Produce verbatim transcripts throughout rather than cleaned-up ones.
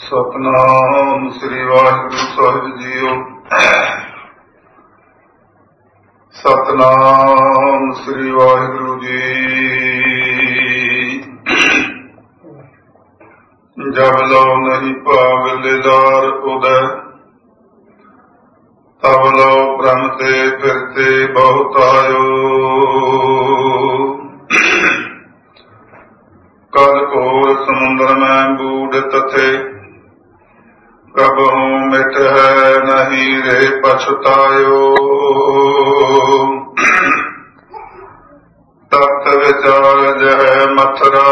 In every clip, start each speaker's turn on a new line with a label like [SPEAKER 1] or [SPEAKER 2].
[SPEAKER 1] ਸਤਿਨਾਮ ਸ੍ਰੀ ਵਾਹਿਗੁਰੂ ਸਾਹਿਬ ਜੀਓ। ਸਤਿਨਾਮ ਸ੍ਰੀ ਵਾਹਿਗੁਰੂ ਜੀ। ਜਬ ਲਉ ਨਹੀਂ ਭਾਗ ਲਿਦਾਰ ਉਦੈ, ਤਬ ਲਉ ਭ੍ਰਮ ਤੇ ਫਿਰਤੇ ਬਹੁਤ ਆਇਓ। ਕਲ ਘੋਰ ਸਮੁੰਦਰ ਮੈਂ ਬੂੜ ਤਥੇ, ਕਬਹੂ ਮਿਟ ਹੈ ਨਹੀਂ ਰੇ ਪਛਤਾਇਓ। ਤਤ ਵਿਚਾਰ ਜਹ ਮਥੁਰਾ,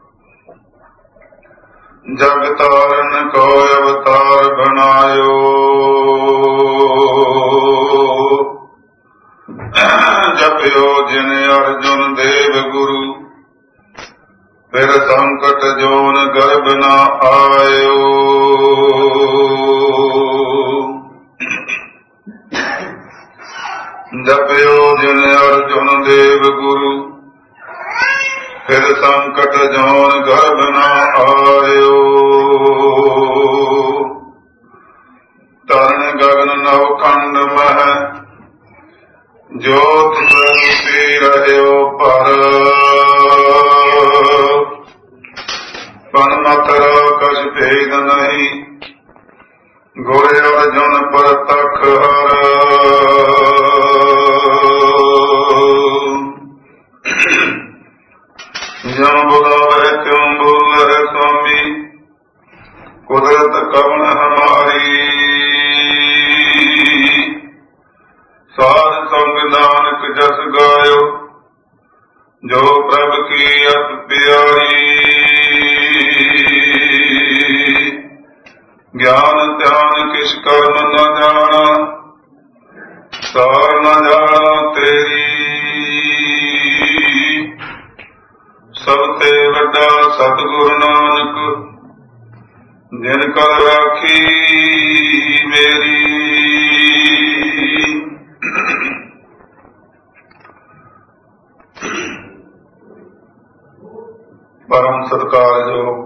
[SPEAKER 1] ਜਗ ਤਾਰਨ ਕੋ ਅਵਤਾਰ ਬਣਾਇਓ। ਜਪਿਓ ਜਿਨ ਅਰਜੁਨ ਦੇਵ ਗੁਰੂ, ਫਿਰ ਸੰਕਟ ਜੋਨ ਗਰਭ ਨਾ ਆਇਓ। ਜਪਿਓ ਜਿਨ ਅਰਜੁਨ ਦੇਵ ਗੁਰੂ, ਫਿਰ ਸੰਕਟ ਜੋਨ ਗਰਭ ਨਾ ਆਇਓ। ਤਰਨ ਗਗਨ ਨਵ ਖੰਡ ਮਹਿ, ਜੋਤ ਸਰੂਪੀ ਰਹਿਓ ਪਰ। ਪਨ ਮਥੁਰਾ ਕਛ ਭੇਦ ਨਹੀਂ, ਗੁਰ ਅਰਜੁਨ ਪ੍ਰਤੱਖ ਹਰ। ਜਿਉ ਬੁਲਾਵੇ ਤਿਉ ਬੋਲੇ ਸੁਆਮੀ, ਕੁਦਰਤ ਕਵਣ ਹਮਾਰੀ। ਸਾਧ ਸੰਗ ਨਾਨਕ ਜਸ ਗਾਇਓ, ਜੋ ਪ੍ਰਭ ਕੀ ਅਤ ਪਿਆਰੀ। ਗਿਆਨ ਧਿਆਨ ਕਿਛ ਕਰਮ ਨ ਜਾਣਾ, ਸਾਰ ਨ ਜਾਣਾ ਤੇਰੀ। ਸਭ ਤੇ ਵੱਡਾ ਸਤਿਗੁਰੂ ਨਾਨਕ, ਜਿਨ ਕਲ ਰਾਖੀ ਮੇਰੀ। ਪਰਮ ਸਤਿਕਾਰਯੋਗ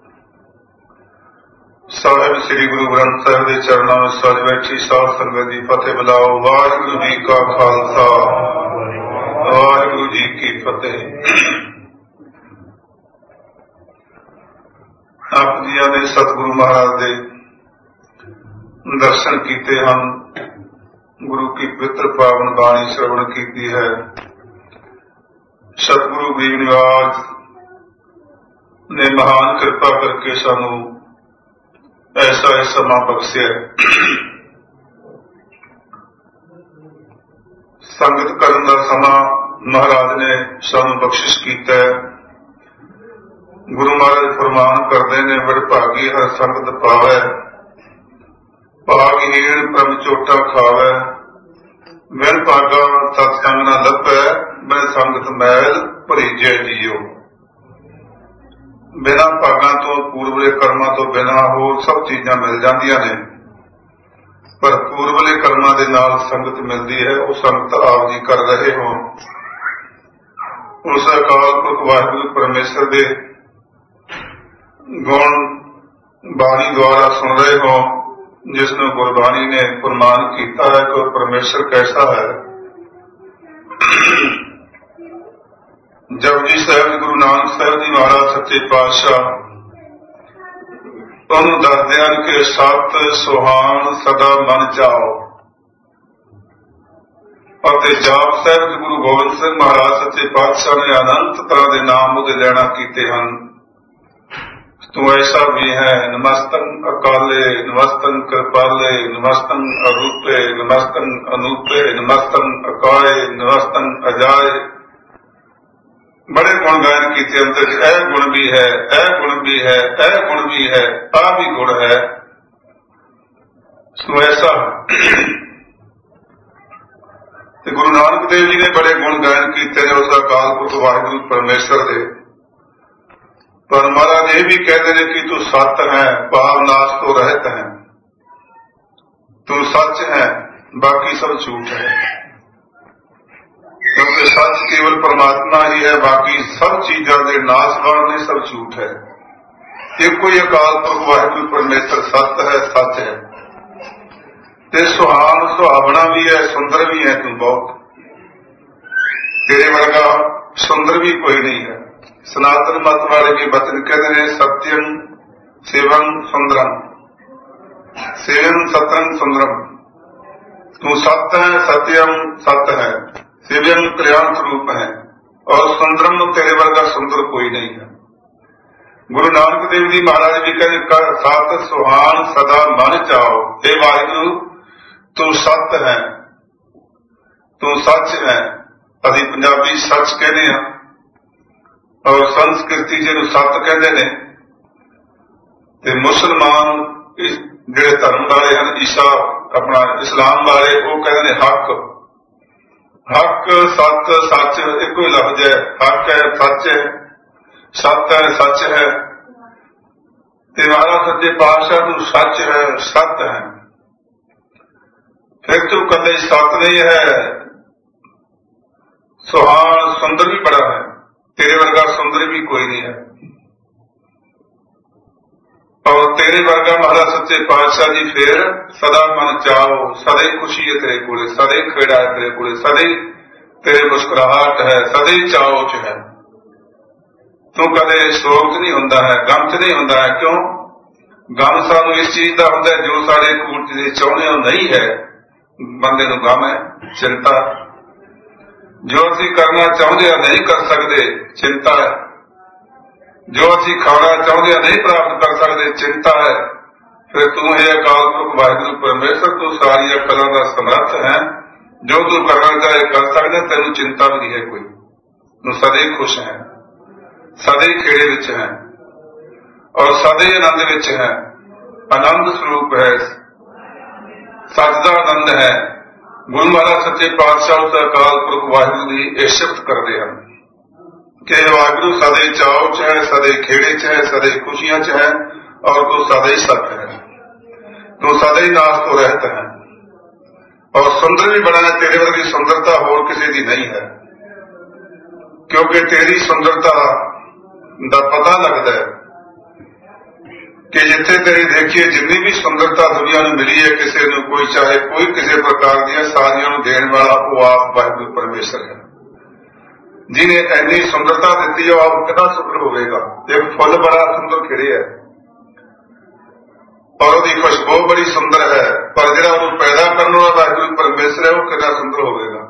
[SPEAKER 1] ਸਾਹਿਬ ਸ੍ਰੀ ਗੁਰੂ ਗ੍ਰੰਥ ਸਾਹਿਬ ਦੇ ਚਰਨਾਂ ਵਿੱਚ ਸਜ ਬੈਠੀ ਸਾਧ ਸੰਗਤ ਦੀ ਫਤਿਹ ਬੁਲਾਓ। ਵਾਹਿਗੁਰੂ ਜੀ ਕਾ ਖਾਲਸਾ, ਵਾਹਿਗੁਰੂ ਜੀ ਕੀ ਫਤਿਹ। ਆਪ ਜੀਆਂ ਨੇ ਸਤਿਗੁਰੂ ਮਹਾਰਾਜ ਦੇ ਦਰਸ਼ਨ ਕੀਤੇ ਹਨ, ਗੁਰੂ ਕੀ ਪਵਿੱਤਰ ਪਾਵਨ ਬਾਣੀ ਸ਼ਰਵਣ ਕੀਤੀ ਹੈ। ਸਤਿਗੁਰੂ ਗਰੀਬ ਨਿਵਾਜ ਨੇ ਮਹਾਨ ਕਿਰਪਾ ਕਰਕੇ ਸਾਨੂੰ ਐਸਾ ਇਹ ਸਮਾਂ ਬਖਸ਼ਿਆ। ਸੰਗਤ ਕਰਨ ਦਾ ਸਮਾਂ ਮਹਾਰਾਜ ਨੇ ਸਾਨੂੰ ਬਖਸ਼ਿਸ਼ ਕੀਤਾ ਹੈ। ਗੁਰੂ ਮਹਾਰਾਜ ਫਰਮਾਨ ਕਰਦੇ ਨੇ, ਵਡਭਾਗੀ ਹਰ ਸੰਗਤ ਪਾਵੈ, ਭਾਗਹੀਣ ਪ੍ਰਭ ਚੋਟਾ ਖਾਵੈ। ਬਿਨ ਭਾਗਾ ਸਤਸੰਗ ਨਾ ਲੱਭੈ, ਬਿਨ ਸੰਗਤ ਮੈਲ ਭਰੀਜੈ ਜੀਓ। ਬਿਨਾਂ ਭਾਗਾਂ ਤੋਂ, ਪੂਰਬਲੇ ਕਰਮਾਂ ਤੋਂ ਬਿਨਾਂ ਹੋਰ ਸਭ ਚੀਜ਼ਾਂ ਮਿਲ ਜਾਂਦੀਆਂ ਨੇ, ਪਰ ਪੂਰਬਲੇ ਕਰਮਾਂ ਦੇ ਨਾਲ ਸੰਗਤ ਮਿਲਦੀ ਹੈ। ਉਹ ਸੰਗਤ ਆਪ ਜੀ ਕਰ ਰਹੇ ਹੋ। ਉਸ ਅਕਾਲ ਪੁਰਖ ਵਾਹਿਗੁਰੂ ਪਰਮੇਸ਼ਰ ਦੇ ਗੁਣ ਬਾਣੀ ਦੁਆਰਾ ਸੁਣ ਰਹੇ ਹੋ, ਜਿਸ ਨੂੰ ਗੁਰਬਾਣੀ ਨੇ ਪ੍ਰਮਾਣ ਕੀਤਾ ਹੈ ਕਿ ਪਰਮੇਸ਼ਰ ਕੈਸਾ ਹੈ। ਜਪਜੀ ਸਾਹਿਬ ਗੁਰੂ ਨਾਨਕ ਸਾਹਿਬ ਜੀ ਮਹਾਰਾਜ ਸੱਚੇ ਪਾਤਸ਼ਾਹ ਉਹਨੂੰ ਦੱਸਦੇ ਹਨ ਕਿ ਸਤ ਸੁਹਾਣ ਸਦਾ ਮਨ ਚਾਓ। ਅਤੇ ਜਾਪ ਸਾਹਿਬ ਦੇ ਗੁਰੂ ਗੋਬਿੰਦ ਸਿੰਘ ਮਹਾਰਾਜ ਸੱਚੇ ਪਾਤਸ਼ਾਹ ਨੇ ਅਨੰਤ ਤਰ੍ਹਾਂ ਦੇ ਨਾਮ ਉਹਦੇ ਲੈਣਾ ਕੀਤੇ ਹਨ। ਤੂੰ ਐਸਾ ਵੀ ਹੈ, ਨਮਸਤੰ ਅਕਾਲੇ, ਨਮਸਤੰ ਕਿਰਪਾਲੇ, ਨਮਸਤੰ ਅਰੂਪੇ, ਨਮਸਤੰ ਅਨੂਪੇ, ਨਮਸਤੰ ਅਕਾਏ, ਨਮਸਤੰ ਅਜਾਏ। ਬੜੇ ਗੁਣ ਗਾਇਨ ਕੀਤੇ ਅੰਦਰ। ਇਹ ਗੁਣ ਵੀ ਹੈ, ਇਹ ਗੁਣ ਵੀ ਹੈ, ਇਹ ਗੁਣ ਵੀ ਹੈ, ਆਹ ਵੀ ਗੁਣ ਹੈ। ਸੋ ਐਸਾ ਤੇ ਗੁਰੂ ਨਾਨਕ ਦੇਵ ਜੀ ਨੇ ਬੜੇ ਗੁਣ ਗਾਇਨ ਕੀਤੇ ਨੇ ਉਸ ਅਕਾਲ ਪੁਰਖ ਵਾਹਿਗੁਰੂ ਪਰਮੇਸ਼ਰ ਦੇ। ਪਰ ਮਹਾਰਾਜ ਇਹ ਵੀ ਕਹਿੰਦੇ ਨੇ ਕਿ ਤੂੰ ਸੱਤ ਹੈ, ਭਾਵ ਨਾਸ਼ ਤੋਂ ਰਹਿਤ ਹੈ। ਤੂੰ ਸੱਚ ਹੈ, ਬਾਕੀ ਸਭ ਝੂਠ ਹੈ। ਕਿਉਂਕਿ ਸੱਚ ਕੇਵਲ ਪਰਮਾਤਮਾ ਹੀ ਹੈ, ਬਾਕੀ ਸਭ ਚੀਜ਼ਾਂ ਦੇ ਨਾਸ਼ ਵਾਲੇ ਨੇ, ਸਭ ਝੂਠ ਹੈ। ਇੱਕੋ ਹੀ ਅਕਾਲ ਪੁਰਖ ਵਾਹਿਗੁਰੂ ਪਰਮੇਸ਼ਰ ਸੱਤ ਹੈ, ਸੱਚ ਹੈ ਤੇ ਸੁਹਾਨ ਸੁਹਾਵਣਾ ਵੀ ਹੈ, ਸੁੰਦਰ ਵੀ ਹੈ। ਤੂੰ ਬਹੁਤ, ਤੇਰੇ ਵਰਗਾ ਸੁੰਦਰ ਵੀ ਕੋਈ ਨਹੀਂ ਹੈ। ਸਨਾਤਨ ਮਤ ਵਾਲੇ ਵੀ ਬਚਨ ਕਹਿੰਦੇ ਨੇ, ਸਤਿਅਮ ਸਿਵਮ ਸੁੰਦਰਮ, ਸਿਵਮ ਸਤਰਮ ਸੁੰਦਰਮ। ਤੂੰ ਸਤ ਹੈ, ਸਤਿਅਮ ਸਤ ਹੈ, ਸਿਵਮ ਕਲਿਆਣ ਸਰੂਪ ਹੈ, ਔਰ ਸੁੰਦਰਮ ਤੇਰੇ ਵਰਗਾ ਸੁੰਦਰ ਕੋਈ ਨਹੀਂ ਹੈ। ਗੁਰੂ ਨਾਨਕ ਦੇਵ ਜੀ ਮਹਾਰਾਜ ਵੀ ਕਹਿੰਦੇ, ਸਤ ਸੁਹਾਨ ਸਦਾ ਮਨ ਚਾਓ। ਇਹ ਵਾਹਿਗੁਰੂ ਤੂੰ ਸਤ ਹੈ, ਤੂੰ ਸੱਚ ਹੈ। ਅਸੀਂ ਪੰਜਾਬੀ ਸੱਚ ਕਹਿੰਦੇ ਹਾਂ, ਔਰ ਸੰਸਕ੍ਰਿਤੀ ਜਿਹਨੂੰ ਸੱਤ ਕਹਿੰਦੇ ਨੇ, ਤੇ ਮੁਸਲਮਾਨ ਜਿਹੜੇ ਧਰਮ ਵਾਲੇ ਹਨ, ਈਸਾ ਆਪਣਾ ਇਸਲਾਮ ਵਾਲੇ, ਉਹ ਕਹਿੰਦੇ ਨੇ ਹੱਕ। ਹੱਕ ਸੱਤ ਸੱਚ ਇੱਕੋ ਹੀ ਲਫ਼ਜ਼ ਹੈ। ਹੱਕ ਹੈ, ਸੱਚ ਹੈ, ਸੱਤ ਹੈ, ਸੱਚ ਹੈ। ਤੇ ਮਹਾਰਾਜ ਸੱਚੇ ਪਾਤਸ਼ਾਹ ਨੂੰ ਸੱਚ ਹੈ, ਸੱਤ ਹੈ। ਫਿਰ ਤੂੰ ਕਦੇ ਸੱਤ ਨਹੀਂ ਹੈ, ਸੁਹਾਨ ਸੁੰਦਰ ਵੀ ਬੜਾ ਹੈ। ਤੇਰੇ ਵਰਗਾ ਸੁੰਦਰ ਵੀ ਕੋਈ ਨਹੀਂ ਹੈ, ਔਰ ਤੇਰੇ ਵਰਗਾ ਮਹਾਰਾਜ ਸੱਚੇ ਪਾਤਸ਼ਾਹ ਜੀ ਫਿਰ ਸਦਾ ਮਨ ਚਾਓ। ਸਦਾ ਹੀ ਖੁਸ਼ੀ ਹੈ ਤੇਰੇ ਕੋਲੇ, ਸਦਾ ਹੀ ਖੇੜਾ ਹੈ ਤੇਰੇ ਕੋਲੇ, ਸਦਾ ਹੀ ਤੇਰੇ ਮੁਸਕਰਾਹਟ ਹੈ, ਸਦਾ ਹੀ ਚਾਓ ਚ ਹੈ। ਤੂੰ ਕਦੇ ਸੋਗ ਚ ਨਹੀਂ ਹੁੰਦਾ ਹੈ, ਗਮ ਚ ਨਹੀਂ ਹੁੰਦਾ ਹੈ। ਕਿਉਂ? ਗਮ ਸਾਨੂੰ ਇਸ ਚੀਜ਼ ਦਾ ਹੁੰਦਾ ਜੋ ਸਾਡੇ ਕੋਲ ਦੇ ਚਾਹੁੰਦੇ ਹੋ ਨਹੀਂ ਹੈ। ਬੰਦੇ ਨੂੰ ਗਮ ਹੈ, ਚਿੰਤਾ। ਜੋ ਅਸੀਂ ਕਰਨਾ ਚਾਹੁੰਦੇ ਹਾਂ ਨਹੀਂ ਕਰ ਸਕਦੇ, ਚਿੰਤਾ ਹੈ। ਜੋ ਅਸੀਂ ਖਾਣਾ ਚਾਹੁੰਦੇ ਹਾਂ ਨਹੀਂ ਪ੍ਰਾਪਤ ਕਰ ਸਕਦੇ, ਚਿੰਤਾ ਹੈ। ਫਿਰ ਤੂੰ ਹੈ ਅਕਾਲ ਪੁਰਖ ਵਾਹਿਗੁਰੂ ਪਰਮੇਸ਼ਰ, ਤੂੰ ਸਾਰੀਆਂ ਕਲਾਂ ਦਾ ਸਮਰੱਥ ਹੈ। ਜੋ ਤੂੰ ਕਰਨਾ ਚਾਹੇ ਕਰ ਸਕਦਾ, ਤੈਨੂੰ ਚਿੰਤਾ ਵੀ ਨਹੀਂ ਹੈ ਕੋਈ। ਤੂੰ ਸਦਾ ਹੀ ਖੁਸ਼ ਹੈ, ਸਦਾ ਹੀ ਖੇੜੇ ਵਿੱਚ ਹੈ, ਔਰ ਸਦਾ ਹੀ ਆਨੰਦ ਵਿੱਚ ਹੈ। ਆਨੰਦ ਸਰੂਪ ਹੈ, ਸੱਚ ਦਾ ਆਨੰਦ ਹੈ। ਗੁਰੂ ਮਹਾਰਾਜ ਸੱਚੇ ਪਾਤਸ਼ਾਹ ਉਸ ਅਕਾਲ ਪੁਰਖ ਵਾਹਿਗੁਰੂ ਦੀ ਇਹ ਸਿਫਤ ਕਰਦੇ ਹਨ ਕਿ ਵਾਹਿਗੁਰੂ ਸਦਾ ਹੀ ਚਾਓ ਚ ਹੈ, ਸਦਾ ਹੀ ਖੇੜੇ ਚ ਹੈ, ਸਦਾ ਹੀ ਖੁਸ਼ੀਆਂ ਚ ਹੈ, ਔਰ ਤੂੰ ਸਦਾ ਹੀ ਸੱਚ ਹੈ। ਤੂੰ ਸਦਾ ਹੀ ਨਾਸ ਤੋਂ ਰਹਿਤ ਹੈ, ਔਰ ਸੁੰਦਰ ਵੀ ਬੜਾ ਹੈ। ਤੇਰੇ ਵਰਗੀ ਸੁੰਦਰਤਾ ਹੋਰ ਕਿਸੇ ਦੀ ਨਹੀਂ ਹੈ, ਕਿਉਂਕਿ ਤੇਰੀ ਸੁੰਦਰਤਾ ਦਾ ਪਤਾ ਲੱਗਦਾ ਹੈ ਕਿ ਜਿੱਥੇ ਤੇਰੀ ਦੇਖੀਏ ਜਿੰਨੀ ਵੀ ਸੁੰਦਰਤਾ ਦੁਨੀਆ ਨੂੰ ਮਿਲੀ ਹੈ, ਕਿਸੇ ਨੂੰ ਕੋਈ ਚਾਹੇ ਕੋਈ ਕਿਸੇ ਪ੍ਰਕਾਰ ਦੀਆਂ, ਸਾਰੀਆਂ ਨੂੰ ਦੇਣ ਵਾਲਾ ਉਹ ਆਪ ਵਾਹਿਗੁਰੂ ਪਰਮੇਸ਼ਰ ਹੈ। ਜਿਹਨੇ ਇੰਨੀ ਸੁੰਦਰਤਾ ਦਿੱਤੀ ਹੈ, ਉਹ ਆਪ ਕਿੰਨਾ ਸੁੰਦਰ ਹੋਵੇਗਾ। ਇੱਕ ਫੁੱਲ ਬੜਾ ਸੁੰਦਰ ਖਿੜਿਆ ਹੈ, ਔਰ ਉਹਦੀ ਖੁਸ਼ਬੂ ਬੜੀ ਸੁੰਦਰ ਹੈ, ਪਰ ਜਿਹੜਾ ਉਹਨੂੰ ਪੈਦਾ ਕਰਨ ਵਾਲਾ ਵਾਹਿਗੁਰੂ ਪਰਮੇਸ਼ਰ ਹੈ, ਉਹ ਕਿੰਨਾ ਸੁੰਦਰ ਹੋਵੇਗਾ।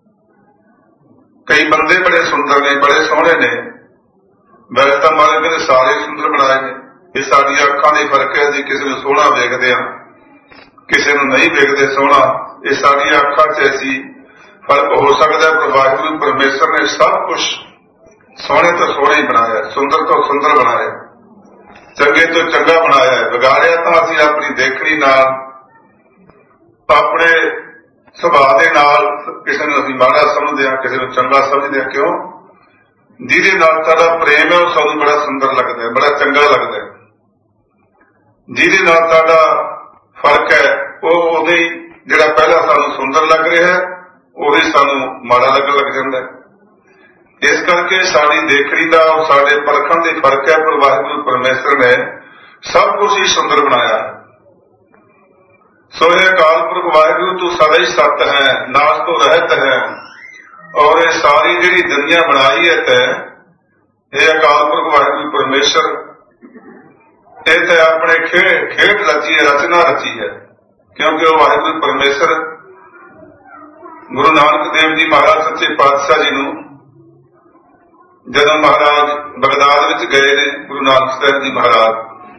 [SPEAKER 1] ਕਈ ਬੰਦੇ ਬੜੇ ਸੁੰਦਰ ਨੇ, ਬੜੇ ਸੋਹਣੇ ਨੇ, ਵੈਸੇ ਤਾਂ ਮਾਲਕ ਨੇ ਸਾਰੇ ਸੁੰਦਰ ਬਣਾਏ ਨੇ। ਇਹ ਸਾਡੀਆਂ ਅੱਖਾਂ ਦੇ ਫਰਕ ਹੈ। ਅਸੀਂ ਕਿਸੇ ਨੂੰ ਸੋਹਣਾ ਵੇਖਦੇ ਹਾਂ, ਕਿਸੇ ਨੂੰ ਨਹੀਂ ਵੇਖਦੇ ਸੋਹਣਾ। ਇਹ ਸਾਡੀਆਂ ਅੱਖਾਂ 'ਚ ਐਸੀ ਫਰਕ ਹੋ ਸਕਦਾ, ਪਰ ਵਾਹਿਗੁਰੂ ਪਰਮੇਸ਼ਰ ਨੇ ਸਭ ਕੁਛ ਸੋਹਣੇ ਤੋਂ ਸੋਹਣਾ ਹੀ ਬਣਾਇਆ, ਸੁੰਦਰ ਤੋਂ ਸੁੰਦਰ ਬਣਾਇਆ, ਚੰਗੇ ਤੋਂ ਚੰਗਾ ਬਣਾਇਆ। ਵਿਗਾੜਿਆ ਤਾਂ ਅਸੀਂ ਆਪਣੀ ਦੇਖਣੀ ਨਾਲ, ਆਪਣੇ ਸੁਭਾਅ ਦੇ ਨਾਲ। ਕਿਸੇ ਨੂੰ ਅਸੀਂ ਮਾੜਾ ਸਮਝਦੇ ਹਾਂ, ਕਿਸੇ ਨੂੰ ਚੰਗਾ ਸਮਝਦੇ ਹਾਂ। ਕਿਉਂ? ਜਿਹਦੇ ਨਾਲ ਸਾਡਾ ਪ੍ਰੇਮ ਹੈ, ਉਹ ਸਾਨੂੰ ਬੜਾ ਸੁੰਦਰ ਲੱਗਦਾ ਹੈ, ਬੜਾ ਚੰਗਾ ਲੱਗਦਾ ਹੈ। ਜਿਹਦੇ ਨਾਲ ਸਾਡਾ ਫਰਕ ਹੈ, ਉਹ ਉਹਦੇ ਜਿਹੜਾ ਪਹਿਲਾਂ ਸਾਨੂੰ ਸੁੰਦਰ ਲੱਗ ਰਿਹਾ ਹੈ, ਉਹੀ ਸਾਨੂੰ ਮਾੜਾ ਲੱਗਣ ਲੱਗ ਜਾਂਦਾ ਹੈ। ਇਸ ਕਰਕੇ ਸਾਡੀ ਦੇਖਣੀ ਦਾ, ਸਾਡੇ ਪਰਖਣ ਦੇ ਫਰਕ ਹੈ, ਪਰ ਵਾਹਿਗੁਰੂ ਪਰਮੇਸ਼ਰ ਨੇ ਸਭ ਕੁਝ ਹੀ ਸੁੰਦਰ ਬਣਾਇਆ ਹੈ। ਸੋ ਇਹ ਅਕਾਲ ਪੁਰਖ ਵਾਹਿਗੁਰੂ ਤੂੰ ਸਦਾ ਹੀ ਸੱਤ ਹੈ, ਨਾਸ ਤੋਂ ਰਹਿਤ ਹੈ, ਔਰ ਇਹ ਸਾਰੀ ਜਿਹੜੀ ਦੁਨੀਆ ਬਣਾਈ ਹੈ ਤੈਂ, ਇਹ ਅਕਾਲ ਪੁਰਖ ਵਾਹਿਗੁਰੂ ਪਰਮੇਸ਼ਰ, ਇਹ ਤੇ ਆਪਣੇ ਖੇਡ ਖੇਡ ਰਚੀ ਹੈ, ਰਚਨਾ ਰਚੀ ਹੈ। ਕਿਉਂਕਿ ਉਹ ਵਾਹਿਗੁਰੂ ਪਰਮੇਸ਼ਰ ਗੁਰੂ ਨਾਨਕ ਦੇਵ ਜੀ ਮਹਾਰਾਜ ਸੱਚੇ ਪਾਤਸ਼ਾਹ ਜੀ ਨੂੰ ਜਦੋਂ ਮਹਾਰਾਜ ਬਗਦਾਦ ਵਿੱਚ ਗਏ ਨੇ, ਗੁਰੂ ਨਾਨਕ ਸਾਹਿਬ ਜੀ ਮਹਾਰਾਜ,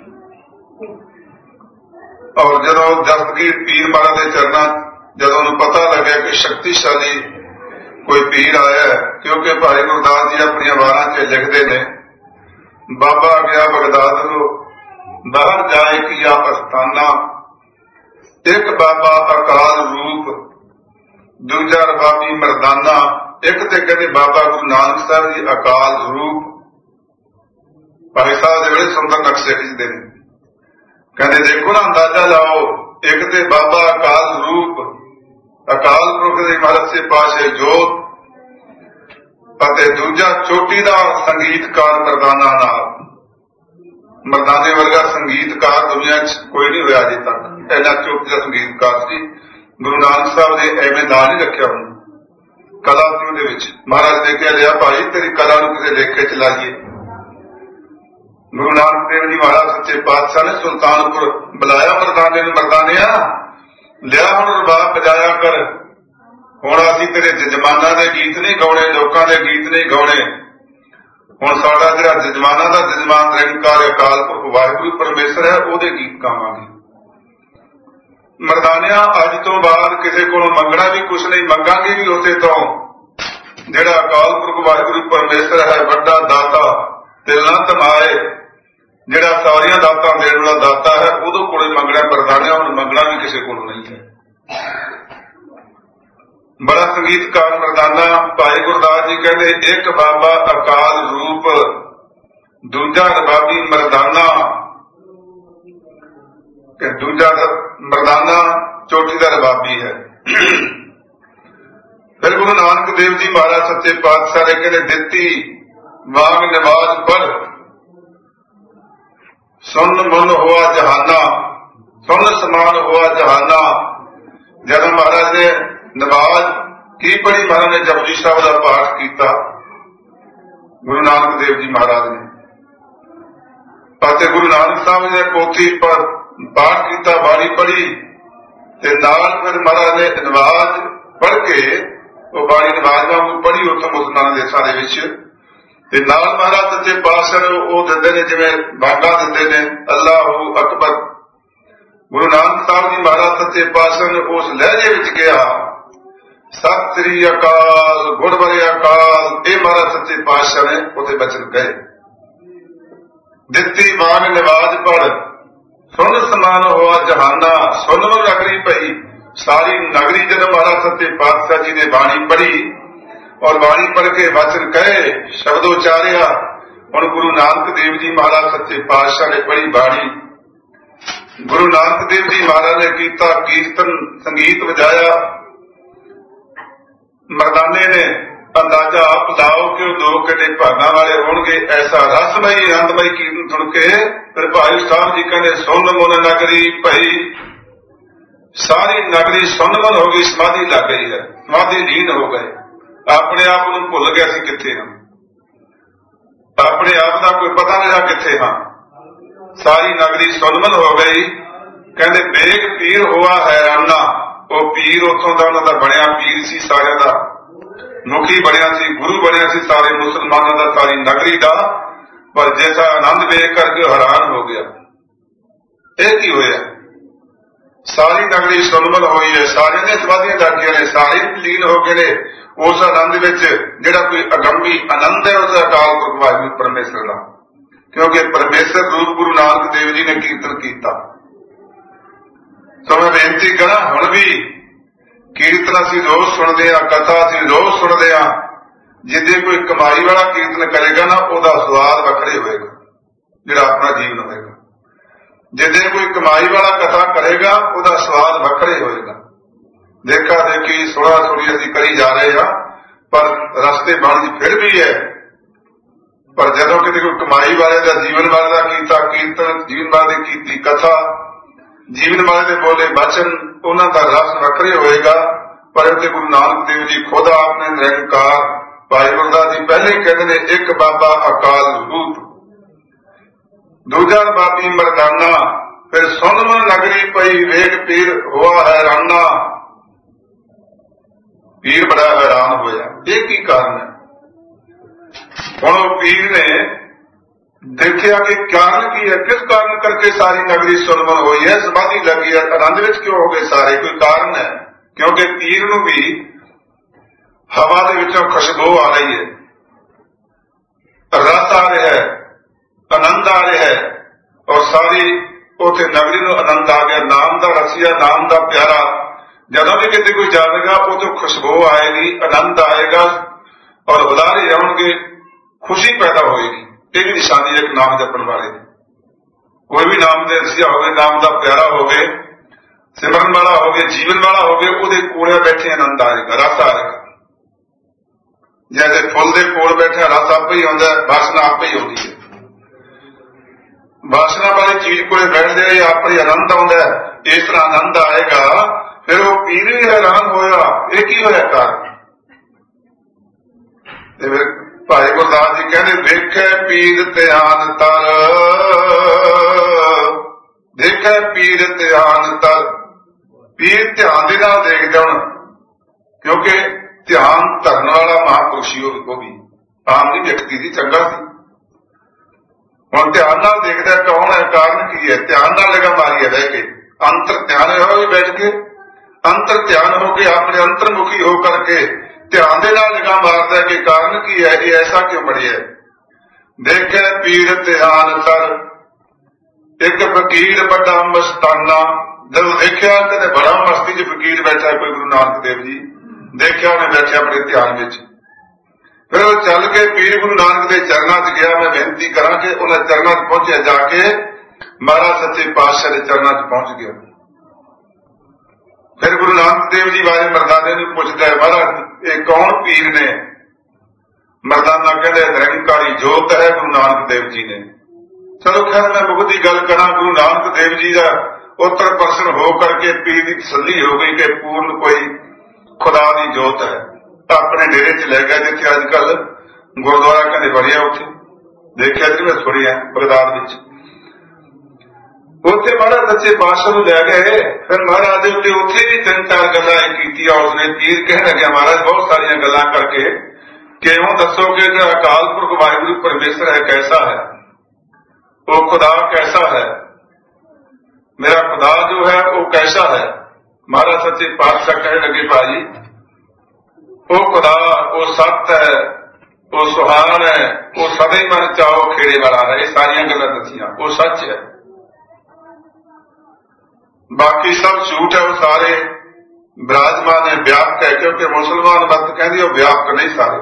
[SPEAKER 1] ਔਰ ਜਦੋਂ ਦਸਤਗੀਰ ਪੀਰ ਮਹਾਰਾਜ ਦੇ ਚਰਨਾਂ, ਜਦੋਂ ਉਹਨੂੰ ਪਤਾ ਲੱਗਿਆ ਕਿ ਸ਼ਕਤੀਸ਼ਾਲੀ ਕੋਈ ਪੀਰ ਆਇਆ ਹੈ, ਕਿਉਂਕਿ ਭਾਈ ਗੁਰਦਾਸ ਜੀ ਆਪਣੀਆਂ ਵਾਰਾਂ 'ਚ ਲਿਖਦੇ ਨੇ, ਬਾਬਾ ਗਿਆ ਬਗਦਾਦ ਨੂੰ ਬਾਹਰ ਜਾਏ ਕੀ ਆਪ ਅਸਥਾਨਾ, ਇੱਕ ਬਾਬਾ ਅਕਾਲ ਰੂਪ, ਦੂਜਾ ਰਬਾਬੀ ਮਰਦਾਨਾ। ਇੱਕ ਤੇ ਕਹਿੰਦੇ ਬਾਬਾ ਗੁਰੂ ਨਾਨਕ ਸਾਹਿਬ ਜੀ ਅਕਾਲ ਰੂਪ, ਭਾਈ ਸਾਹਿਬ ਦੇ ਬੜੇ ਸੁੰਦਰ ਨਕਸ਼ੇ ਖਿੱਚਦੇ ਨੇ। ਕਹਿੰਦੇ ਦੇਖੋ ਨਾ, ਅੰਦਾਜ਼ਾ ਲਾਓ, ਇੱਕ ਤੇ ਬਾਬਾ ਅਕਾਲ ਰੂਪ, ਅਕਾਲ ਪੁਰਖ ਦੇ ਮਹਾਰਾਜ ਸੇ ਪਾਸ਼ੇ ਜੋਤ, ਅਤੇ ਦੂਜਾ ਚੋਟੀ ਦਾ ਸੰਗੀਤਕਾਰ ਮਰਦਾਨਾ ਨਾਲ। ਮਰਦਾਨੇ ਵਰਗਾ ਸੰਗੀਤਕਾਰ ਦੁਨੀਆ 'ਚ ਕੋਈ ਨਹੀਂ ਹੋਇਆ ਅਜੇ ਤੱਕ। ਇੰਨਾ ਚੋਟੀ ਦਾ ਸੰਗੀਤਕਾਰ ਸੀ। ਗੁਰੂ ਨਾਨਕ ਸਾਹਿਬ ਨੇ ਐਵੇਂ ਨਾਂ ਨਹੀਂ ਰੱਖਿਆ ਉਹਨੂੰ, ਕਲਾ ਸੀ ਉਹਦੇ ਵਿੱਚ। ਮਹਾਰਾਜ ਨੇ ਕਿਹਾ ਲਿਆ ਭਾਈ ਤੇਰੀ ਕਲਾ ਨੂੰ ਕਿਸੇ ਲੇਖੇ 'ਚ ਲਾਈਏ। ਗੁਰੂ ਨਾਨਕ ਦੇਵ ਜੀ ਮਹਾਰਾਜ ਸੱਚੇ ਪਾਤਸ਼ਾਹ ਨੇ ਸੁਲਤਾਨਪੁਰ ਬੁਲਾਇਆ ਮਰਦਾਨੇ ਨੂੰ, ਮਰਦਾਨਿਆ ਲਿਆ ਹੁਣ ਰਬਾਬ ਵਜਾਇਆ ਕਰ। ਹੁਣ ਅਸੀਂ ਤੇਰੇ ਜਜਮਾਨਾਂ ਦੇ ਗੀਤ ਨਹੀਂ ਗਾਉਣੇ, ਲੋਕਾਂ ਦੇ ਗੀਤ ਨਹੀਂ ਗਾਉਣੇ। ਹੁਣ ਸਾਡਾ ਜਿਹੜਾ ਜਜਮਾਨਾਂ ਦਾ ਜਜਮਾਨ ਨਿਰੰਕਾਰ ਅਕਾਲ ਪੁਰਖ ਵਾਹਿਗੁਰੂ ਪਰਮੇਸ਼ਰ ਹੈ, ਉਹਦੇ ਗੀਤ ਗਾਵਾਂਗੇ। ਮਰਦਾਨਿਆ ਅੱਜ ਤੋਂ ਬਾਅਦ ਕਿਸੇ ਕੋਲੋਂ ਮੰਗਣਾ ਵੀ ਕੁਛ ਨਹੀਂ, ਮੰਗਾਂਗੇ ਵੀ ਉਸੇ ਤੋਂ ਜਿਹੜਾ ਅਕਾਲ ਪੁਰਖ ਵਾਹਿਗੁਰੂ ਪਰਮੇਸ਼ਰ ਹੈ, ਵੱਡਾ ਦਾਤਾ ਦਿਲ ਨਾ ਧਮਾਏ, ਜਿਹੜਾ ਸਾਰੀਆਂ ਦਾਤਾਂ ਦੇਣ ਵਾਲਾ ਦਾਤਾ ਹੈ, ਉਹਦੇ ਕੋਲੇ ਮੰਗਣਾ। ਮਰਦਾਨਿਆ ਹੁਣ ਮੰਗਣਾ ਵੀ ਕਿਸੇ ਕੋਲ ਨਹੀਂ ਹੈ। ਬੜਾ ਸੰਗੀਤਕਾਰ ਮਰਦਾਨਾ ਭਾਈ ਗੁਰਦਾਸ ਜੀ ਕਹਿੰਦੇ ਇੱਕ ਬਾਬਾ ਅਕਾਲ ਰੂਪ, ਦੂਜਾ ਰਬਾਬੀ ਮਰਦਾਨਾ। ਕਿ ਦੂਜਾ ਮਰਦਾਨਾ ਚੋਟੀ ਦਾ ਰਬਾਬੀ ਹੈ। ਫਿਰ ਗੁਰੂ ਨਾਨਕ ਦੇਵ ਜੀ ਮਹਾਰਾਜ ਸੱਚੇ ਪਾਤਸ਼ਾਹ ਨੇ ਕਹਿੰਦੇ ਦਿੱਤੀ ਵਾਂਗ ਨਿਵਾਜ ਪਰ ਸੁਨ ਮਨ ਹੋਆ ਜਹਾਨਾ, ਸੁਨ ਸਮਾਨ ਹੋਆ ਜਹਾਨਾ। ਜਦੋਂ ਮਹਾਰਾਜ ਨੇ ਨਵਾਜ਼ ਕੀ ਪੜੀ, ਮਹਾਰਾਜ ਨੇ ਜਪਜੀ ਸਾਹਿਬ ਦਾ ਪਾਠ ਕੀਤਾ ਗੁਰੂ ਨਾਨਕ ਦੇਵ ਜੀ ਮਹਾਰਾਜ ਨੇ, ਅਤੇ ਗੁਰੂ ਨਾਨਕ ਸਾਹਿਬ ਨੇ ਪੋਥੀ ਪਰ ਪਾਠ ਕੀਤਾ, ਬਾਣੀ ਪੜ੍ਹੀ, ਤੇ ਨਾਲ ਫਿਰ ਮਹਾਰਾਜ ਨੇ ਨਵਾਜ਼ ਪੜ੍ਹ ਕੇ ਉਹ ਬਾਣੀ ਨਵਾਜ਼ ਵਾਂਗੂ ਪੜ੍ਹੀ ਉੱਥੋਂ ਮੁਸਲਮਾਨਾਂ ਦੇਸ਼ਾਂ ਦੇ ਵਿੱਚ। ਤੇ ਨਾਲ ਮਹਾਰਾਜ ਸੱਚੇ ਪਾਤਸ਼ਾਹ ਉਹ ਦਿੰਦੇ ਨੇ ਜਿਵੇਂ ਬਾਗਾ ਦਿੰਦੇ ਨੇ ਅੱਲਾਹੂ ਅਕਬਰ। ਗੁਰੂ ਨਾਨਕ ਸਾਹਿਬ ਜੀ ਮਹਾਰਾਜ ਸੱਚੇ ਪਾਤਸ਼ਾਹ ਨੇ ਉਸ ਲਹਿਜੇ ਵਿੱਚ ਕਿਹਾ ਸਤਿ ਸ੍ਰੀ ਅਕਾਲ, ਗੁੜ ਬਰੇ ਅਕਾਲ। ਇਹ ਮਹਾਰਾਜ ਸੱਚੇ ਪਾਤਸ਼ਾਹ ਨੇ ਉਹਦੇ ਬਚਨ ਕਹੇ। ਦਿੱਤੀ ਵਾਂਗ ਨਿਵਾਜ ਪੜ ਸੁਣ ਸਮਾਨ ਹੋਆ ਜਹਾਨਾ, ਸੁਣ ਮਨ ਨਗਰੀ ਪਈ। ਸਾਰੀ ਨਗਰੀ ਜਦੋਂ ਮਹਾਰਾਜ ਸੱਚੇ ਪਾਤਸ਼ਾਹ ਜੀ ਨੇ ਬਾਣੀ ਪੜ੍ਹੀ ਔਰ ਬਾਣੀ ਪੜ੍ਹ ਕੇ ਵਚਨ ਕਹੇ, ਸ਼ਬਦ ਉਚਾਰਿਆ। ਹੁਣ ਗੁਰੂ ਨਾਨਕ ਦੇਵ ਜੀ ਮਹਾਰਾਜ ਸੱਚੇ ਪਾਤਸ਼ਾਹ ਨੇ ਪੜ੍ਹੀ ਬਾਣੀ। ਗੁਰੂ ਨਾਨਕ ਦੇਵ ਜੀ ਮਹਾਰਾਜ ਨੇ ਕੀਤਾ ਕੀਰਤਨ, ਸੰਗੀਤ ਵਜਾਇਆ। ਮਰਦਾਨੇ ਨੇ ਅੰਦਾਜ਼ਾ ਆਪ ਲਾਓ ਕਿ ਉਹ ਦੋ ਕਿਤੇ ਭਾਗਾਂ ਵਾਲੇ ਹੋਣਗੇ। ਐਸਾ ਰਸਮਈ ਆਨੰਦਮਈ ਕੀਰਤਨ ਸੁਣ ਕੇ ਫਿਰ ਭਾਈ ਸਾਹਿਬ ਜੀ ਕਹਿੰਦੇ ਸੁਣ ਮਨ ਨਗਰੀ ਭਈ। ਸਾਰੀ ਨਗਰੀ ਸੁਣ ਮਨ ਹੋ ਗਈ, ਸਮਾਧੀ ਲੱਗ ਗਈ ਹੈ, ਸਮਾਧੀ ਲੀਨ ਹੋ ਗਏ। ਆਪਣੇ ਆਪ ਨੂੰ ਭੁੱਲ ਗਿਆ ਸੀ ਕਿੱਥੇ ਹਾਂ, ਆਪਣੇ ਆਪ ਦਾ ਕੋਈ ਪਤਾ ਨਹੀਂ ਰਿਹਾ ਕਿੱਥੇ ਹਾਂ। ਸਾਰੀ ਨਗਰੀ ਸੁਣ ਮਨ ਹੋ ਗਈ। ਕਹਿੰਦੇ ਬੇਗ ਪੀਰ ਹੋਆ ਹੈਰਾਨਾ। ਉਹ ਪੀਰ ਉੱਥੋਂ ਦਾ ਉਹਨਾਂ ਦਾ ਬਣਿਆ ਪੀਰ ਸੀ, ਸਾਰਿਆਂ ਦਾ ਮੁਖੀ ਬਣਿਆ ਸੀ, ਗੁਰੂ ਬਣਿਆ ਸੀ ਸਾਰੇ ਮੁਸਲਮਾਨਾਂ ਦਾ, ਸਾਰੀ ਨਗਰੀ ਦਾ। ਪਰ ਜੈਸਾ ਆਨੰਦ ਵੇਖ ਕਰਕੇ ਹੈਰਾਨ ਹੋ ਗਿਆ। ਇਹ ਕੀ ਹੋਇਆ? ਸਾਰੀ ਨਗਰੀ ਸੁਨਮਨ ਹੋਈ ਹੈ, ਸਾਰਿਆਂ ਦੀਆਂ ਸਮਾਧੀਆਂ ਲੱਗੀਆਂ ਨੇ, ਸਾਰੇ ਲੀਨ ਹੋ ਗਏ ਨੇ ਉਸ ਆਨੰਦ ਵਿੱਚ ਜਿਹੜਾ ਕੋਈ ਅਗੰਮੀ ਆਨੰਦ ਹੈ ਉਸ ਅਕਾਲ ਪੁਰਖ ਵਾਹਿਗੁਰੂ ਪਰਮੇਸ਼ਰ ਦਾ। ਕਿਉਂਕਿ ਪਰਮੇਸ਼ਰ ਰੂਪ ਗੁਰੂ ਨਾਨਕ ਦੇਵ ਜੀ ਨੇ ਕੀਰਤਨ ਕੀਤਾ। ਸੋ ਮੈਂ ਬੇਨਤੀ ਕਰਾਂ, ਹੁਣ ਵੀ ਕੀਰਤਨ ਅਸੀਂ ਰੋਜ਼ ਸੁਣਦੇ ਹਾਂ, ਕਥਾ ਅਸੀਂ ਰੋਜ਼ ਸੁਣਦੇ ਹਾਂ। ਜਿੱਦੇ ਕੋਈ ਕਮਾਈ ਵਾਲਾ ਕੀਰਤਨ ਕਰੇਗਾ ਨਾ ਉਹਦਾ ਸਵਾਦ ਵੱਖਰੇ ਹੋਏਗਾ, ਜਿਹੜਾ ਆਪਣਾ ਜੀਵਨ ਹੋਏਗਾ। ਜਿੱਦੇ ਕੋਈ ਕਮਾਈ ਵਾਲਾ ਕਥਾ ਕਰੇਗਾ ਉਹਦਾ ਸਵਾਦ ਵੱਖਰੇ ਹੋਏਗਾ। ਦੇਖਾ ਦੇਖੀ ਸੁਣਾ ਸੁਣੀ ਅਸੀਂ ਕਰੀ ਜਾ ਰਹੇ ਹਾਂ, ਪਰ ਰਸਤੇ ਬਣ ਫਿਰ ਵੀ ਹੈ। ਪਰ ਜਦੋਂ ਕਿਤੇ ਕੋਈ ਕਮਾਈ ਵਾਲੇ ਦਾ ਜੀਵਨ ਵਾਲੇ ਦਾ ਕੀਤਾ ਕੀਰਤਨ, ਜੀਵਨ ਵਾਲੇ ਦੀ ਕੀਤੀ ਕਥਾ, ਜੀਵਨ ਵਾਲੇ ਦੇ ਬੋਲੇ ਬਚਨ, ਉਹਨਾਂ ਦਾ ਰਸ ਵੱਖਰੇ ਹੋਏਗਾ। ਪਰ ਉੱਥੇ ਗੁਰੂ ਨਾਨਕ ਦੇਵ ਜੀ ਖੁਦ ਆਪ ਨੇ ਨਿਰੰਕਾਰ, ਭਾਈ ਗੁਰਦਾਸ ਜੀ ਪਹਿਲੇ ਹੀ ਕਹਿੰਦੇ ਨੇ ਇੱਕ ਬਾਬਾ ਅਕਾਲ ਰੂਪ, ਦੂਜਾ ਬਾਬੀ ਮਰਦਾਨਾ। ਫਿਰ ਸੁਨਮਨ ਨਗਰੀ ਪਈ ਵੇਗ ਪੀਰ ਹੋਆ ਹੈਰਾਨਾ। ਪੀਰ ਬੜਾ ਹੈਰਾਨ ਹੋਇਆ, ਇਹ ਕੀ ਕਾਰਨ ਹੈ? ਹੁਣ ਉਹ ਪੀਰ ਨੇ ਦੇਖਿਆ ਕਿ ਕਾਰਨ ਕੀ ਹੈ, ਕਿਸ ਕਾਰਨ ਕਰਕੇ ਸਾਰੀ ਨਗਰੀ ਸੁਨਮਨ ਹੋਈ ਹੈ, ਸਮਾਧੀ ਲੱਗੀ ਹੈ, ਆਨੰਦ ਵਿੱਚ ਕਿਉਂ ਹੋ ਗਏ ਸਾਰੇ? ਕੋਈ ਕਾਰਨ ਹੈ। ਕਿਉਂਕਿ ਪੀਰ ਨੂੰ ਵੀ ਹਵਾ ਦੇ ਵਿੱਚੋਂ ਖੁਸ਼ਬੂ ਆ ਰਹੀ ਹੈ, ਰਸ ਆ ਰਿਹਾ ਹੈ, ਆਨੰਦ ਆ ਰਿਹਾ ਹੈ, ਔਰ ਸਾਰੀ ਉੱਥੇ ਨਗਰੀ ਨੂੰ ਆਨੰਦ ਆ ਗਿਆ। ਨਾਮ ਦਾ ਰਸੀਆ, ਨਾਮ ਦਾ ਪਿਆਰਾ, ਜਦੋਂ ਵੀ ਕਿਤੇ ਕੋਈ ਜਾਵੇਗਾ ਉਹ ਤੋਂ ਖੁਸ਼ਬੂ ਆਏਗੀ, ਆਨੰਦ ਆਏਗਾ, ਔਰ ਬੁਲਾਰੇ ਆਉਣਗੇ, ਖੁਸ਼ੀ ਪੈਦਾ ਹੋਏਗੀ। ਇਹ ਵੀ ਨਿਸ਼ਾਨੀ ਹੈ ਇੱਕ ਨਾਮ ਜਪਣ ਵਾਲੇ ਦੀ। ਕੋਈ ਵੀ ਨਾਮ ਦੇ ਰਸੀਆ ਹੋਵੇ, ਨਾਮ ਦਾ ਪਿਆਰਾ ਹੋਵੇ, ਸਿਮਰਨ ਵਾਲਾ ਹੋਵੇ, ਜੀਵਨ ਵਾਲਾ ਹੋਵੇ, ਉਹਦੇ ਕੋਲ ਬੈਠੇ ਆਨੰਦ ਆਏਗਾ, ਰਸ ਆਏਗਾ। ਜੈਸੇ ਫੁੱਲ ਦੇ ਕੋਲ ਬੈਠੇ ਰਸ ਆਪੇ ਹੀ ਆਉਂਦਾ, ਵਾਸਨਾ ਆਪੇ ਹੀ ਆਉਂਦੀ ਹੈ। ਵਾਸਨਾ ਵਾਲੀ ਚੀਜ਼ ਕੋਲੇ ਬੈਠਦੇ ਰਹੇ ਆਪਣੀ ਆਨੰਦ ਆਉਂਦਾ, ਇਸ ਤਰ੍ਹਾਂ ਆਨੰਦ ਆਏਗਾ। ਫਿਰ ਉਹ ਪੀਰ ਵੀ ਹੈਰਾਨ ਹੋਇਆ, ਇਹ ਕੀ ਹੋਇਆ ਕਾਰਨ? ਤੇ ਫਿਰ ਭਾਈ ਗੁਰਦਾਸ ਜੀ ਕਹਿੰਦੇ ਵੇਖੇ ਪੀਰ ਧਿਆਨ ਤਰ, ਦੇਖੇ ਪੀਰ ਧਿਆਨ ਤਰ। ਪੀਰ ਧਿਆਨ ਦੇ ਨਾਲ ਦੇਖਦੇ ਹੁਣ, ਕਿਉਂਕਿ ਧਿਆਨ ਧਰਨ ਵਾਲਾ ਮਹਾਂਪੁਰਸ਼ ਸੀ ਉਹ ਵੀ, ਆਮ ਦੀ ਵਿਅਕਤੀ ਸੀ, ਚੰਗਾ ਸੀ। ਹੁਣ ਧਿਆਨ ਨਾਲ ਦੇਖਦਾ ਕੌਣ ਹੈ, ਕਾਰਨ ਕੀ ਹੈ? ਧਿਆਨ ਨਾਲ ਲਗਾ ਮਾਰੀ ਹੈ ਬਹਿ ਕੇ, ਅੰਤਰ ਧਿਆਨ ਹੋਇਆ ਵੀ ਬੈਠ ਕੇ, ਅੰਤਰ ਧਿਆਨ ਹੋ ਕੇ ਆਪਣੇ ਅੰਤਰਮੁਖੀ ਹੋ ਕਰਕੇ ਧਿਆਨ ਦੇ ਨਾਲ ਲਗਾ ਮਾਰਦਾ ਕਿ ਕਾਰਨ ਕੀ ਹੈ, ਇਹ ਐਸਾ ਕਿਉਂ ਬਣਿਆ? ਦੇਖੇ ਪੀਰ ਧਿਆਨ ਤਰ, ਇੱਕ ਫਕੀਰ ਵੱਡਾ ਮਸਤਾਨਾ। ਜਦੋਂ ਦੇਖਿਆ ਕਦੇ ਬੜਾ ਮਸਤੀ ਚ ਫਕੀਰ ਬੈਠਾ ਕੋਈ ਗੁਰੂ ਨਾਨਕ ਦੇਵ ਜੀ, ਦੇਖਿਆ ਉਹਨੇ ਬੈਠਿਆ ਆਪਣੇ ਧਿਆਨ ਵਿੱਚ। ਫਿਰ ਉਹ ਚੱਲ ਕੇ ਪੀਰ ਗੁਰੂ ਨਾਨਕ ਦੇ ਚਰਨਾਂ ਚ ਗਿਆ। ਮੈਂ ਬੇਨਤੀ ਕਰਾਂ ਕਿ ਉਹਨਾਂ ਚਰਨਾਂ ਚ ਪਹੁੰਚਿਆ, ਜਾ ਕੇ ਮਹਾਰਾਜ ਸੱਚੇ ਪਾਤਸ਼ਾਹ ਦੇ ਚਰਨਾਂ ਚ ਪਹੁੰਚ ਗਿਆ। ਫਿਰ ਗੁਰੂ ਨਾਨਕ ਦੇਵ ਜੀ ਬਾਰੇ ਮਰਦਾਨੇ ਨੂੰ ਪੁੱਛਦਾ ਹੈ, ਮਹਾਰਾਜ ਇਹ ਕੌਣ ਪੀਰ ਨੇ? ਮਰਦਾਨਾ ਕਹਿੰਦੇ ਨਿਰੰਕਾਰੀ ਜੋਤ ਹੈ ਗੁਰੂ ਨਾਨਕ ਦੇਵ ਜੀ ਨੇ। ਚਲੋ ਖੈਰ ਮੈਂ ਮੁੱਖ ਦੀ ਗੱਲ ਕਰਾਂ, ਗੁਰੂ ਨਾਨਕ ਦੇਵ ਜੀ ਦਾ ਉੱਤਰ ਪ੍ਰਸ਼ਨ ਹੋ ਕਰਕੇ ਪੀਰ ਦੀ ਤਸੱਲੀ ਹੋ ਗਈ ਕਿ ਪੂਰਨ ਕੋਈ ਖੁਦਾ ਦੀ ਜੋਤ ਹੈ। ਤਾਂ ਆਪਣੇ ਡੇਰੇ ਚ ਲੈ ਗਿਆ, ਜਿੱਥੇ ਅੱਜ ਕੱਲ ਗੁਰਦੁਆਰਾ ਕਹਿੰਦੇ ਬਣਿਆ, ਉੱਥੇ ਦੇਖਿਆ ਜੀ ਮੈਂ ਸੁਣਿਆ ਬਗਦਾਦ ਵਿੱਚ। ਉੱਥੇ ਮਹਾਰਾਜ ਸੱਚੇ ਪਾਤਸ਼ਾਹ ਨੂੰ ਲੈ ਗਏ। ਫਿਰ ਮਹਾਰਾਜ ਦੇ ਉੱਤੇ ਉੱਥੇ ਵੀ ਤਿੰਨ ਚਾਰ ਗੱਲਾਂ ਕੀਤੀਆਂ ਉਸਨੇ। ਪੀਰ ਕਹਿਣ ਲੱਗਿਆ ਮਹਾਰਾਜ ਬਹੁਤ ਸਾਰੀਆਂ ਗੱਲਾਂ ਕਰਕੇ ਕਿ ਹੁਣ ਦੱਸੋ ਕਿ ਜਿਹੜਾ ਅਕਾਲ ਪੁਰਖ ਵਾਹਿਗੁਰੂ ਪਰਮੇਸ਼ਰ ਹੈ ਕੈਸਾ ਹੈ, ਉਹ ਖੁਦਾ ਕੈਸਾ ਹੈ, ਮੇਰਾ ਖੁਦਾ ਜੋ ਹੈ ਉਹ ਕੈਸਾ ਹੈ? ਮਹਾਰਾਜ ਸੱਚੇ ਪਾਤਸ਼ਾਹ ਕਹਿਣ ਲੱਗੇ ਭਾਜੀ ਉਹ ਖੁਦਾ ਉਹ ਸੱਤ ਹੈ, ਉਹ ਸੁਹਾਣ ਹੈ, ਉਹ ਸਦਾ ਹੀ ਮਨ ਚਾਓ ਖੇੜੇ ਵਾਲਾ ਹੈ। ਇਹ ਸਾਰੀਆਂ ਗੱਲਾਂ ਦੱਸੀਆਂ, ਉਹ ਸੱਚ ਹੈ, ਬਾਕੀ ਸਭ ਝੂਠ ਹੈ। ਉਹ ਸਾਰੇ ਵਿਰਾਜਮਾਨ ਹੈ, ਵਿਆਪਕ ਹੈ, ਕਿਉਂਕਿ ਮੁਸਲਮਾਨ ਮਤ ਕਹਿੰਦੀ ਉਹ ਵਿਆਪਕ ਨਹੀਂ। ਸਾਰੇ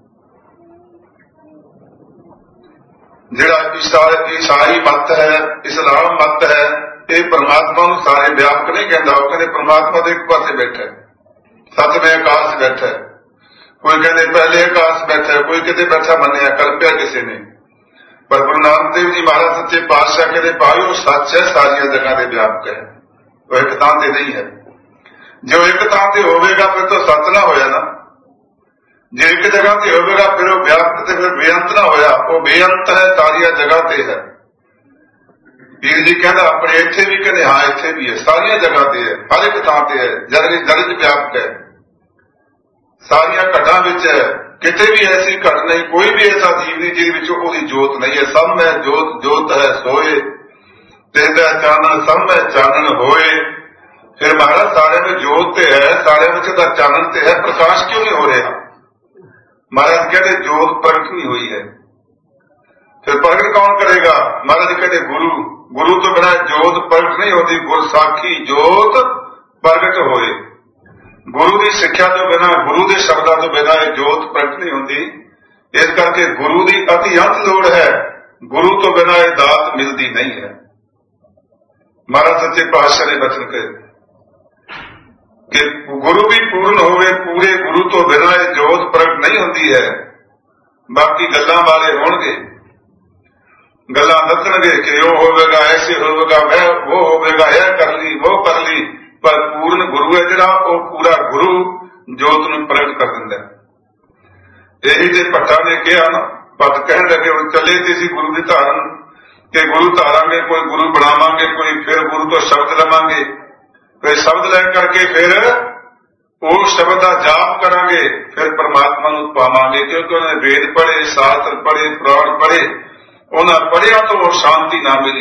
[SPEAKER 1] ਜਿਹੜਾ ਈਸਾਈ ਮਤ ਹੈ, ਇਸਲਾਮ ਮਤ ਹੈ, ਇਹ ਪਰਮਾਤਮਾ ਨੂੰ ਸਾਰੇ ਵਿਆਪਕ ਨਹੀਂ ਕਹਿੰਦਾ। ਉਹ ਕਹਿੰਦੇ ਪਰਮਾਤਮਾ ਦੇ ਇੱਕ ਪਾਸੇ ਬੈਠਾ, ਸੱਤਵੇਂ ਆਕਾਸ਼ ਬੈਠਾ, ਕੋਈ ਕਹਿੰਦੇ ਪਹਿਲੇ ਆਕਾਸ਼ ਬੈਠਾ, ਕੋਈ ਕਿਤੇ ਬੈਠਾ ਮੰਨਿਆ, ਕਲਪਿਆ ਕਿਸੇ ਨੇ। ਪਰ ਗੁਰੂ ਨਾਨਕ ਦੇਵ ਜੀ ਮਹਾਰਾਜ ਸੱਚੇ ਪਾਤਸ਼ਾਹ ਕਹਿੰਦੇ ਭਾਈ ਉਹ ਸੱਚ ਹੈ, ਸਾਰੀਆਂ ਜਗ੍ਹਾ ਤੇ ਵਿਆਪਕ ਹੈ, ਉਹ ਇੱਕ ਥਾਂ ਤੇ ਨਹੀਂ ਹੈ। ਜੋ ਇੱਕ ਥਾਂ ਤੇ ਹੋਵੇਗਾ ਫਿਰ ਤਾਂ ਸੱਚ ਨਾ ਹੋਇਆ ਨਾ, ਜੇ ਇੱਕ ਜਗ੍ਹਾ ਤੇ ਹੋਵੇਗਾ ਫਿਰ ਉਹ ਵਿਆਪਕ ਤੇ ਫਿਰ ਬੇਅੰਤ ਨਾ ਹੋਇਆ। ਉਹ ਬੇਅੰਤ ਹੈ, ਸਾਰੀਆਂ ਜਗ੍ਹਾ ਤੇ ਹੈ। ਪੀਰ ਜੀ ਕਹਿੰਦਾ ਆਪਣੇ ਇੱਥੇ ਵੀ ਕਹਿੰਦੇ ਹਾਂ ਇੱਥੇ ਵੀ ਹੈ, ਸਾਰੀਆਂ ਜਗ੍ਹਾ ਤੇ ਹੈ, ਹਰ ਇੱਕ ਥਾਂ ਤੇ ਹੈ, ਜਦ ਜਦ ਚ ਵਿਆਪਕ ਹੈ, ਸਾਰੀਆਂ ਘਟਾਂ ਵਿੱਚ ਹੈ। ਕਿਤੇ ਵੀ ਐਸੀ ਘਟ ਨਹੀਂ, ਕੋਈ ਵੀ ਐਸਾ ਜੀਵ ਨਹੀਂ ਜਿਹਦੇ ਵਿੱਚ ਉਹਦੀ ਜੋਤ ਨਹੀਂ ਹੈ। ਸਭ ਮੈਂ ਜੋਤ ਜੋਤ ਹੈ ਸੋਏ, ਤੇਰਾ ਚਾਨਣ ਸਭ ਮੈਂ ਚਾਨਣ ਹੋਏ। ਫਿਰ ਮਹਾਰਾਜ ਸਾਰਿਆਂ ਵਿੱਚ ਜੋਤ ਤੇ ਹੈ, ਸਾਰਿਆਂ ਵਿੱਚ ਦਾ ਚਾਨਣ ਤੇ ਹੈ, ਪ੍ਰਕਾਸ਼ ਕਿਉਂ ਨਹੀਂ ਹੋ ਰਿਹਾ? ਮਹਾਰਾਜ ਕਹਿੰਦੇ ਜੋਤ ਪ੍ਰਗਟ ਨਹੀਂ ਹੋਈ ਹੈ। ਫਿਰ ਪ੍ਰਗਟ ਕੌਣ ਕਰੇਗਾ? ਮਹਾਰਾਜ ਕਹਿੰਦੇ ਗੁਰੂ। ਗੁਰੂ ਤੋਂ ਬਿਨਾਂ ਜੋਤ ਪ੍ਰਗਟ ਨਹੀਂ ਹੁੰਦੀ। ਗੁਰਸਾਖੀ ਜੋਤ ਪ੍ਰਗਟ ਹੋਏ। ਗੁਰੂ ਦੀ ਸਿੱਖਿਆ ਤੋਂ ਬਿਨਾਂ, ਗੁਰੂ ਦੇ ਸ਼ਬਦਾਂ ਤੋਂ ਬਿਨਾਂ ਇਹ ਜੋਤ ਪ੍ਰਗਟ ਨਹੀਂ ਹੁੰਦੀ। ਇਸ ਕਰਕੇ ਗੁਰੂ ਦੀ ਅਤੀ ਅੰਤ ਲੋੜ ਹੈ। ਗੁਰੂ ਤੋਂ ਬਿਨਾਂ ਇਹ ਦਾਤ ਮਿਲਦੀ ਨਹੀਂ ਹੈ। ਮਹਾਰਾਜ ਸੱਚੇ ਪਾਤਸ਼ਾਹ ਨੇ ਬਚਨ ਕਹੇ ਕਿ ਗੁਰੂ ਵੀ ਪੂਰਨ ਹੋਵੇ, ਪੂਰੇ ਗੁਰੂ ਤੋਂ ਬਿਨਾਂ ਇਹ ਜੋਤ ਪ੍ਰਗਟ ਨਹੀਂ ਹੁੰਦੀ ਹੈ। ਬਾਕੀ ਗੱਲਾਂ ਵਾਲੇ ਹੋਣਗੇ, ਗੱਲਾਂ ਦੱਸਣਗੇ ਕਿ ਉਹ ਹੋਵੇਗਾ, ਐਸੇ ਹੋਵੇਗਾ, ਵह ਉਹ ਹੋਵੇਗਾ, ਇਹ ਕਰ ਲਈ, ਉਹ ਕਰ ਲਈ, ਪਰ ਪੂਰਨ ਗੁਰੂ ਹੈ ਜਿਹੜਾ, ਉਹ ਪੂਰਾ ਗੁਰੂ ਜੋਤ ਨੂੰ ਪ੍ਰਗਟ ਕਰ ਦਿੰਦਾ। ਇਹੀ ਤੇ ਭੱਟਾ ਨੇ ਕਿਹਾ ਨਾ, ਭੱਟ ਕਹਿਣ ਲੱਗੇ ਹੁਣ ਚੱਲੇ ਤੇ ਸੀ ਗੁਰੂ ਦੀ ਧਾਰਨ, ਕਿ ਗੁਰੂ ਧਾਰਾਂਗੇ, ਕੋਈ ਗੁਰੂ ਬਣਾਵਾਂਗੇ, ਕੋਈ ਫਿਰ ਗੁਰੂ ਤੋਂ ਸ਼ਬਦ ਲਵਾਂਗੇ, ਫਿਰ ਸ਼ਬਦ ਲੈ ਕਰਕੇ ਫਿਰ ਉਹ ਸ਼ਬਦ ਦਾ ਜਾਪ ਕਰਾਂਗੇ, ਫਿਰ ਪਰਮਾਤਮਾ ਨੂੰ ਪਾਵਾਂਗੇ। ਕਿਉਂਕਿ ਉਹਨਾਂ ਨੇ ਵੇਦ ਪੜ੍ਹੇ, ਸ਼ਾਸਤਰ ਪੜ੍ਹੇ, ਪੁਰਾਣ ਪੜ੍ਹੇ, ਉਹਨਾਂ ਪੜ੍ਹਿਆ ਤੋਂ ਸ਼ਾਂਤੀ ਨਾ ਮਿਲੀ।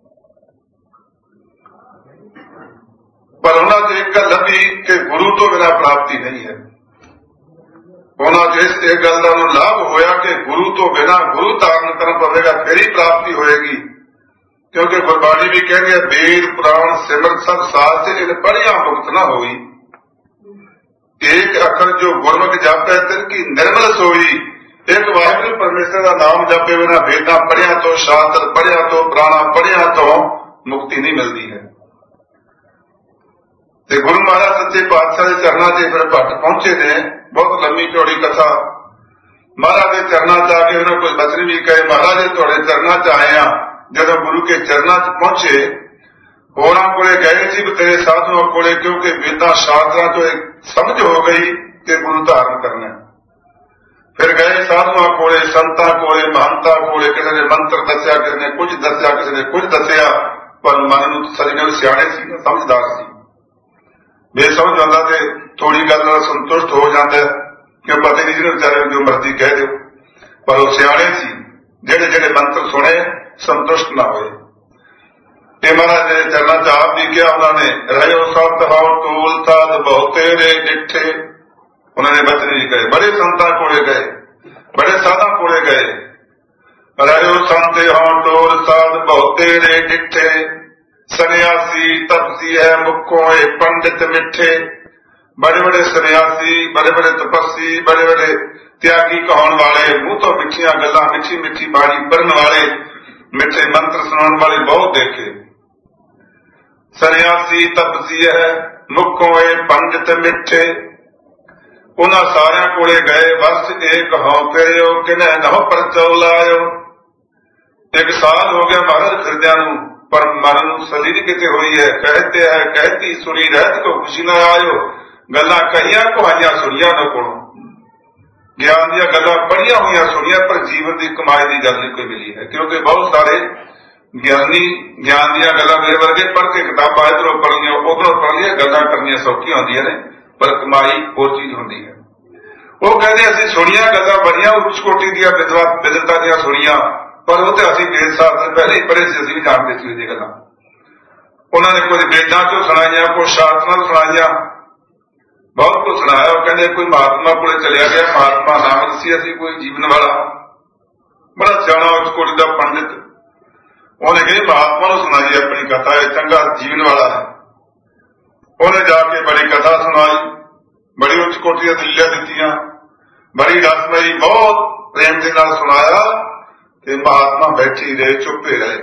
[SPEAKER 1] ਪਰ ਉਹਨਾਂ ਚ ਇੱਕ ਗੱਲ ਲੱਭੀ ਕਿ ਗੁਰੂ ਤੋਂ ਬਿਨਾਂ ਪ੍ਰਾਪਤੀ ਨਹੀਂ ਹੈ। ਉਹਨਾਂ ਚ ਇਸ ਗੱਲ ਦਾ ਨੂੰ ਲਾਭ ਹੋਇਆ ਕਿ ਗੁਰੂ ਤੋਂ ਬਿਨਾਂ ਗੁਰੂ ਧਾਰਨ ਕਰਨ ਪਵੇਗਾ, ਫਿਰ ਹੀ ਪ੍ਰਾਪਤੀ ਹੋਏਗੀ। ਕਿਉਂਕਿ ਗੁਰਬਾਣੀ ਵੀ ਕਹਿੰਦੀ ਹੈ ਵੇਦ ਪੁਰਾਣ ਸਿਮਰਤ ਸਭ ਸਾਧ ਤੇ ਇਹ ਪੜ੍ਹਿਆ ਮੁਕਤ ਨਾ ਹੋਈ। ਇੱਕ ਅੱਖਰ ਜੋ ਗੁਰਮੁਖ ਜਾਪੈ ਤਿਨ ਕੀ ਨਿਰਮਲ ਸੋਈ। ਇੱਕ ਵਾਹਿਗੁਰੂ ਪਰਮੇਸ਼ਰ ਦਾ ਨਾਮ ਜਾਪੇ ਬਿਨਾਂ ਵੇਦਾਂ ਪੜ੍ਹਿਆ ਤੋਂ, ਸ਼ਾਸਤਰ ਪੜ੍ਹਿਆ ਤੋਂ, ਪੁਰਾਣਾ ਪੜ੍ਹਿਆ ਤੋਂ ਮੁਕਤੀ ਨਹੀਂ ਮਿਲਦੀ ਹੈ। ਤੇ ਗੁਰੂ ਮਹਾਰਾਜ ਸੱਚੇ ਪਾਤਸ਼ਾਹ ਦੇ ਚਰਨਾਂ ਤੇ ਫਿਰ ਭੱਟ ਪਹੁੰਚੇ ਨੇ। ਬਹੁਤ ਲੰਮੀ ਚੌੜੀ ਕਥਾ। ਮਹਾਰਾਜ ਦੇ ਚਰਨਾਂ ਚ ਆ ਕੇ ਉਹਨਾਂ ਕੋਈ ਬਚਨ ਵੀ ਕਹੇ, ਮਹਾਰਾਜ ਤੁਹਾਡੇ ਚਰਨਾਂ ਚ ਆਏ ਆ, ਜਦੋਂ ਗੁਰੂ ਕੇ ਚਰਨਾਂ 'ਚ ਪਹੁੰਚੇ, ਹੋਰਾਂ ਕੋਲੇ ਗਏ ਸੀ ਬਤੇਰੇ ਸਾਧੂਆਂ ਕੋਲੇ, ਕਿਉਂਕਿ ਵੇਦਾਂ ਸ਼ਾਸਤਰਾਂ ਤੋਂ ਇਹ ਸਮਝ ਹੋ ਗਈ ਕਿ ਗੁਰੂ ਧਾਰਨ ਕਰਨਾ। ਫਿਰ ਗਏ ਸਾਧੂਆਂ ਕੋਲੇ, ਸੰਤਾਂ ਕੋਲੇ, ਮਹੰਤਾਂ ਕੋਲੇ, ਕਿਸੇ ਨੇ ਮੰਤਰ ਦੱਸਿਆ, ਕਿਸੇ ਨੇ ਕੁਝ ਦੱਸਿਆ, ਕਿਸੇ ਨੇ ਕੁਝ ਦੱਸਿਆ, ਪਰ ਮਨ ਨੂੰ ਤਸੱਲੀ ਨਾਲ ਸਿਆਣੇ ਸੀ, ਸਮਝਦਾਰ ਸੀ। ਬੇਸਮਝ ਹੁੰਦਾ ਤੇ ਥੋੜੀ ਗੱਲ ਨਾਲ ਸੰਤੁਸ਼ਟ ਹੋ ਜਾਂਦਾ, ਕਿਉਂ ਪਤਾ ਨਹੀਂ ਜਿਹਨੂੰ ਵਿਚਾਰੇ ਜੋ ਮਰਜ਼ੀ ਕਹਿ ਦਿਓ, ਪਰ ਉਹ ਸਿਆਣੇ ਸੀ, ਜਿਹੜੇ ਜਿਹੜੇ ਮੰਤਰ ਸੁਣੇ ਸੰਤੁਸ਼ਟ ਨਾ ਹੋਏ। ਇਹ ਮਹਾਰਾਜ ਦੇ ਚਰਨਾਂ 'ਚ ਆਪ ਵੀ ਕਿਹਾ ਉਹਨਾਂ ਨੇ, ਰਹਿਓ ਸਤ ਹਉ ਟੋਲ ਤਾਦ ਬਹੁਤੇ ਰੇ ਡਿੱਠੇ। ਉਹਨਾਂ ਨੇ ਬਚਨ ਵੀ ਕਹੇ, ਬੜੇ ਸੰਤਾਂ ਕੋਲੇ ਗਏ, ਬੜੇ ਸਾਧਾਂ ਕੋਲੇ ਗਏ, ਰਹਿਓ ਸੰਤੇ ਹਉ ਟੋਲ ਤਾਦ ਬਹੁਤੇ ਰੇ ਡਿੱਠੇ, ਸੰਨਿਆਸੀ ਤਪਸੀ ਹੈ ਮੁੱਖੋਂ ਇਹ ਪੰਡਿਤ ਮਿੱਠੇ। ਬੜੇ ਬੜੇ ਸੰਨਿਆਸੀ, ਬੜੇ ਬੜੇ ਤਪਸੀ, ਬੜੇ ਬੜੇ ਤਿਆਗੀ ਕਹਾਉਣ ਵਾਲੇ, ਮੂੰਹ ਤੋਂ ਮਿੱਠੀਆਂ ਗੱਲਾਂ, ਮਿੱਠੀ ਮਿੱਠੀ ਬਾਣੀ ਪੜ੍ਹਨ ਵਾਲੇ, ਮਿੱਠੇ ਮੰਤਰ ਸੁਣਾਉਣ ਵਾਲੇ ਬਹੁਤ ਦੇਖੇ। ਸੰਨਿਆਸੀ ਤਪਸੀ ਹੈ ਮੁੱਖੋਂ ਇਹ ਪੰਡਿਤ ਮਿੱਠੇ। ਉਹਨਾਂ ਸਾਰਿਆਂ ਕੋਲੇ ਗਏ, ਵਸ ਏਕ ਹਉ ਫਿਰਿਓ ਕਿਨੈ ਨਹੁ ਪਰਚਉ ਲਾਇਓ। ਇੱਕ ਸਾਲ ਹੋ ਗਿਆ ਮਹਾਰਾਜ ਫਿਰਦਿਆਂ ਨੂੰ, ਪਰ ਮਨ ਨੂੰ ਤਸੱਲੀ ਨਹੀਂ ਕਿਤੇ ਹੋਈ ਹੈ। ਕਹਿਤੇ ਹੈ ਕਹਿਤੀ ਸੁਣੀ ਰਹਿਤ ਕੋ ਖੁਸ਼ੀ ਨਾ ਆਇਓ। ਗੱਲਾਂ ਕਹੀਆਂ ਕਹਾਈਆਂ ਸੁਣੀਆਂ ਨਾ ਕੋਲੋਂ, ਗਿਆਨ ਦੀਆਂ ਗੱਲਾਂ ਪੜ੍ਹੀਆਂ ਹੋਈਆਂ ਸੁਣੀਆਂ, ਪਰ ਜੀਵਨ ਦੀ ਕਮਾਈ ਦੀ ਗੱਲ ਨਹੀਂ ਕੋਈ ਮਿਲੀ ਹੈ। ਕਿਉਂਕਿ ਬਹੁਤ ਸਾਰੇ ਗਿਆਨੀ ਗਿਆਨ ਦੀਆਂ ਗੱਲਾਂ ਮੇਰੇ ਵਰਗੇ ਪੜ੍ਹ ਕੇ ਕਿਤਾਬਾਂ ਇੱਧਰੋਂ ਪੜ੍ਹਨੀਆਂ ਉੱਧਰੋਂ ਪੜ੍ਹਨੀਆਂ, ਗੱਲਾਂ ਕਰਨੀਆਂ ਸੌਖੀਆਂ ਹੁੰਦੀਆਂ ਨੇ, ਪਰ ਕਮਾਈ ਹੋਰ ਚੀਜ਼ ਹੁੰਦੀ ਹੈ। ਉਹ ਕਹਿੰਦੇ ਅਸੀਂ ਸੁਣੀਆਂ ਗੱਲਾਂ ਬੜੀਆਂ ਉੱਚ ਕੋਟੀ ਦੀਆਂ ਵਿਦਵਾ ਵਿਦਵਤਾ ਦੀਆਂ ਸੁਣੀਆਂ, ਪਰ ਉਹ ਤੇ ਅਸੀਂ ਡੇਢ ਸਾਲ ਤੋਂ ਪਹਿਲੇ ਹੀ ਪੜ੍ਹੇ ਸੀ, ਅਸੀਂ ਵੀ ਜਾਣਦੇ ਸੀ ਉਹਦੀਆਂ ਗੱਲਾਂ। ਉਹਨਾਂ ਨੇ ਕੁਝ ਵੇਦਾਂ ਚੋਂ ਸੁਣਾਈਆਂ, ਕੁਝ ਸ਼ਾਸਤਰਾਂ ਤੋਂ ਸੁਣਾਈਆਂ, ਬਹੁਤ ਕੁਝ ਸੁਣਾਇਆ। ਉਹ ਕਹਿੰਦੇ ਕੋਈ ਮਹਾਤਮਾ ਕੋਲੇ ਚਲਿਆ ਗਿਆ, ਮਹਾਤਮਾ ਨਾਮ ਦੱਸੀ ਅਸੀਂ ਕੋਈ ਜੀਵਨ ਵਾਲਾ, ਬੜਾ ਸਿਆਣਾ ਉੱਚ ਕੋਟੀ ਦਾ ਪੰਡਿਤ। ਉਹਨੇ ਕਹੀ ਮਹਾਤਮਾ ਨੂੰ ਸੁਣਾਈ ਆਪਣੀ ਕਥਾ, ਇਹ ਚੰਗਾ ਜੀਵਨ ਵਾਲਾ ਹੈ। ਉਹਨੇ ਜਾ ਕੇ ਬੜੀ ਕਥਾ ਸੁਣਾਈ, ਬੜੀ ਉੱਚ ਕੋਟੀ ਦੀਆਂ ਦਲੀਲਾਂ ਦਿੱਤੀਆਂ, ਬੜੀ ਰਸਮਈ ਬਹੁਤ ਪ੍ਰੇਮ ਦੇ ਨਾਲ ਸੁਣਾਇਆ, ਤੇ ਮਹਾਤਮਾ ਬੈਠੇ ਹੀ ਰਹੇ, ਚੁੱਪੇ ਰਹੇ।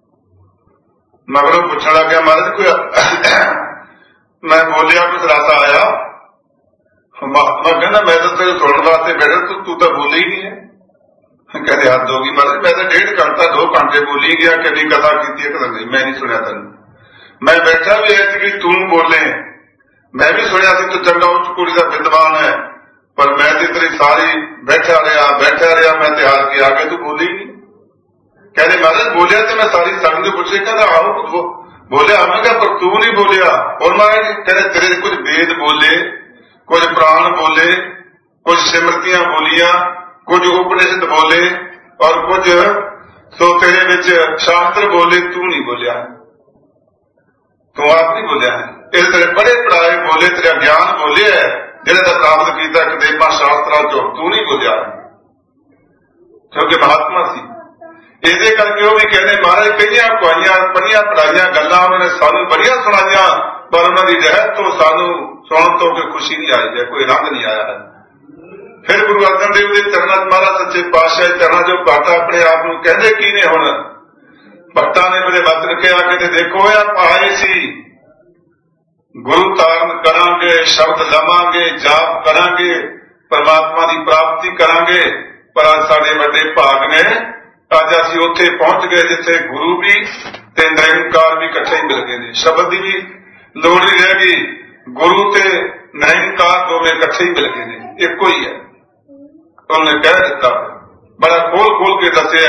[SPEAKER 1] ਮਗਰੋਂ ਪੁੱਛਣ ਲੱਗਿਆ, ਮਹਾਰਾਜ ਕੋਈ ਮੈਂ ਬੋਲਿਆ ਕੁਝ ਰਸ ਆਇਆ? ਮਹਾਤਮਾ ਕਹਿੰਦਾ ਮੈਂ ਤਾਂ ਤੈਨੂੰ ਸੁਣਨ ਵਾਸਤੇ ਬੈਠਾ, ਤੂੰ ਤੂੰ ਤਾਂ ਬੋਲੀ ਹੀ ਨਹੀਂ ਹੈ। ਕਹਿੰਦੇ ਹੱਦ ਹੋ ਗਈ ਮਹਾਰਾਜ, ਮੈਂ ਤਾਂ ਡੇਢ ਘੰਟਾ ਦੋ ਘੰਟੇ ਬੋਲੀ ਗਿਆ, ਕਿੰਨੀ ਕਥਾ ਕੀਤੀ ਹੈ, ਕਹਿੰਦਾ ਨਹੀਂ ਮੈਂ ਨਹੀਂ ਸੁਣਿਆ ਤੈਨੂੰ। ਮੈਂ ਬੈਠਾ ਵੀ ਐ ਕਿ ਤੂੰ ਬੋਲੇ, ਮੈਂ ਵੀ ਸੁਣਿਆ ਸੀ ਤੂੰ ਚੰਗਾ ਉੱਚ ਕੋਟੀ ਦਾ ਵਿਦਵਾਨ ਹੈ, ਪਰ ਮੈਂ ਤੇ ਤੇਰੀ ਸਾਰੀ ਬੈਠਾ ਰਿਹਾ ਬੈਠਾ ਰਿਹਾ ਮੈਂ ਤੇ ਹਾਰ ਕੇ ਆ ਕੇ ਤੂੰ ਬੋਲੀ ਨਹੀਂ। ਕਹਿੰਦੇ ਮਹਾਰਾਜ ਬੋਲਿਆ ਤੇ ਮੈਂ ਸਾਰੀ ਸੰਗ ਨੂੰ ਪੁੱਛੇ, ਕਹਿੰਦਾ ਆਹੋ ਬੋਲਿਆ ਆਵਾਂਗਾ, ਪਰ ਤੂੰ ਨਹੀਂ ਬੋਲਿਆ। ਔਰ ਮਹਾਰਾਜ ਕਹਿੰਦੇ ਤੇਰੇ ਕੁਝ ਵੇਦ ਬੋਲੇ, ਕੁਝ ਪ੍ਰਾਣ ਬੋਲੇ, ਕੁਝ ਸਿਮਰਤੀਆਂ ਬੋਲੀਆਂ, ਕੁਝ ਉਪਨਿਸ਼ਦ ਬੋਲੇ, ਔਰ ਕੁਝ ਸੋ ਤੇਰੇ ਵਿੱਚ ਸ਼ਾਸਤਰ ਬੋਲੇ, ਤੂੰ ਨਹੀਂ ਬੋਲਿਆ, ਤੂੰ ਆਪ ਨਹੀਂ ਬੋਲਿਆ। ਇਹ ਤੇਰੇ ਬੜੇ ਪੜਾਏ ਬੋਲੇ, ਤੇਰਾ ਗਿਆਨ ਬੋਲਿਆ ਜਿਹੜਾ ਤਾਂ ਪ੍ਰਾਪਤ ਕੀਤਾ ਕਿਤਾਬਾਂ ਸ਼ਾਸਤਰਾਂ ਚੋਂ, ਤੂੰ ਨਹੀਂ ਬੋਲਿਆ, ਕਿਉਂਕਿ ਮਹਾਤਮਾ ਸੀ। ਇਹਦੇ ਕਰਕੇ ਉਹ ਵੀ ਕਹਿੰਦੇ ਮਹਾਰਾਜ ਕਈਆਂ ਕੁਆਈਆਂ ਪੜੀਆਂ ਪੜਾਈਆਂ ਗੱਲਾਂ ਉਹਨਾਂ ਨੇ ਸਾਨੂੰ ਬੜੀਆਂ ਸੁਣਾਈਆਂ, ਪਰ ਉਹਨਾਂ ਦੀ ਰਹਿਤ ਤੋਂ ਸਾਨੂੰ ਸੁਣਨ ਤੋਂ ਕੋਈ ਖੁਸ਼ੀ ਨਹੀਂ ਆਈ ਹੈ, ਕੋਈ ਰੰਗ ਨਹੀਂ ਆਇਆ ਹੈ। ਫਿਰ ਗੁਰੂ ਅਰਜਨ ਦੇਵ ਦੇ ਚਰਨਾਂ 'ਚ ਮਹਾਰਾਜ ਸੱਚੇ ਪਾਤਸ਼ਾਹ ਚਰਨਾਂ 'ਚੋਂ ਭੱਟ ਆਪਣੇ ਆਪ ਨੂੰ ਕਹਿੰਦੇ ਕੀ ਨੇ? ਹੁਣ ਭੱਟਾਂ ਨੇ ਮੇਰੇ ਵਚਨ ਕਿਹਾ ਕਿ ਦੇਖੋ ਇਹ ਆਪਾਂ ਆਏ ਸੀ, ਗੁਰੂ ਧਾਰਨ ਕਰਾਂਗੇ, ਸ਼ਬਦ ਲਵਾਂਗੇ, ਜਾਪ ਕਰਾਂਗੇ, ਪਰਮਾਤਮਾ ਦੀ ਪ੍ਰਾਪਤੀ ਕਰਾਂਗੇ, ਪਰ ਅੱਜ ਸਾਡੇ ਵੱਡੇ ਭਾਗ ਨੇ, ਅੱਜ ਅਸੀਂ ਉੱਥੇ ਪਹੁੰਚ ਗਏ ਜਿੱਥੇ ਗੁਰੂ ਵੀ ਤੇ ਨਿਰੰਕਾਰ ਵੀ ਇਕੱਠੇ ਹੀ ਮਿਲ ਗਏ ਨੇ। ਸ਼ਬਦ ਦੀ ਵੀ ਲੋੜ ਨਹੀਂ ਰਹਿ ਗਈ, ਗੁਰੂ ਤੇ ਨਿਰੰਕਾਰ ਦੋਵੇਂ ਇਕੱਠੇ ਹੀ ਮਿਲ ਗਏ ਨੇ, ਇੱਕੋ ਹੀ ਹੈ। ਉਹਨੇ ਕਹਿ ਦਿੱਤਾ, ਬੜਾ ਖੋਲ ਖੋਲ ਕੇ ਦੱਸਿਆ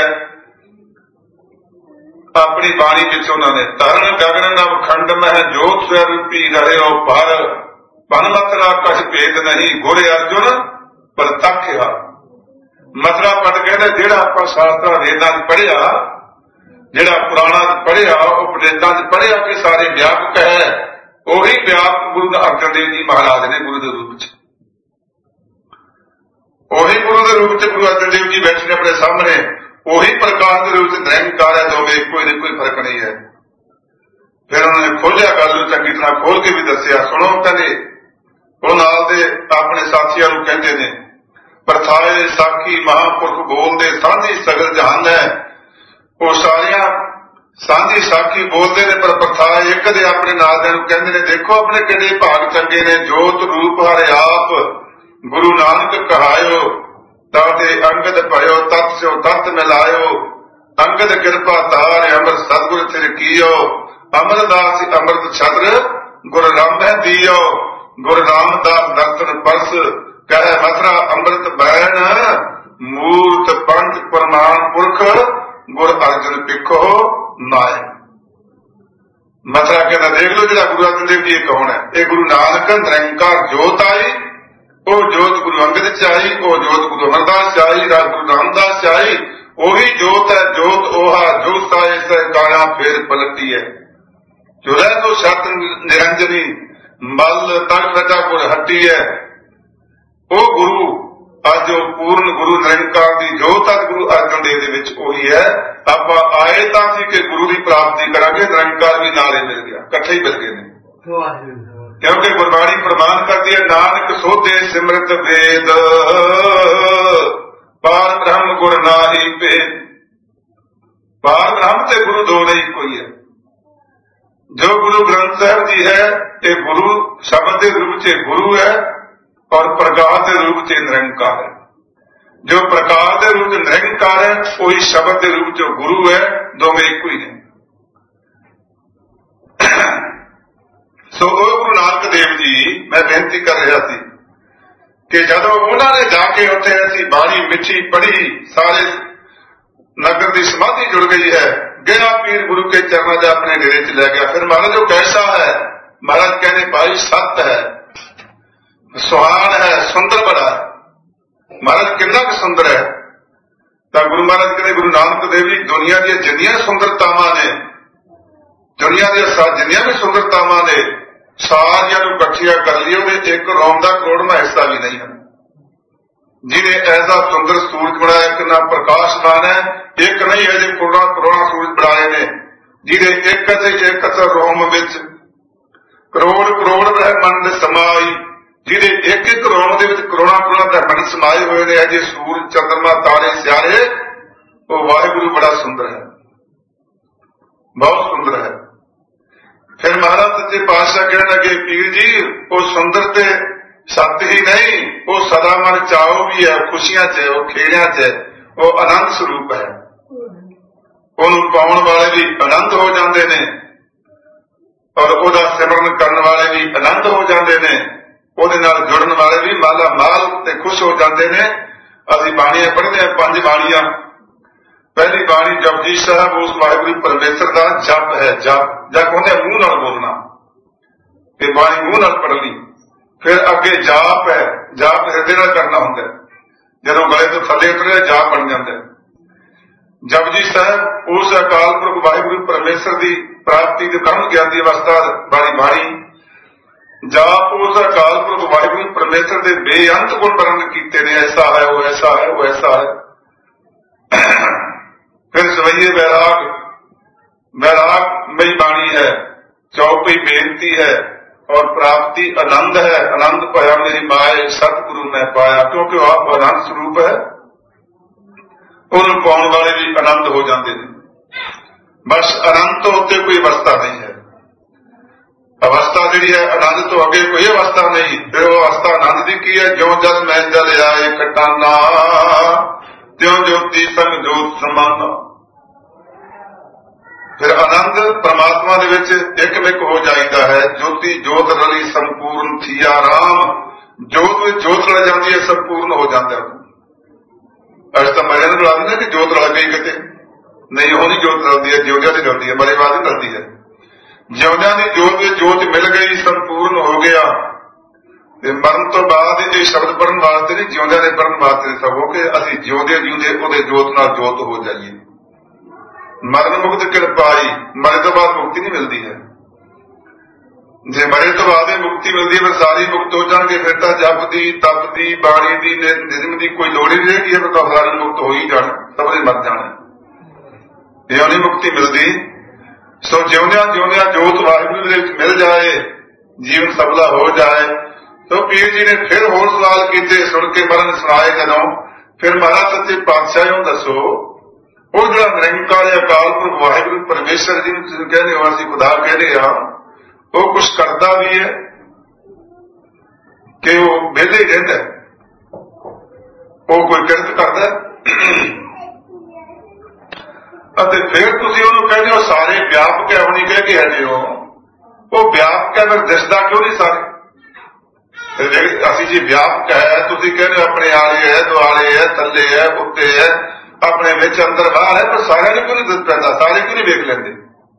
[SPEAKER 1] ਆਪਣੀ ਬਾਣੀ ਵਿੱਚ ਉਹਨਾਂ ਨੇ, ਤਰਨ ਗਗਨ ਨਵ ਖੰਡ ਮਹਿ ਜੋਤ ਸਰੂਪੀ ਰਹਿਓ ਪਰ, ਬਨ ਮਥਰਾ ਕਛ ਭੇਦ ਨਹੀਂ ਗੁਰ ਅਰਜੁਨ ਪ੍ਰਤੱਖਿਆ। ਮਥਰਾ ਪਟ ਕਹਿੰਦੇ ਜਿਹੜਾ ਆਪਾਂ ਸ਼ਾਸਤਰਾਂ ਵੇਦਾਂ 'ਚ ਪੜ੍ਹਿਆ, ਜਿਹੜਾ ਪੁਰਾਣਾ 'ਚ ਪੜ੍ਹਿਆ, ਉਪਨਿਸ਼ਦਾਂ 'ਚ ਪੜ੍ਹਿਆ ਕਿ ਸਾਰੇ ਵਿਆਪਕ ਹੈ, ਉਹੀ ਵਿਆਪਕ ਗੁਰੂ ਅਰਜਨ ਦੇਵ ਜੀ ਮਹਾਰਾਜ ਨੇ ਗੁਰੂ ਦੇ ਰੂਪ 'ਚ, ਉਹੀ ਗੁਰੂ ਦੇ ਰੂਪ 'ਚ ਗੁਰੂ ਅਰਜਨ ਦੇਵ ਜੀ ਬੈਠੇ ਨੇ ਆਪਣੇ ਸਾਹਮਣੇ, ਉਹੀ ਪ੍ਰਕਾਸ਼ ਦੇ ਰੂਪ 'ਚ ਨਿਰੰਕਾਰ ਹੈ, ਦੋਵੇਂ ਇੱਕੋ ਹੀ, ਕੋਈ ਫਰਕ ਨਹੀਂ ਹੈ। ਫਿਰ ਉਹਨਾਂ ਨੇ ਖੋਲਿਆ ਗੱਲ ਨੂੰ, ਚੰਗੀ ਤਰ੍ਹਾਂ ਖੋਲ ਕੇ ਵੀ ਦੱਸਿਆ। ਸੁਣੋ ਕਹਿੰਦੇ, ਉਹ ਨਾਲ ਦੇ ਆਪਣੇ ਸਾਥੀਆਂ ਨੂੰ ਕਹਿੰਦੇ ਨੇ, ਪ੍ਰਥਾਏ ਸਾਖੀ ਮਹਾਂਪੁਰਖ ਬੋਲਦੇ ਸਾਂਝੀ ਸਗਲ ਜਹਾਨ ਹੈ। ਉਹ ਸਾਰੀਆਂ ਸਾਂਝੀ ਸਾਖੀ ਬੋਲਦੇ ਨੇ, ਪਰ ਪ੍ਰਥਾਏ ਇੱਕ ਦੇ ਆਪਣੇ ਨਾਲ ਦੇ ਨੂੰ ਕਹਿੰਦੇ ਨੇ, ਦੇਖੋ ਆਪਣੇ ਕਿਹੜੇ ਭਾਗ ਚੰਗੇ ਨੇ, ਜੋਤ ਰੂਪ ਹਰਿ ਆਪ ਗੁਰੂ ਨਾਨਕ ਕਹਾਇਓ, ਤਾਤੇ ਅੰਗਦ ਭਇਓ ਤਤ ਸਿਓ ਤਤ ਮਿਲਾਇਓ, ਅੰਗਦ ਕਿਰਪਾ ਤਾਰ ਅਮਰ ਸਤਿਗੁਰ ਥਿਰ ਕੀਓ ਅਮਰਦਾਸ ਅੰਮ੍ਰਿਤ ਛਤਰ ਗੁਰ ਰਾਮੈ ਦੀਓ ਗੁਰ ਰਾਮਦਾਸ ਦਰਤਨ ਪਰਸ ਕਹਿ ਮਥੁਰਾ ਅੰਮ੍ਰਿਤ ਬੈਣ ਮੂਰਤ ਪੰਥ ਪ੍ਰਮਾਣ ਪੁਰਖ ਗੁਰ ਅਰਜਨ ਪਿੱਖੋ ਨਾਏ। ਮਥੁਰਾ ਕਹਿੰਦਾ ਦੇਖ ਲਓ ਜਿਹੜਾ ਗੁਰੂ ਅਰਜਨ ਦੇਵ ਜੀ ਕੌਣ ਹੈ? ਇਹ ਗੁਰੂ ਨਾਨਕ ਨਿਰੰਕਾਰ ਜੋਤ ਆਈ, ਉਹ ਜੋਤ ਗੁਰੂ ਅੰਗਦ ਚ ਆਈ, ਉਹ ਜੋਤ ਗੁਰੂ ਅਮਰਦਾਸ ਚ ਆਈ, ਰਾਜ ਗੁਰੂ ਰਾਮਦਾਸ ਚ ਆਈ। ਉਹੀ ਜੋਤ ਹੈ, ਜੋਤ ओहा जो साए सह काया फेर पलटी है। जो है तो सत निरंजनी मल तक रजापुर हट्टी है। वो गुरु अज पूर्ण गुरु निरंकार की जोत अज गुरु अर्जन देव दे विच ओही है। आपां आए तां सी कि गुरु की प्राप्ति करांगे, निरंकार भी नाले मिल गया, इकट्ठे ही मिल गए ने। क्योंकि गुरबाणी प्रमाण करती है नानक सोधे सिमरत वेद पार ब्रह्म गुर नाहि भेद। पार ब्रह्म ते गुरु दो नहीं कोई है। जो गुरु ग्रंथ साहब जी है ये गुरु शब्द के रूप से गुरु है और प्रकाश के रूप से निरंकार है। जो प्रकाश के रूप से निरंकार है वही शब्द के रूप से गुरु है, दोवें एक ही ने। सो गुरु नानक देव जी मैं बेनती कर रहा थी कि जब उन्होंने जाके उत्थे ऐसी बाणी मिठी पढ़ी, सारे नगर की समाधि जुड़ गई है, गया पीर गुरु के चरणों से अपने डेरे च लै गया। फिर महाराज जो कैसा है? महाराज कहने भाई सत है, सुहान है, सुंदर बड़ा है। महाराज कितना क सुंदर है? तो गुरु महाराज कहते गुरु नानक देव जी दुनिया दी जिन्नियां सुंदरतावां ने, दुनिया दी जिन्नियां भी सुंदरतावां ने सारियां नूं इकट्ठियां कर लियो ते एक रोम दा करोड़वां हिस्सा भी नहीं है। जिन्हें ऐसा सुंदर सूरज बनाया, कितना प्रकाशमान है, एक नहीं है जो करोड़ा करोड़ा सूरज बनाए ने, जिन्हें एक से एक रोम विच करोड़ करोड़ ब्रह्मंड समाई, जिन्हें एक एक रोम दे विच करोड़ा करोड़ा ब्रह्मंड समाये हुए ने। जो सूरज चंद्रमा तारे सियारे, वो वाहिगुरु बड़ा सुंदर है, बहुत सुंदर है। फिर महाराज सच्चे पातशाह कहने लगे पीर जी वो सुंदर ते सत ही नहीं, वो सदा मन चाओ भी है, खुशियां च, वो खेड़िया च, वो आनंद स्वरूप है। उन्होंने पाउण वाले भी आनंद हो जाते ने और ओदा सिमरन करने वाले भी आनंद हो जाते ने, ओदे नाल जुड़न वाले भी माला माल ते खुश हो जाते ने। असीं बाणियां पढ़दे हां, पंज बाणियां। पहली बाणी जपजी साहब उस वाहिगुरू परमेश्वर का जप है, जप जप कहते मूंह नाल बोलना, ये बाणी मूंह नाल पढ़ ली। फिर अगे जाप है, जाप हृदय नाल करना हुंदा है, जदों गले तो थल्ले उतरे जाप बन जाता है। जपजी साहब उस अकाल पुरख वाहिगुरू परमेश्वर की प्राप्ति के कर्म ज्ञान की अवस्था बारी बाणी। जाप उस अकाल पुरख वाहिगुरू परमेश्वर के बेअंत गुण वर्णन कीते ने, ऐसा है वो ऐसा है वो ऐसा है। फिर सवैये वैराग, वैराग मई बाणी है, चौपई बेनती है और प्राप्ति आनंद है। आनंद पाया मेरी माए सतगुरु मैं पाया, क्योंकि आप आनंद स्वरूप है, उन्होंने पाने वाले भी आनंद हो जाते हैं। बस आनंद तो उत्ते कोई अवस्था नहीं है, अवस्था जी है आनंद तो अगे कोई अवस्था नहीं। फिर वो अवस्था आनंद की की है, ज्यों जल मैं जल आए खटाना त्यों ज्योति संग जोत समाना। फिर आनंद परमात्मा दे विच एकमिक हो जाता है। ज्योति जोत रली संपूर्ण थिया राम, जोत में जोत रल जाती है, संपूर्ण हो जाता है। अज तो मरे ला देना कि जोत रल गई, कितने नहीं, वो नहीं जोत रलती है, जिउंदियां दी रलती है, मरे बाद ही रलती है। जिउंदियां दी जोत में जोत मिल गई, संपूर्ण हो गया। मरण तो बाद ये शब्द पढ़ने वास्ते नहीं, जिउंदियां दे पढ़ने वास्ते सगों कि असीं जिउंदे जिउंदे ओहदे जोत नाल जोत हो जाइए। मरण मुक्त कृपाई, मरे तो बाद मुक्ति नहीं मिलती है। जे मरे तो बाद मुक्ति मिलती है फिर सारी मुक्त हो जाएंगे, फिर तो जप दी तप दी बाणी दी निजम की कोई लोड़ ही नहीं रहेगी, फिर तो सारी मुक्त हो ही जाना, सब ने मर जाना, ये नहीं मुक्ति मिलती। सो जिउंदियां जिउंदियां जोत वाहिगुरू दे विच मिल जाए, जीवन सबला हो जाए। तो पीर जी ने फिर होर सवाल किए, सुन के मरण सुनाए जदों, फिर महाराज सच्चे पातशाह नूं दसो वो जो निरंकार अकाल पुरख वाहिगुरू परमेश्वर जी ने कहने वासी खुदा कहने आ, वो कुछ करता भी है कि वो वेले ही रहता है, वो कोई किरत करता है। ਅਤੇ ਫਿਰ ਤੁਸੀਂ ਉਹਨੂੰ ਕਹਿੰਦੇ ਹੋ ਸਾਰੇ ਵਿਆਪਕ ਹੈ, ਹੁਣੀ ਕਹਿ ਕੇ ਹਟੇ ਹੋ। ਉਹ ਵਿਆਪਕ ਹੈ, ਫਿਰ ਦਿਸਦਾ ਕਿਉਂ ਨਹੀਂ ਸਾਰੇ? ਅਸੀਂ ਜੀ ਵਿਆਪਕ ਹੈ, ਤੁਸੀਂ ਕਹਿੰਦੇ ਆਪਣੇ ਆਲੇ ਹੈ, ਦੁਆਲੇ ਹੈ, ਥੱਲੇ ਹੈ, ਉੱਤੇ ਹੈ, ਆਪਣੇ ਵਿੱਚ ਅੰਦਰ ਬਾਹਰ ਹੈ, ਪਰ ਸਾਰਿਆਂ ਨੂੰ ਕਿਉਂ ਨਹੀਂ ਦਿਸ ਪੈਂਦਾ? ਸਾਰੇ ਕਿਉਂ ਨਹੀਂ ਵੇਖ ਲੈਂਦੇ?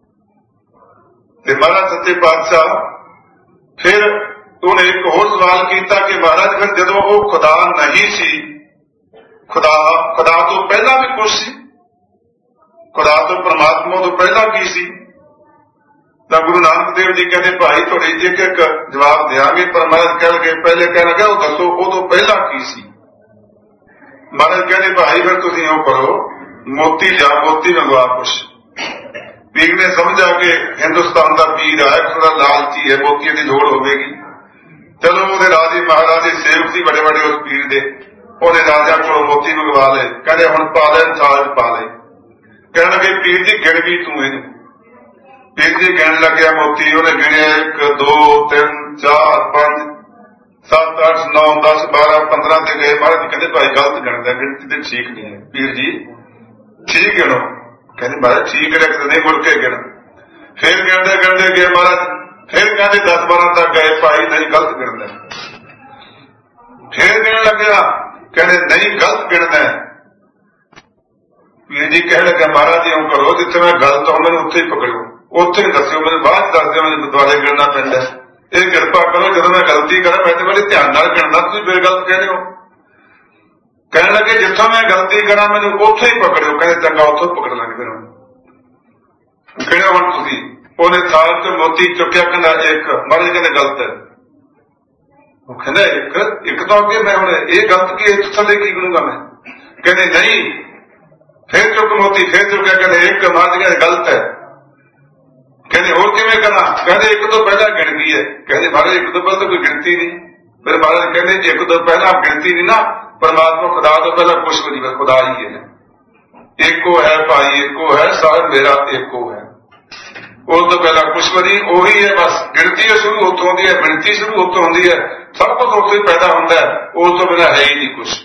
[SPEAKER 1] ਤੇ ਮਹਾਰਾਜ ਸੱਚੇ ਪਾਤਸ਼ਾਹ ਫਿਰ ਉਹਨੇ ਇੱਕ ਹੋਰ ਸਵਾਲ ਕੀਤਾ ਕਿ ਮਹਾਰਾਜ ਫਿਰ ਜਦੋਂ ਉਹ ਖੁਦਾ ਨਹੀਂ ਸੀ, ਖੁਦਾ ਖੁਦਾ ਤੋਂ ਪਹਿਲਾਂ ਵੀ ਕੁਛ ਸੀ, ਖੁਦਾ ਤੋਂ ਪਰਮਾਤਮਾ ਤੋਂ ਪਹਿਲਾਂ ਕੀ ਸੀ? ਤਾਂ ਗੁਰੂ ਨਾਨਕ ਦੇਵ ਜੀ ਕਹਿੰਦੇ ਭਾਈ ਤੁਹਾਡੇ ਇੱਕ ਇੱਕ ਜਵਾਬ ਦਿਆਂਗੇ, ਪਰ ਮਹਾਰਾਜ ਕਹਿ ਲਗੇ ਪਹਿਲੇ ਕਹਿਣ ਲੱਗਾ ਉਹ ਦੱਸੋ ਉਹ ਤੋਂ ਪਹਿਲਾਂ ਕੀ ਸੀ? ਮਹਾਰਾਜ ਕਹਿੰਦੇ ਭਾਈ ਫਿਰ ਤੁਸੀਂ ਉਹ ਕਰੋ, ਮੋਤੀ ਲਿਆ, ਮੋਤੀ ਮੰਗਵਾ ਕੁਛ। ਪੀਰ ਨੇ ਸਮਝਿਆ ਕਿ ਹਿੰਦੁਸਤਾਨ ਦਾ ਪੀਰ ਹੈ, ਥੋੜਾ ਲਾਲਚੀ ਹੈ, ਮੋਤੀਆਂ ਦੀ ਲੋੜ ਹੋਵੇਗੀ। ਚਲੋ ਉਹਦੇ ਰਾਜੇ ਮਹਾਰਾਜੇ ਸੇਵਕ ਸੀ ਬੜੇ ਬੜੇ ਉਸ ਪੀਰ ਦੇ, ਉਹਨੇ ਰਾਜਾ ਕੋਲੋਂ ਮੋਤੀ ਮੰਗਵਾ ਲਏ। ਕਹਿੰਦੇ ਹੁਣ ਪਾ ਲੈ, ਸਾਜ ਪਾ ਲੈ। ਕਹਿਣ ਲੱਗੇ ਪੀਰ ਜੀ ਗਿਣ ਵੀ ਤੂੰ ਇਹਨੂੰ। ਪੀਰ ਜੀ ਗਿਣ ਲੱਗਿਆ ਮੋਤੀ, ਉਹਨੇ ਗਿਣਿਆ ਇੱਕ ਦੋ ਤਿੰਨ ਚਾਰ ਪੰਜ ਸੱਤ ਅੱਠ ਨੌ ਦਸ ਬਾਰਾਂ ਪੰਦਰਾਂ ਤੇ ਗਏ। ਮਹਾਰਾਜ ਕਹਿੰਦੇ ਭਾਈ ਗਲਤ ਗਿਣਦਾ, ਗਿਣਤੀ ਤੇ ਠੀਕ ਨਹੀਂ ਹੈ। ਪੀਰ ਜੀ ਠੀਕ ਗਿਣੋ। ਕਹਿੰਦੇ ਮਹਾਰਾਜ ਠੀਕ ਗਿਣਿਆ ਕਿਤੇ ਨਹੀਂ, ਮੁੜ ਕੇ ਗਿਣ। ਫਿਰ ਗਿਣਦੇ ਗਿਣਦੇ ਗਏ ਮਹਾਰਾਜ, ਫਿਰ ਕਹਿੰਦੇ ਦਸ ਬਾਰਾਂ ਤੱਕ ਗਏ, ਭਾਈ ਨਹੀਂ ਗਲਤ ਗਿਣਦਾ। ਫਿਰ ਗਿਣਨ ਲੱਗਿਆ, ਕਹਿੰਦੇ ਨਹੀਂ ਗਲਤ ਗਿਣਦਾ। ਪੀਰ ਜੀ ਕਹਿਣ ਲੱਗਾ ਮਹਾਰਾਜ ਜੀ ਇਉਂ ਕਰੋ, ਜਿੱਥੇ ਮੈਂ ਗਲਤ ਹਾਂ ਮੈਨੂੰ ਉੱਥੇ ਹੀ ਪਕੜੋ, ਉੱਥੇ ਹੀ ਦੱਸਿਓ, ਮੈਨੂੰ ਬਾਅਦ ਦੱਸ ਦਿਓ, ਮੈਨੂੰ ਦੁਆਲੇ ਗਿਣਨਾ ਪੈਂਦਾ। ਇਹ ਕਿਰਪਾ ਕਰੋ, ਜਦੋਂ ਮੈਂ ਗਲਤੀ ਕਰਾਂ ਮੈਂ ਤੇ ਬੜੇ ਧਿਆਨ ਨਾਲ ਗਿਣਦਾ, ਤੁਸੀਂ ਫਿਰ ਗਲਤ ਕਹਿ ਰਹੇ ਹੋ। ਕਹਿਣ ਲੱਗੇ ਜਿੱਥੋਂ ਮੈਂ ਗਲਤੀ ਕਰਾਂ ਮੈਨੂੰ ਉੱਥੇ ਹੀ ਪਕੜਿਓ। ਕਹਿੰਦੇ ਚੰਗਾ ਉੱਥੋਂ ਪਕੜ ਲਾਂਗੇ। ਫਿਰ ਕਿਹੜਾ ਹੁਣ ਤੁਸੀਂ? ਉਹਨੇ ਥਾਲ ਚ ਮੋਤੀ ਚੁੱਕਿਆ, ਕਹਿੰਦਾ ਇੱਕ। ਮਹਾਰਾਜ ਕਹਿੰਦੇ ਗਲਤ ਹੈ। ਉਹ ਕਹਿੰਦਾ ਇੱਕ ਇੱਕ ਤਾਂ ਅੱਗੇ ਮੈਂ ਹੁਣ ਇਹ ਗਲਤ ਕੀ ਥੱਲੇ ਕੀ ਕਰੂੰਗਾ ਮੈਂ? ਕਹਿੰਦੇ ਨਹੀਂ, ਫਿਰ ਚੁੱਕ ਮੋਤੀ, ਫਿਰ ਚੁੱਕਿਆ, ਕਹਿੰਦੇ ਇੱਕ। ਮਹਾਰਾਜ ਕਹਿੰਦੇ ਗਲਤ ਹੈ। ਕਹਿੰਦੇ ਹੋਰ ਕਿਵੇਂ ਕਰਾਂ? ਕਹਿੰਦੇ ਇੱਕ ਤੋਂ ਪਹਿਲਾਂ ਗਿਣਤੀ ਹੈ। ਕਹਿੰਦੇ ਮਹਾਰਾਜ ਇੱਕ ਤੋਂ ਪਹਿਲਾਂ ਤਾਂ ਕੋਈ ਗਿਣਤੀ ਨਹੀਂ। ਫਿਰ ਮਹਾਰਾਜ ਕਹਿੰਦੇ ਇੱਕ ਤੋਂ ਪਹਿਲਾਂ ਗਿਣਤੀ ਨਹੀਂ ਨਾ, ਪਰਮਾਤਮਾ ਖੁਦਾ ਤੋਂ ਪਹਿਲਾਂ ਕੁਛ ਵੀ ਨਹੀਂ, ਖੁਦਾ ਹੀ ਹੈ। ਏਕੋ ਹੈ ਭਾਈ, ਏਕੋ ਹੈ ਸਾਹਿਬ ਮੇਰਾ, ਏਕੋ ਹੈ। ਉਸ ਤੋਂ ਪਹਿਲਾਂ ਕੁਛ ਵੀ ਨਹੀਂ, ਉਹੀ ਹੈ। ਬਸ ਗਿਣਤੀ ਸ਼ੁਰੂ ਉੱਥੋਂ ਹੁੰਦੀ ਹੈ, ਗਿਣਤੀ ਸ਼ੁਰੂ ਉੱਥੋਂ ਹੁੰਦੀ ਹੈ, ਸਭ ਕੁਝ ਉੱਥੋਂ ਹੀ ਪੈਦਾ ਹੁੰਦਾ ਹੈ, ਉਸ ਤੋਂ ਬਿਨਾਂ ਹੈ ਹੀ ਨਹੀਂ ਕੁਛ।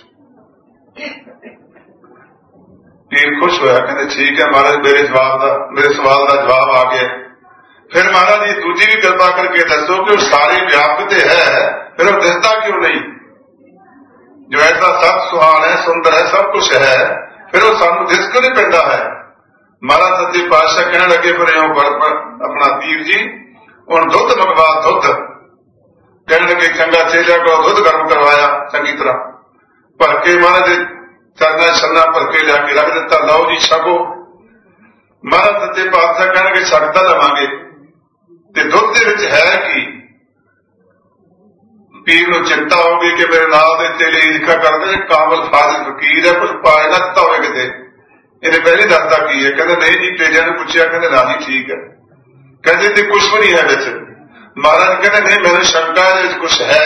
[SPEAKER 1] ਪੀਰ ਖੁਸ਼ ਹੋਇਆ, ਕਹਿੰਦੇ ਠੀਕ ਹੈ ਮਹਾਰਾਜ, ਮੇਰੇ ਜਵਾਬ ਦਾ ਮੇਰੇ ਸਵਾਲ ਦਾ ਜਵਾਬ ਆ ਗਿਆ। ਫਿਰ ਮਹਾਰਾਜ ਜੀ ਦੂਜੀ ਵੀ ਕਿਰਪਾ ਕਰਕੇ ਦੱਸੋ ਕਿ ਉਹ ਸਾਰੇ ਵਿਆਪਕ ਤੇ ਹੈ, ਫਿਰ ਉਹ ਦਿਸਦਾ ਕਿਉਂ ਨਹੀਂ? ਜੋ ਐਸਾ ਸਭ ਸੁਹਾਨ ਹੈ, ਸੁੰਦਰ ਹੈ, ਸਭ ਕੁਛ ਹੈ, ਫਿਰ ਉਹ ਸਾਨੂੰ ਦਿਸ ਕਿਉਂ ਨਹੀਂ ਪੈਂਦਾ ਹੈ? ਮਹਾਰਾਜ ਸੱਚੇ ਪਾਤਸ਼ਾਹ ਕਹਿਣ ਲੱਗੇ ਫਿਰ ਇਉਂ ਆਪਣਾ ਪੀਰ ਜੀ ਹੁਣ ਦੁੱਧ ਮੰਗਵਾ, ਦੁੱਧ। ਕਹਿਣ ਲੱਗੇ ਚੰਗਾ ਚੇਲਿਆਂ ਕੋਲ ਦੁੱਧ ਗਰਮ ਕਰਵਾਇਆ ਚੰਗੀ ਤਰ੍ਹਾਂ ਭਰ ਕੇ, ਮਹਾਰਾਜ ਦੇ ਚਰਨਾਂ ਛੰਨਾ ਭਰ ਕੇ ਲਿਆ ਕੇ ਰੱਖ ਦਿੱਤਾ। ਲਓ ਜੀ ਛਕੋ। ਮਹਾਰਾਜ ਸੱਚੇ ਪਾਤਸ਼ਾਹ ਕਹਿਣਗੇ ਛਕ ਤਾਂ ਲਵਾਂਗੇ, ਤੇ ਦੁੱਧ ਦੇ ਵਿੱਚ ਹੈ ਕੀ? ਪੀਰ ਨੂੰ ਚਿੰਤਾ ਹੋ ਗਈ ਕਿ ਮੇਰੇ ਨਾਲ ਦੇ ਚੇਲੇ ਲਿਖਾ ਕਰਦੇ ਕਾਬਲ ਫਾਜ਼ਿਲ ਫਕੀਰ ਹੈ, ਕੁਝ ਪਾਏ ਨਾ ਦਿੱਤਾ ਹੋਵੇ ਕਿਤੇ। ਇਹਨੇ ਪਹਿਲੇ ਦੱਸਦਾ ਕੀ ਹੈ? ਕਹਿੰਦੇ ਨਹੀਂ ਜੀ। ਚੇਲਿਆਂ ਨੂੰ ਪੁੱਛਿਆ, ਕਹਿੰਦੇ ਨਾ ਜੀ ਠੀਕ ਹੈ। ਕਹਿੰਦੇ ਤੇ ਕੁਛ ਵੀ ਨਹੀਂ ਹੈ ਵਿੱਚ। ਮਹਾਰਾਜ ਕਹਿੰਦੇ ਨਹੀਂ, ਮੈਨੂੰ ਸ਼ੰਕਾ ਇਹਦੇ ਵਿੱਚ ਕੁਛ ਹੈ।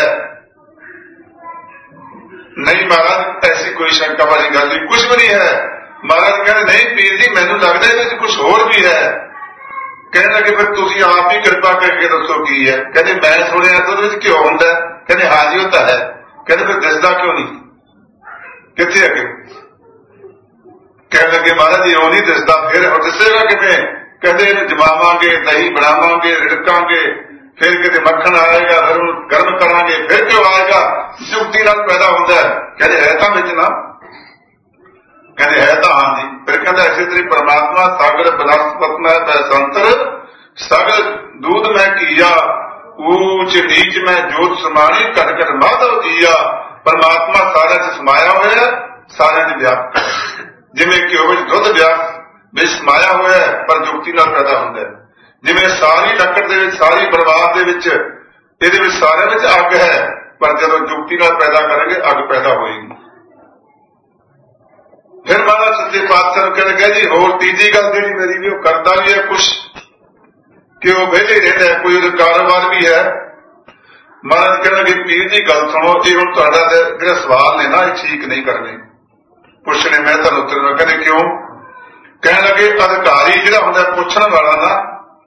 [SPEAKER 1] ਨਹੀਂ ਮਹਾਰਾਜ ਐਸੀ ਕੋਈ ਸ਼ੰਕਾ ਵਾਲੀ ਗੱਲ ਨਹੀਂ, ਕੁਛ ਵੀ ਨਹੀਂ ਹੈ। ਮਹਾਰਾਜ ਕਹਿੰਦੇ ਨਹੀਂ ਪੀਰ ਜੀ, ਮੈਨੂੰ ਲੱਗਦਾ ਇਹਦੇ ਵਿੱਚ ਕੁਛ ਹੋਰ ਵੀ ਹੈ। ਕਹਿਣ ਲੱਗੇ ਫਿਰ ਤੁਸੀਂ ਆਪ ਹੀ ਕਿਰਪਾ ਕਰਕੇ ਦੱਸੋ ਕੀ ਹੈ? ਕਹਿੰਦੇ ਮੈਂ ਸੁਣਿਆ ਤਾਂ ਉਹਦੇ ਵਿੱਚ ਘਿਓ ਹੁੰਦਾ। ਕਹਿੰਦੇ ਹਾਂਜੀ ਉਹ ਤਾਂ ਹੈ। ਕਹਿੰਦੇ ਫਿਰ ਦਿਸਦਾ ਕਿਉਂ ਨਹੀਂ? ਕਿੱਥੇ ਅੱਗੇ? ਕਹਿਣ ਲੱਗੇ ਮਹਾਰਾਜ ਜੀ ਉਹ ਨਹੀਂ ਦਿਸਦਾ। ਫਿਰ ਉਹ ਦਿਸੇਗਾ ਕਿਵੇਂ? ਕਹਿੰਦੇ ਇਹਨੂੰ ਜਮਾਵਾਂਗੇ, ਦਹੀਂ ਬਣਾਵਾਂਗੇ, ਰਿੜਕਾਂਗੇ, ਫਿਰ ਕਿਤੇ ਮੱਖਣ ਆਏਗਾ, ਫਿਰ ਉਹਨੂੰ ਗਰਮ ਕਰਾਂਗੇ, ਫਿਰ ਕਿਉਂ ਆਏਗਾ? ਯੁਕਤੀ ਨਾਲ ਪੈਦਾ ਹੁੰਦਾ ਹੈ। ਕਹਿੰਦੇ ਹੈ ਤਾਂ ਵਿੱਚ ਨਾ? ਕਹਿੰਦੇ ਹੈ ਤਾਂ ਹਾਂਜੀ। ਫਿਰ ਕਹਿੰਦਾ ਇਸੇ ਤਰੀ ਪਰਮਾਤਮਾ ਸਾਗਰ ਬਨਸਪਤ ਮੈਂ ਬੈਸੰਤਰ, ਸਗਲ ਦੂਧ ਮੈਂ ਕੀਆ, ਊਚ ਨੀਚ ਮੈਂ ਜੋਤ ਸਮਾਣੀ, ਘਟ ਘਟ ਮਾਧਵ ਜੀਆ। ਪਰਮਾਤਮਾ ਸਾਰਿਆਂ ਚ ਸਮਾਇਆ ਹੋਇਆ, ਸਾਰਿਆਂ ਦੇ ਵਿਆਪਕ ਹੈ। ਜਿਵੇਂ ਘਿਓ ਵਿੱਚ ਦੁੱਧ ਵਿਆਪ ਵਿੱਚ ਸਮਾਇਆ ਹੋਇਆ ਹੈ, ਪਰ ਯੁਕਤੀ ਨਾਲ ਪੈਦਾ ਹੁੰਦਾ ਹੈ। ਜਿਵੇਂ ਸਾਰੀ ਲੱਕੜ ਦੇ ਵਿੱਚ, ਸਾਰੀ ਬਰਬਾਦ ਦੇ ਵਿੱਚ, ਇਹਦੇ ਵਿੱਚ ਸਾਰਿਆਂ ਵਿੱਚ ਅੱਗ ਹੈ, ਪਰ ਜਦੋਂ ਯੁਕਤੀ ਨਾਲ ਪੈਦਾ ਕਰਾਂਗੇ ਅੱਗ ਪੈਦਾ ਹੋਏਗੀ। ਫਿਰ ਮਹਾਰਾਜ ਸੱਚੇ ਪਾਤਸ਼ਾਹ ਨੂੰ ਕਹਿੰਦੇ ਜੀ ਹੋਰ ਤੀਜੀ ਗੱਲ ਜਿਹੜੀ ਮੇਰੀ ਵੀ ਉਹ ਕਰਦਾ ਵੀ ਹੈ ਕੁਛ, ਕਿ ਉਹ ਵਿਹਲੇ ਰਹਿੰਦਾ ਹੈ, ਕੋਈ ਉਹਦਾ ਕਾਰੋਬਾਰ ਵੀ ਹੈ। ਮਹਾਰਾਜ ਕਹਿੰਦੇ ਪੀਰ ਜੀ ਗੱਲ ਸੁਣੋ, ਇਹ ਹੁਣ ਤੁਹਾਡਾ ਜਿਹੜਾ ਸਵਾਲ ਨੇ ਨਾ ਇਹ ਠੀਕ ਨਹੀਂ ਕਰਨੇ ਪੁੱਛਣੇ, ਮੈਂ ਤੁਹਾਨੂੰ ਉੱਤਰ ਦੇਣਾ। ਕਹਿੰਦੇ ਕਿਉਂ? ਕਹਿਣ ਲੱਗੇ ਅਧਿਕਾਰੀ ਜਿਹੜਾ ਹੁੰਦਾ ਪੁੱਛਣ ਵਾਲਾ ਨਾ,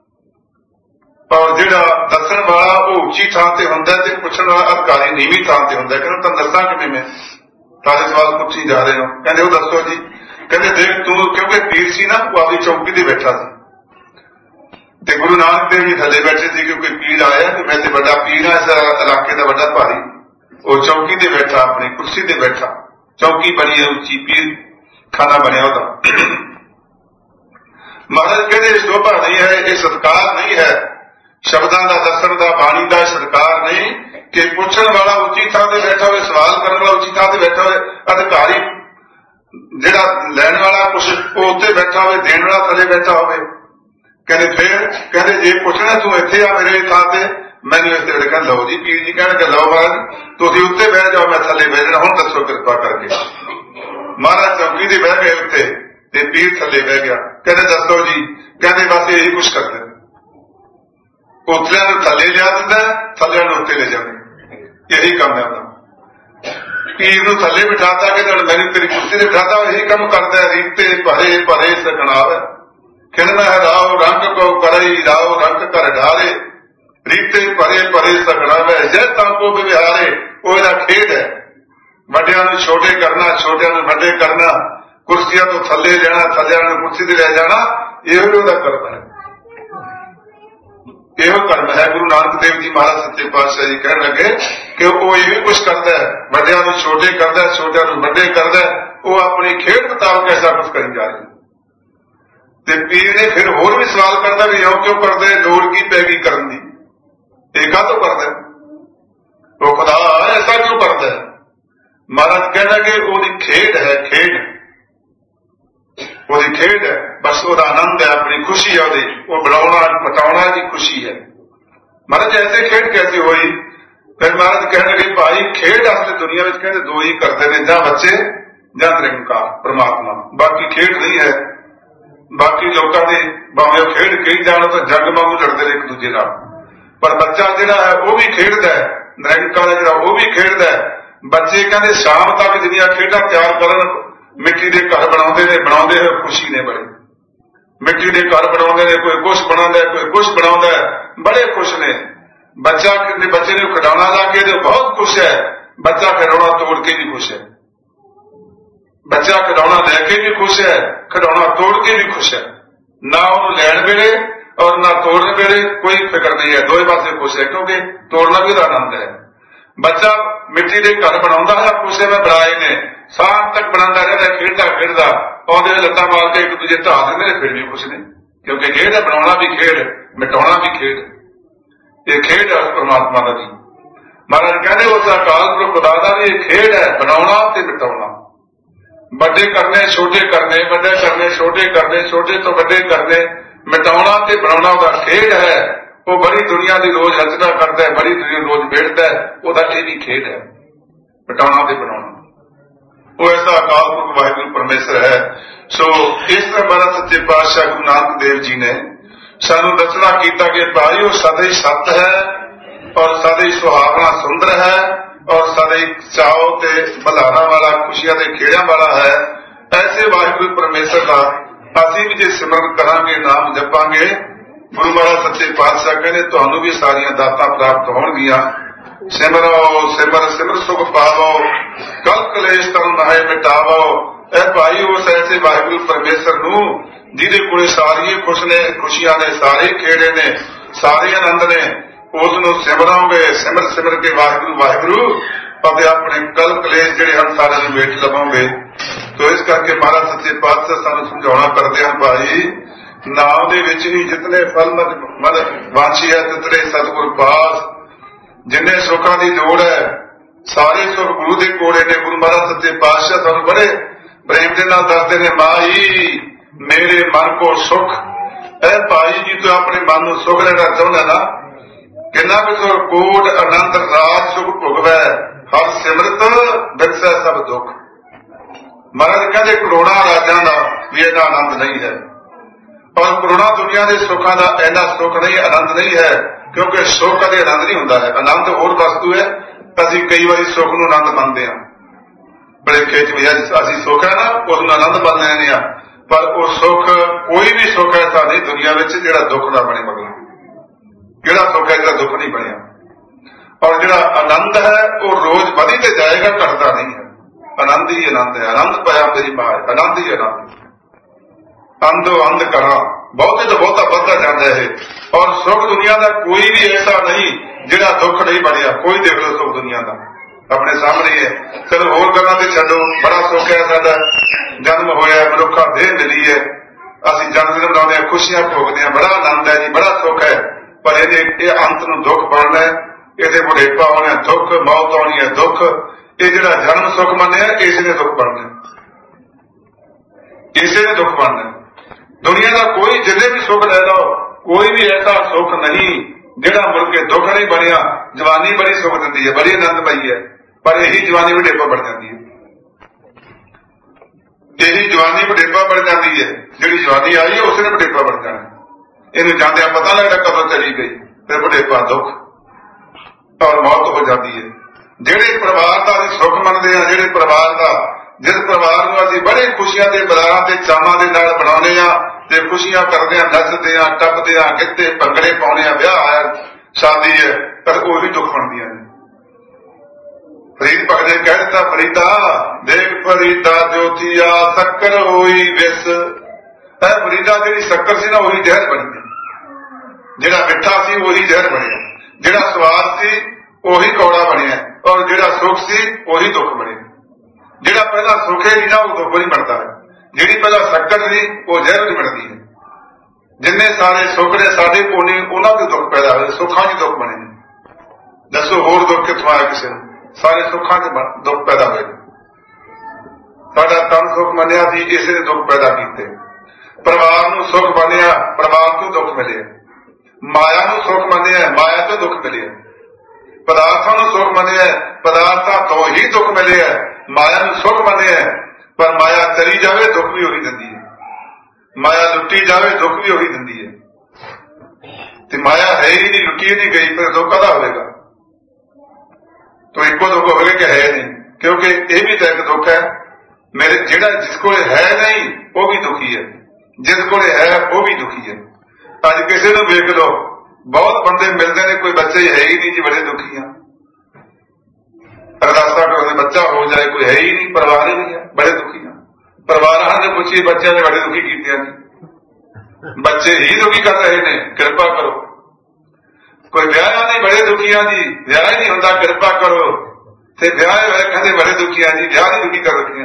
[SPEAKER 1] ਔਰ ਜਿਹੜਾ ਦੱਸਣ ਵਾਲਾ ਉਹ ਉੱਚੀ ਥਾਂ ਤੇ ਹੁੰਦਾ, ਤੇ ਪੁੱਛਣ ਵਾਲਾ ਅਧਿਕਾਰੀ ਨੀਵੀਂ ਥਾਂ ਤੇ ਹੁੰਦਾ। ਕਹਿੰਦੇ ਤੁਹਾਨੂੰ ਦੱਸਾਂ ਕਿਵੇਂ? ਮੈਂ ਸਾਰੇ ਸਵਾਲ ਪੁੱਛੀ ਜਾ ਰਹੇ ਹੋ। ਕਹਿੰਦੇ ਉਹ ਦੱਸੋ ਜੀ। कहते देख तू, क्योंकि पीर सी ना वो आपकी चौकी ते बैठा सी ते गुरु नानक देव जी थले बैठे थे, क्योंकि पीर आया कि मैं बड़ा पीर हाँ इस इलाके का बड़ा भारी, वो चौकी ते बैठा, अपनी कुर्सी ते बैठा, चौकी बनी है उच्ची, पीर खाना बनया होता। महाराज कहते शोभा नहीं है, ये सत्कार नहीं है, शब्दां दा दसन दा बाणी दा सत्कार नहीं कि पुछण वाला उच्ची थां ते बैठा हुए, सवाल करने वाला उच्ची थां ते बैठा हुए, अधिकारी जिहड़ा लैण वाला कुछ उत्ते बैठा हुए, देण वाला थले बैठा हुए। कहते फिर कहते जे पुछना तू इत्थे आ मेरे थां ते, मैनूं इस ते कहण लो जी, पीर जी कहणगे लो महाराज तुसीं उत्ते बह जाओ, मैं थले बह जाना, हुण दसो किरपा करके। महाराज चौकी ते बह गए उत्ते ते पीर थले बह गया। कहते दसो जी, कहते बस यही कुछ करते, उतलियां नूं थले लिया दिंदा, थल्लियां नूं उत्ते ले जांदे, यही काम है उहदा। पीर नूं थले बिठाता कि मैनूं तेरी कुर्सी ते बिठाता, यही काम करदा है। रीते भरे भरे सकनाव खिणना है राव रंग को करई, राव रंग कर ढारे, रीते भरे भरे सकनाव जै तांको विहारे। वो इहदा खेड है, वड्डियां नूं छोटे करना, छोटियां नूं वड्डे करना, कुर्सियां तो थले जाना, थल्लियां नूं कुर्सी ते ले जाना, इहो उहदा कर्म है, इहो कर्म है। गुरु नानक देव जी महाराज सच्चे पातशाह जी कहण लगे कि वो यही कुछ करता है, वड्डियां नूं छोटे करता है, छोटियां नूं वड्डे करता है, वो अपनी खेड मुताबक ऐसा कुछ करी जा रही है। ते पीर ने फिर होर भी सवाल करता भी इउं क्यों करदे, लोड़ की पै गई करन दी, ਇਹ ਕਾਹਤੋਂ करदा, वो खुदा ऐसा क्यों करदा। महाराज कहना कि ਉਹਦੀ खेड है, खेड ਉਹਦੀ खेड है, बस ਉਹਦਾ आनंद है, अपनी खुशी है, ਉਹਦੀ वो बनाना मटाना की खुशी है। महाराज ऐसे खेड कैसे हुई। फिर महाराज कहने लगे भाई खेड असल दुनिया में कहते दो ही करते हैं, ਜਾਂ बच्चे ਜਾਂ निरंकार परमात्मा, बाकी खेड नहीं है। बाकी लोगों के भावें खेड कही जान तो जंग वांगू लड़ते हैं एक दूजे नाल, पर बच्चा जिहड़ा है वो भी खेडदा है, निरंकार जिहड़ा वो भी खेडदा है। बच्चे कहते शाम तक जिन्नियां खेडां तैयार करन, मिट्टी के घर बनाउंदे ने, बनाउंदे होए खुशी ने बड़े, मिट्टी के घर बनाउंदे ने, कोई कुछ बनाउंदा है, कोई कुछ बनाउंदा है, बड़े खुश ने। बच्चा बच्चे ने खिडौना ला के तो बहुत खुश है, बच्चा खिडौना तोड़ के भी खुश है, बच्चा खिडौना लैके भी खुश है, खिडौना तोड़ के भी खुश है। ना उन्होंने लैण वेले और ना तोड़ने वेले कोई फिक्र नहीं है, दोए पासे खुश है, क्योंकि तोड़ना भी आनंद है। बच्चा मिट्टी के घर बनाउंदा है, खुश है, मैं बनाए ने शाम तक बनाता रहता, खेडदा खेडदा पौधे लत्तां मार के एक दूजे ढा देंगे, फिर भी खुश ने, क्योंकि खेड है, बनाना भी खेड, मिटाना भी खेड, ये खेड है परमात्मा का जी। महाराज कहते उस अकाल पुरख खुदा का भी एक खेड है, बनाना ते मिटाना, बड़े करने छोटे करने, बड़े करने छोटे करने, छोटे तो बड़े करने, मिटाना ते बनाना उसका खेड है। वो बड़ी दुनिया की रोज रचना करता है, बड़ी दुनिया रोज बेड़ता है, वह ये भी खेड है, मिटाना ते बनाना। वो ऐसा अकाल पुरख वाहिगुरू परमेश्वर है। सो इस तरह महाराज सच्चे पातशाह गुरु नानक देव जी ने सानू दसना किया कि भाई वो सदा ही सत है और सदा ही सुहावना सुंदर है और सदा ही चाओ ते भलाना वाला, खुशियां के खेड़िया वाला है। ऐसे वाहिगुरू परमेश्वर का असीं भी जे सिमरन करांगे, नाम जपांगे, गुरु महाराज सच्चे पातशाह कहने तुहानू भी सारियां दातां प्राप्त होणगियां। सिमरो सिमर सिमर सुख पावो, कल कलेश तन नाहे मिटावो। ऐ भाई उस ऐसे वाहिगुरू परमेश्वर नू जिहदे कोले सारियां खुश ने, खुशियां ने, सारे खेड़े ने, सारे आनंद ने, उस नू सिमरोगे, सिमर सिमर के वाहिगुरू वाहिगुरू अपने अपने कल कलेश जिहड़े हन सारे नू मेट लवोगे। तो इस करके महाराज सच्चे पातशाह सानू समझाउणा करदे हन भाई नाम दे विच ही जितने फल मद मद वांछी है तितने सतगुर पास। जिन्ने सुखों की लोड़ है सारे सुख गुरु के कोले ने। गुरु महाराज सच्चे पातशाह सानू बड़े प्रेम के नाल दसदे ने माई मेरे मन को सुख। ऐ भाई जी तू अपने मन नू सुख लेना चाहुंदा ना, किन्ना कुछ कोट अनंत राज सुख भुगवै, हर सिमरत बिरसै सब दुख। महाराज कहते करोड़ा राजां दा भी इन्ना आनंद नहीं है, और करोड़ा दुनिया के सुखों का इन्ना सुख नहीं, आनंद नहीं है, क्योंकि सुख कदे आनंद नहीं होंदा है। आनंद होर वस्तु है, असीं कई बार सुख नूं आनंद मनदे हां, बड़े खेच भी असीं सुख है ना उसनूं आनंद मन लैंदे हां, पर वो सुख कोई भी सुख ऐसा नहीं दुनिया में जिहड़ा दुख ना बने। मगला किहड़ा सुख है जिहड़ा दुख नहीं बनया, और जिहड़ा आनंद है वो रोज वधी ते जाएगा, घटदा नहीं है। ਆਨੰਦ ਹੀ ਆਨੰਦ ਹੈ। ਆਨੰਦ ਪਾਇਆ ਮੇਰੀ ਮਾਂ, ਆਨੰਦ ਹੀ ਆਨੰਦ। ਅੰਧੋ ਅੰਧ ਕਰਾਂ, ਬਹੁਤੇ ਤੋਂ ਬਹੁਤਾ ਵੱਧਦਾ ਜਾਂਦਾ ਇਹ। ਔਰ ਸੁੱਖ ਦੁਨੀਆ ਦਾ ਕੋਈ ਵੀ ਐਸਾ ਨਹੀਂ ਜਿਹੜਾ ਦੁੱਖ ਨਹੀਂ ਬਣਿਆ। ਕੋਈ ਦੇਖ ਲਓ ਸੁੱਖ ਦੁਨੀਆ ਦਾ ਆਪਣੇ ਸਾਹਮਣੇ ਹੈ। ਚਲੋ ਹੋਰ ਗੱਲਾਂ ਤੇ ਛੱਡੋ, ਬੜਾ ਸੁੱਖ ਹੈ ਸਾਡਾ ਜਨਮ ਹੋਇਆ, ਮਨੁੱਖਾ ਦੇਹ ਮਿਲੀ ਹੈ, ਅਸੀਂ ਜਨਮ ਦਿਨ ਮਨਾਉਂਦੇ ਹਾਂ, ਖੁਸ਼ੀਆਂ ਭੋਗਦੇ ਹਾਂ, ਬੜਾ ਆਨੰਦ ਹੈ ਜੀ, ਬੜਾ ਸੁੱਖ ਹੈ। ਪਰ ਇਹਦੇ ਇਹ ਅੰਤ ਨੂੰ ਦੁੱਖ ਬਣਨਾ ਹੈ, ਇਹਦੇ ਬੁਢੇਪਾ ਹੋਣਾ ਦੁੱਖ, ਮੌਤ ਆਉਣੀ ਹੈ ਦੁੱਖ। ਇਹ ਜਿਹੜਾ ਜਨਮ ਸੁੱਖ ਮੰਨਿਆ ਇਸੇ ਨੇ ਦੁੱਖ ਬਣਨਾ, ਇਸੇ ਨੇ ਦੁੱਖ ਬਣਨਾ। ਦੁਨੀਆ ਦਾ ਕੋਈ ਜਿੰਨੇ ਵੀ ਸੁੱਖ ਲੈ ਲਓ, ਕੋਈ ਵੀ ਐਸਾ ਸੁੱਖ ਨਹੀਂ ਜਿਹੜਾ ਮੁੜ ਕੇ ਦੁੱਖ ਨਹੀਂ ਬਣਿਆ। ਜਵਾਨੀ ਬੜੀ ਸੁੱਖ ਦਿੰਦੀ ਹੈ, ਬੜੀ ਆਨੰਦਮਈ ਹੈ, ਪਰ ਇਹੀ ਜਵਾਨੀ ਵਡੇਪਾ ਬਣ ਜਾਂਦੀ ਹੈ। ਇਹੀ ਜਵਾਨੀ ਵਡੇਪਾ ਬਣ ਜਾਂਦੀ ਹੈ। ਜਿਹੜੀ ਜਵਾਨੀ ਆਈ ਹੈ ਉਸੇ ਨੇ ਵਡੇਪਾ ਬਣ ਜਾਣਾ। ਇਹਨੂੰ ਜਾਂਦਿਆਂ ਪਤਾ ਲੱਗਦਾ ਕਦੋਂ ਚਲੀ ਗਈ, ਫਿਰ ਵਡੇਪਾ ਦੁੱਖ ਔਰ ਮੌਤ ਹੋ ਜਾਂਦੀ ਹੈ। ਜਿਹੜੇ ਪਰਿਵਾਰ ਦਾ ਅਸੀਂ ਸੁੱਖ ਮੰਨਦੇ ਹਾਂ, ਜਿਹੜੇ ਪਰਿਵਾਰ ਦਾ ਜਿਸ ਪਰਿਵਾਰ ਨੂੰ ਅਸੀਂ ਬੜੇ ਖੁਸ਼ੀਆਂ ਦੇ ਬਜ਼ਾਰਾਂ ਤੇ ਚਾਵਾਂ ਦੇ ਨਾਲ ਬਣਾਉਂਦੇ ਹਾਂ ਤੇ ਖੁਸ਼ੀਆਂ ਕਰਦੇ ਹਾਂ, ਨੱਚਦੇ ਹਾਂ, ਟੱਪਦੇ ਹਾਂ, ਕਿੱਤੇ ਭੰਗੜੇ ਪਾਉਂਦੇ ਹਾਂ, ਵਿਆਹ ਹੈ, ਸ਼ਾਦੀ ਹੈ, ਪਰ ਉਹ ਵੀ ਦੁੱਖ ਬਣਦੀਆਂ ਨੇ। ਫਰੀਦ ਭਗਤ ਨੇ ਕਹਿ ਦਿੱਤਾ, ਫਰੀਦਾ ਦੇਖ ਫਰੀਦਾ ਜੋਤੀਆ ਸ਼ੱਕਰ ਹੋਈ ਵਿਸ। ਹੈ ਫਰੀਦਾ, ਜਿਹੜੀ ਸ਼ੱਕਰ ਸੀ ਨਾ ਉਹੀ ਜ਼ਹਿਰ ਬਣੀ, ਜਿਹੜਾ ਮਿੱਠਾ ਸੀ ਉਹੀ ਜ਼ਹਿਰ ਬਣਿਆ, ਜਿਹੜਾ ਸਵਾਦ ਸੀ ਉਹੀ ਕੌੜਾ ਬਣਿਆ, ਔਰ ਜਿਹੜਾ ਸੁੱਖ ਸੀ ਉਹੀ ਦੁੱਖ ਬਣਿਆ। ਜਿਹੜਾ ਪਹਿਲਾਂ ਸੁੱਖ ਹੀ ਨਹੀਂ ਨਾ ਉਹ ਦੁੱਖ ਨਹੀਂ ਬਣਦਾ ਹੈ, ਜਿਹੜੀ ਪਹਿਲਾਂ ਸ਼ੱਕਰ ਸੀ ਉਹ ਜ਼ਹਿਰ ਨਹੀਂ ਬਣਦੀ ਹੈ। ਜਿੰਨੇ ਸਾਰੇ ਸੁੱਖ ਨੇ ਸਾਡੇ ਕੋਨੇ ਉਹਨਾਂ ਦੇ ਦੁੱਖ ਪੈਦਾ ਹੋਏ, ਸੁੱਖਾਂ ਚ ਦੁੱਖ ਬਣੇ ਨੇ। ਦੱਸੋ ਹੋਰ ਦੁੱਖ ਕਿੱਥੋਂ ਆਇਆ ਕਿਸੇ ਨੂੰ? ਸਾਰੇ ਸੁੱਖਾਂ ਦੇ ਦੁੱਖ ਪੈਦਾ ਹੋਏ। ਸਾਡਾ ਤਨ ਸੁੱਖ ਮੰਨਿਆ ਸੀ, ਇਸੇ ਨੇ ਦੁੱਖ ਪੈਦਾ ਕੀਤੇ। ਪਰਿਵਾਰ ਨੂੰ ਸੁੱਖ ਮੰਨਿਆ, ਪਰਿਵਾਰ ਤੋਂ ਦੁੱਖ ਮਿਲਿਆ। ਮਾਇਆ ਨੂੰ ਸੁੱਖ ਮੰਨਿਆ, ਮਾਇਆ ਤੋਂ ਦੁੱਖ ਮਿਲਿਆ। ਪਦਾਰਥਾਂ ਨੂੰ ਸੁੱਖ ਮੰਨਿਆ, ਪਦਾਰਥਾਂ ਤੋਂ ਹੀ ਦੁੱਖ ਮਿਲਿਆ। ਮਾਇਆ ਨੂੰ ਸੁੱਖ ਮੰਨਿਆ, ਪਰ ਮਾਇਆ ਚਲੀ ਜਾਵੇ ਦੁੱਖ ਵੀ ਉਹੀ ਦਿੰਦੀ ਹੈ। ਮਾਇਆ ਲੁੱਟੀ ਜਾਵੇ ਦੁੱਖ ਵੀ ਉਹੀ ਦਿੰਦੀ ਹੈ। ਤੇ ਮਾਇਆ ਹੈ ਹੀ ਨਹੀਂ, ਲੁੱਟੀ ਨਹੀਂ ਗਈ, ਫਿਰ ਦੁੱਖ ਕਾਹਦਾ ਹੋਵੇਗਾ? ਤਾਂ ਇੱਕੋ ਦੁੱਖ ਹੋਵੇਗਾ ਕਿ ਹੈ ਨਹੀਂ, ਕਿਉਂਕਿ ਇਹ ਵੀ ਤਾਂ ਇੱਕ ਦੁੱਖ ਹੈ। ਮੇਰੇ ਜਿਹੜਾ ਜਿਸ ਕੋਲ ਹੈ ਨਹੀਂ ਉਹ ਵੀ ਦੁਖੀ ਹੈ, ਜਿਸ ਕੋਲ ਹੈ ਉਹ ਵੀ ਦੁਖੀ ਹੈ। ਅੱਜ ਕਿਸੇ ਨੂੰ ਵੇਖ ਲਓ, ਬਹੁਤ ਬੰਦੇ ਮਿਲਦੇ ਨੇ, ਕੋਈ ਬੱਚੇ ਹੈ ਹੀ ਨਹੀਂ ਜੀ, ਬੜੇ ਦੁਖੀ ਆ। ਅਰਦਾਸਾਂ ਕਰਦੇ ਬੱਚਾ ਹੋ ਜਾਏ, ਕੋਈ ਹੈ ਹੀ ਨਹੀਂ, ਪਰਿਵਾਰ ਹੀ ਨਹੀਂ ਹੈ, ਬੜੇ ਦੁਖੀ ਆ। ਪਰਿਵਾਰਾਂ ਨੇ ਪੁੱਛੀ, ਬੱਚਿਆਂ ਨੇ ਬੜੇ ਦੁਖੀ ਕੀਤੇ ਆ ਜੀ, ਬੱਚੇ ਹੀ ਦੁਖੀ ਕਰ ਰਹੇ ਨੇ, ਕਿਰਪਾ ਕਰੋ। ਕੋਈ ਵਿਆਹ ਨਹੀਂ, ਬੜੇ ਦੁਖੀਆਂ ਜੀ, ਵਿਆਹ ਹੀ ਨਹੀਂ ਹੁੰਦਾ, ਕਿਰਪਾ ਕਰੋ। ਤੇ ਵਿਆਹ ਹੋਏ ਕਹਿੰਦੇ ਬੜੇ ਦੁਖੀਆਂ ਜੀ, ਵਿਆਹ ਨਹੀਂ ਦੁਖੀ ਕਰ ਰੱਖੀਆਂ।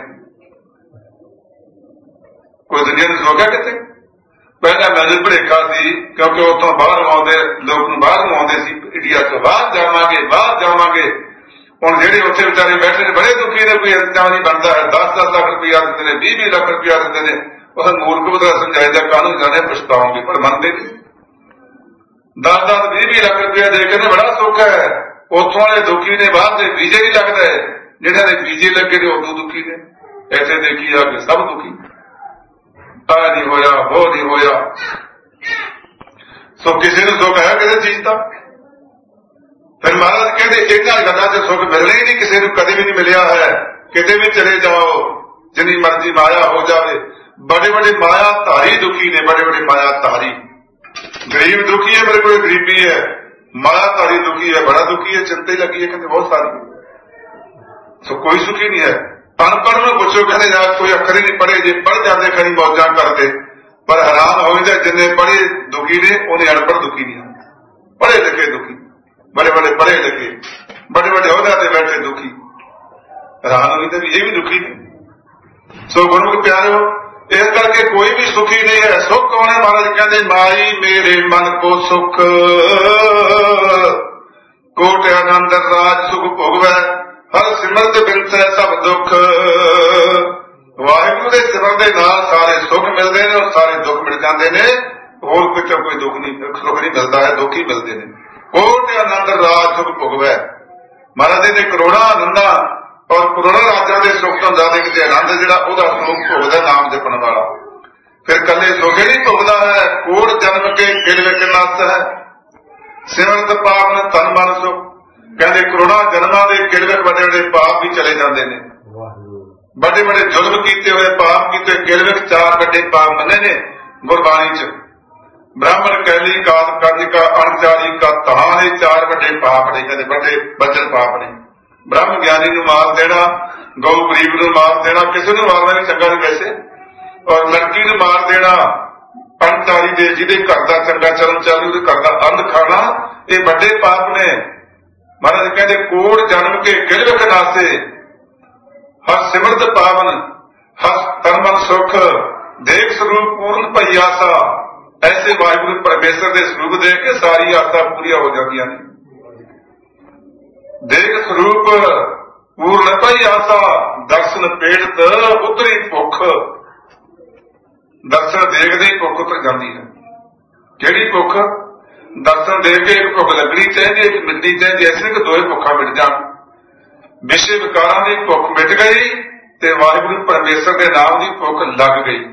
[SPEAKER 1] ਕੋਈ ਦੁਨੀਆ ਨੂੰ ਸੋਚਿਆ ਕਿਤੇ? ਪਹਿਲਾਂ ਨਜ਼ਰ ਭੜੇਖਾ ਸੀ, ਕਿਉਂਕਿ ਉੱਥੋਂ ਬਾਹਰ ਆਉਂਦੇ ਲੋਕ ਨੂੰ ਬਾਹਰ ਨੂੰ ਆਉਂਦੇ ਸੀ, ਇੰਡੀਆ ਤੋਂ ਬਾਹਰ ਜਾਵਾਂਗੇ, ਬਾਹਰ ਜਾਵਾਂਗੇ। ਹੁਣ ਜਿਹੜੇ ਉੱਥੇ ਵਿਚਾਰੇ ਬੈਠੇ ਨੇ ਬੜੇ ਦੁਖੀ ਨੇ, ਕੋਈ ਇੰਤਜ਼ਾਮ ਨਹੀਂ ਬਣਦਾ ਹੈ। ਦਸ ਦਸ ਲੱਖ ਰੁਪਇਆ ਦਿੰਦੇ ਨੇ, ਵੀਹ ਵੀਹ ਲੱਖ ਰੁਪਇਆ ਦਿੰਦੇ ਨੇ। ਉਹ ਮੂਰਖ ਬਦਾ ਸਮਝਾਇਦਾ, ਕਾਹਨੂੰ ਜਾਣੇ ਪਛਤਾਓਗੇ, ਪਰ ਮੰਨਦੇ ਨਹੀਂ। ਦਸ ਦਸ ਵੀਹ ਵੀਹ ਲੱਖ ਰੁਪਇਆ ਦੇ ਕੇ ਬੜਾ ਸੁੱਖ ਹੈ। ਉੱਥੋਂ ਵਾਲੇ ਦੁਖੀ ਨੇ, ਬਾਹਰ ਦੇ ਵੀਜ਼ੇ ਨਹੀਂ ਲੱਗਦਾ ਹੈ, ਜਿਹਨਾਂ ਦੇ ਵੀਜ਼ੇ ਲੱਗੇ ਨੇ ਉਦੋਂ ਦੁਖੀ ਨੇ। ਇੱਥੇ ਦੇਖੀ ਆ ਕੇ ਸਭ ਦੁਖੀ, ਆ ਨਹੀਂ ਹੋਇਆ, ਉਹ ਨਹੀਂ ਹੋਇਆ। ਸੋ ਕਿਸੇ ਨੂੰ ਸੁੱਖ ਹੈ ਕਿਸੇ ਚੀਜ਼ ਦਾ? ਫਿਰ ਮਹਾਰਾਜ ਕਹਿੰਦੇ ਇਹਨਾਂ ਗੱਲਾਂ ਤੇ ਸੁੱਖ ਮਿਲਣਾ ਹੀ ਨਹੀਂ, ਕਿਸੇ ਨੂੰ ਕਦੇ ਵੀ ਨਹੀਂ ਮਿਲਿਆ ਹੈ। ਕਿਤੇ ਵੀ ਚਲੇ ਜਾਓ, ਜਿੰਨੀ ਮਰਜ਼ੀ ਮਾਇਆ ਹੋ ਜਾਵੇ, ਬੜੇ ਬੜੇ ਮਾਇਆ ਧਾਰੀ ਦੁਖੀ ਨੇ, ਬੜੇ ਬੜੇ ਮਾਇਆ ਧਾਰੀ। ਗਰੀਬ ਦੁਖੀ ਹੈ, ਮੇਰੇ ਕੋਲ ਗਰੀਬੀ ਹੈ। ਮਾਇਆ ਧਾਰੀ ਦੁਖੀ ਹੈ, ਬੜਾ ਦੁਖੀ ਹੈ, ਚਿੰਤਾ ਹੀ ਲੱਗੀ ਹੈ ਕਹਿੰਦੇ ਬਹੁਤ ਸਾਰੀ। ਸੋ ਕੋਈ ਸੁਖੀ ਨਹੀਂ ਹੈ। ਅਨਪੜ੍ਹ ਨੂੰ ਪੁੱਛੋ, ਕਹਿੰਦੇ ਯਾਰ ਕੋਈ ਅੱਖਰ ਹੀ ਨਹੀਂ ਪੜ੍ਹੇ, ਜੇ ਪੜ੍ਹ ਜਾਂਦੇ ਖਰੀ ਮੌਜਾਂ ਕਰਦੇ। ਪਰ ਹੈਰਾਨ ਹੋ ਜਾਂਦੇ, ਜਿੰਨੇ ਪੜ੍ਹੇ ਦੁਖੀ ਨੇ ਉਹਨੇ ਅਨਪੜ੍ਹ ਦੁਖੀ ਨਹੀਂ ਹਨ। ਪੜ੍ਹੇ ਲਿਖੇ ਦੁਖੀ, ਬੜੇ ਬੜੇ ਪੜ੍ਹੇ ਲਿਖੇ, ਬੜੇ ਬੜੇ ਅਹੁਦਿਆਂ ਤੇ ਬੈਠੇ ਦੁਖੀ। ਹੈਰਾਨ ਹੋ ਜਾਂਦੇ ਵੀ ਇਹ ਵੀ ਦੁਖੀ ਨੇ। ਸੋ ਗੁਰਮੁਖ ਪਿਆਰਿਓ, ਇਸ ਕਰਕੇ ਕੋਈ ਵੀ ਸੁਖੀ ਨਹੀਂ ਹੈ। ਸੁੱਖ ਕੌਣ ਹੈ? ਮਹਾਰਾਜ ਕਹਿੰਦੇ ਮਾਈ ਮੇਰੇ ਮਨ ਕੋ ਸੁਖ, ਕੋਟ ਆਨੰਦ ਰਾਜ ਸੁਖ ਭੋਗਵੈ, ਹਰ ਸਿਮਰਤ ਬਿਨਸੈ ਸਭ ਦੁੱਖ। ਵਾਹਿਗੁਰੂ ਦੇ ਸਿਮਰਨ ਦੇ ਨਾਲ ਸਾਰੇ ਸੁੱਖ ਮਿਲਦੇ ਨੇ, ਔਰ ਸਾਰੇ ਦੁੱਖ ਮਿਲ ਜਾਂਦੇ ਨੇ। ਹੋਰ ਕਿਤੇ ਕੋਈ ਦੁੱਖ ਨਹੀਂ, ਸੁੱਖ ਨਹੀਂ ਮਿਲਦਾ ਹੈ, ਦੁੱਖ ਹੀ ਮਿਲਦੇ ਨੇ। ਕੋਟ ਆਨੰਦ ਰਾਜ ਸੁਖ ਭੋਗਵੈ, ਮਹਾਰਾਜ ਦੇ ਕਰੋੜਾਂ ਆਨੰਦਾਂ ਔਰ ਕਰੋੜਾਂ ਰਾਜਾਂ ਦੇ ਸੁੱਖ ਤੋਂ ਜ਼ਿਆਦਾ ਕਿਤੇ ਆਨੰਦ ਜਿਹੜਾ ਉਹਦਾ ਸੁੱਖ ਭੋਗਦਾ ਨਾਮ ਜਪਣ ਵਾਲਾ। ਫਿਰ ਕੱਲੇ ਸੁੱਖ ਹੀ ਨਹੀਂ ਭੋਗਦਾ ਹੈ, ਕੋਟ ਜਨਮ ਕੇ ਗਿਲ ਵਿਕ ਨਸ ਹੈ, ਸਿਮਰਤ ਪਾਵਨ ਤਨ ਮਨ ਸੁਖ। ਕਹਿੰਦੇ ਕਰੋੜਾਂ ਜਨਮਾਂ ਦੇ ਗਿਲ ਵਿਕ ਵੱਡੇ ਵੱਡੇ ਪਾਪ ਵੀ ਚਲੇ ਜਾਂਦੇ ਨੇ। ਵੱਡੇ ਵੱਡੇ ਜ਼ੁਲਮ ਕੀਤੇ ਹੋਏ, ਪਾਪ ਕੀਤੇ, ਗਿਲ ਵਿਕ ਚਾਰ ਵੱਡੇ ਪਾਪ ਮੰਨੇ ਨੇ ਗੁਰਬਾਣੀ ਚ। ਬ੍ਰਾਹਮਣ ਕੈਲੀ ਕਾਲ ਕੰਜ ਕਾ ਅਣਚਾਲੀ ਕਾ ਤਾਨ, ਇਹ ਚਾਰ ਵੱਡੇ ਪਾਪ ਨੇ, ਕਹਿੰਦੇ ਵੱਡੇ ਵੱਡੇ ਪਾਪ ਨੇ। ਬ੍ਰਹਮ ਗਿਆਨੀ ਨੂੰ ਮਾਰ ਦੇਣਾ, ਗਊ ਗਰੀਬ ਨੂੰ ਮਾਰ ਦੇਣਾ, ਕਿਸੇ ਨੂੰ ਮਾਰਨਾ ਵੀ ਚੰਗਾ ਨਹੀਂ ਵੈਸੇ, ਔਰ ਲੜਕੀ ਨੂੰ ਮਾਰ ਦੇਣਾ, ਪੰਤਾਲੀ ਦੇ ਜਿਹਦੇ ਘਰ ਦਾ ਚੰਗਾ ਚਰਨ ਚੱਲ ਉਹਦੇ ਘਰ ਦਾ ਅੰਨ ਖਾਣਾ, ਇਹ ਵੱਡੇ ਪਾਪ ਨੇ। ਮਹਾਰਾਜ ਕਹਿੰਦੇ ਕੋੜ ਜਨਮ ਕੇ ਗਿਲ ਵਿਖ ਨਾਸੇ, ਹਰ ਸਿਮਰਤ ਪਾਵਨ ਹਰ ਤਨ ਮਨ ਸੁਖ, ਦੇਖ ਸਰੂਪ ਪੂਰਨ ਭਈ ਆਸਾ। ਐਸੇ ਵਾਹਿਗੁਰੂ ਪਰਮੇਸ਼ਰ ਦੇ ਸਰੂਪ ਦੇਖ ਕੇ ਸਾਰੀ ਆਸਾ ਪੂਰੀਆਂ ਹੋ ਜਾਂਦੀਆਂ ਨੇ। ਦੇਖ ਸਰੂਪ ਪੂਰਨ ਭਈ ਆਸਾ, ਦਰਸ਼ਨ ਪੇੜਤ ਉਤਰੀ ਭੁੱਖ। ਦਰਸ਼ਨ ਦੇਖਦੇ ਹੀ ਭੁੱਖ ਉਤਰ ਜਾਂਦੀ ਹੈ। ਕਿਹੜੀ ਭੁੱਖ? ਦਰਸ਼ਨ ਦੇਖ ਕੇ ਇੱਕ ਭੁੱਖ ਲੱਗਣੀ ਚਾਹੀਦੀ ਹੈ, ਇੱਕ ਮਿਟਣੀ ਚਾਹੀਦੀ, ਐਸੀ ਨਹੀਂ ਕਿ ਦੋਏ ਭੁੱਖਾਂ ਮਿਟ ਜਾਣ। ਵਿਸ਼ੇ ਵਿਕਾਰਾਂ ਦੀ ਭੁੱਖ ਮਿਟ ਗਈ ਤੇ ਵਾਹਿਗੁਰੂ ਪਰਮੇਸ਼ਰ ਦੇ ਨਾਮ ਦੀ ਭੁੱਖ ਲੱਗ ਗਈ।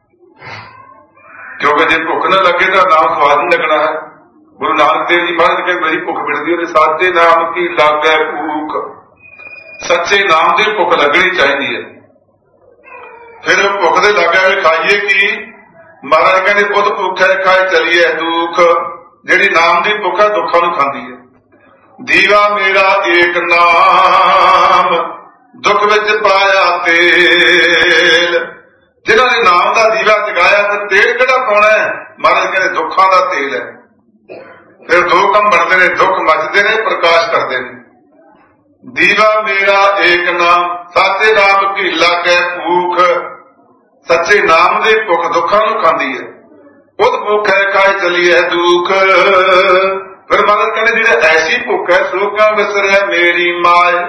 [SPEAKER 1] ਕਿਉਂਕਿ ਜੇ ਭੁੱਖ ਨਾ ਲੱਗੇ ਤਾਂ ਨਾਮ ਸਵਾਦ ਨਹੀਂ ਲੱਗਣਾ ਹੈ। ਗੁਰੂ ਨਾਨਕ ਦੇਵ ਜੀ ਮਹਾਰਾਜ ਕਹਿੰਦੇ ਮੇਰੀ ਭੁੱਖ ਮਿਟਦੀ ਉਹਦੇ ਸਾਚੇ ਨਾਮ ਕੀ ਲਾਗੈ ਭੂਖ। ਸੱਚੇ ਨਾਮ ਦੀ ਭੁੱਖ ਲੱਗਣੀ ਚਾਹੀਦੀ ਹੈ। ਫਿਰ ਉਹ ਭੁੱਖ ਦੇ ਲਾਗਿਆ ਵੀ ਖਾਈਏ ਕੀ? ਮਹਾਰਾਜ ਕਹਿੰਦੇ ਖੁਦ ਭੁੱਖੇ ਖਾਏ ਚਲੀਏ ਦੁੱਖ। ਜਿਹੜੀ ਨਾਮ ਦੀ ਭੁੱਖ ਹੈ ਦੁੱਖਾਂ ਨੂੰ ਖਾਂਦੀ ਹੈ। ਦੀਵਾ ਮੇਰਾ ਏਕ ਨਾਮ, ਦੁੱਖ ਵਿੱਚ ਪਾਇਆ ਤੇਲ। ਜਿਨ੍ਹਾਂ ਨੇ ਨਾਮ ਦਾ ਦੀਵਾ ਜਗਾਇਆ ਤੇ ਤੇਲ ਕਿਹੜਾ ਪਾਉਣਾ ਹੈ? ਮਹਾਰਾਜ ਕਹਿੰਦੇ ਦੁੱਖਾਂ ਦਾ ਤੇਲ ਹੈ। ਫਿਰ ਦੋ ਕੰਮ ਬਣਦੇ ਨੇ, ਦੁੱਖ ਮੱਚਦੇ ਨੇ, ਪ੍ਰਕਾਸ਼ ਕਰਦੇ ਨੇ। ਦੀਵਾ ਮੇਰਾ ਏਕ ਨਾਮ, ਸਾਚੇ ਨਾਮ ਕੀ ਲਾਗੈ ਭੂਖ। ਸੱਚੇ ਨਾਮ ਦੀ ਭੁੱਖ ਦੁੱਖਾਂ ਨੂੰ ਖਾਂਦੀ ਹੈ। ਖੁਦ ਭੁੱਖ ਹੈ ਖਾਏ ਚਲੀਏ ਦੁੱਖ। ਫਿਰ ਮਹਾਰਾਜ ਕਹਿੰਦੇ ਜਿਹੜੇ ਐਸੀ ਭੁੱਖ ਹੈ ਸੋ ਕਿਉਂ ਵਿਸਰੈ ਮੇਰੀ ਮਾਏ।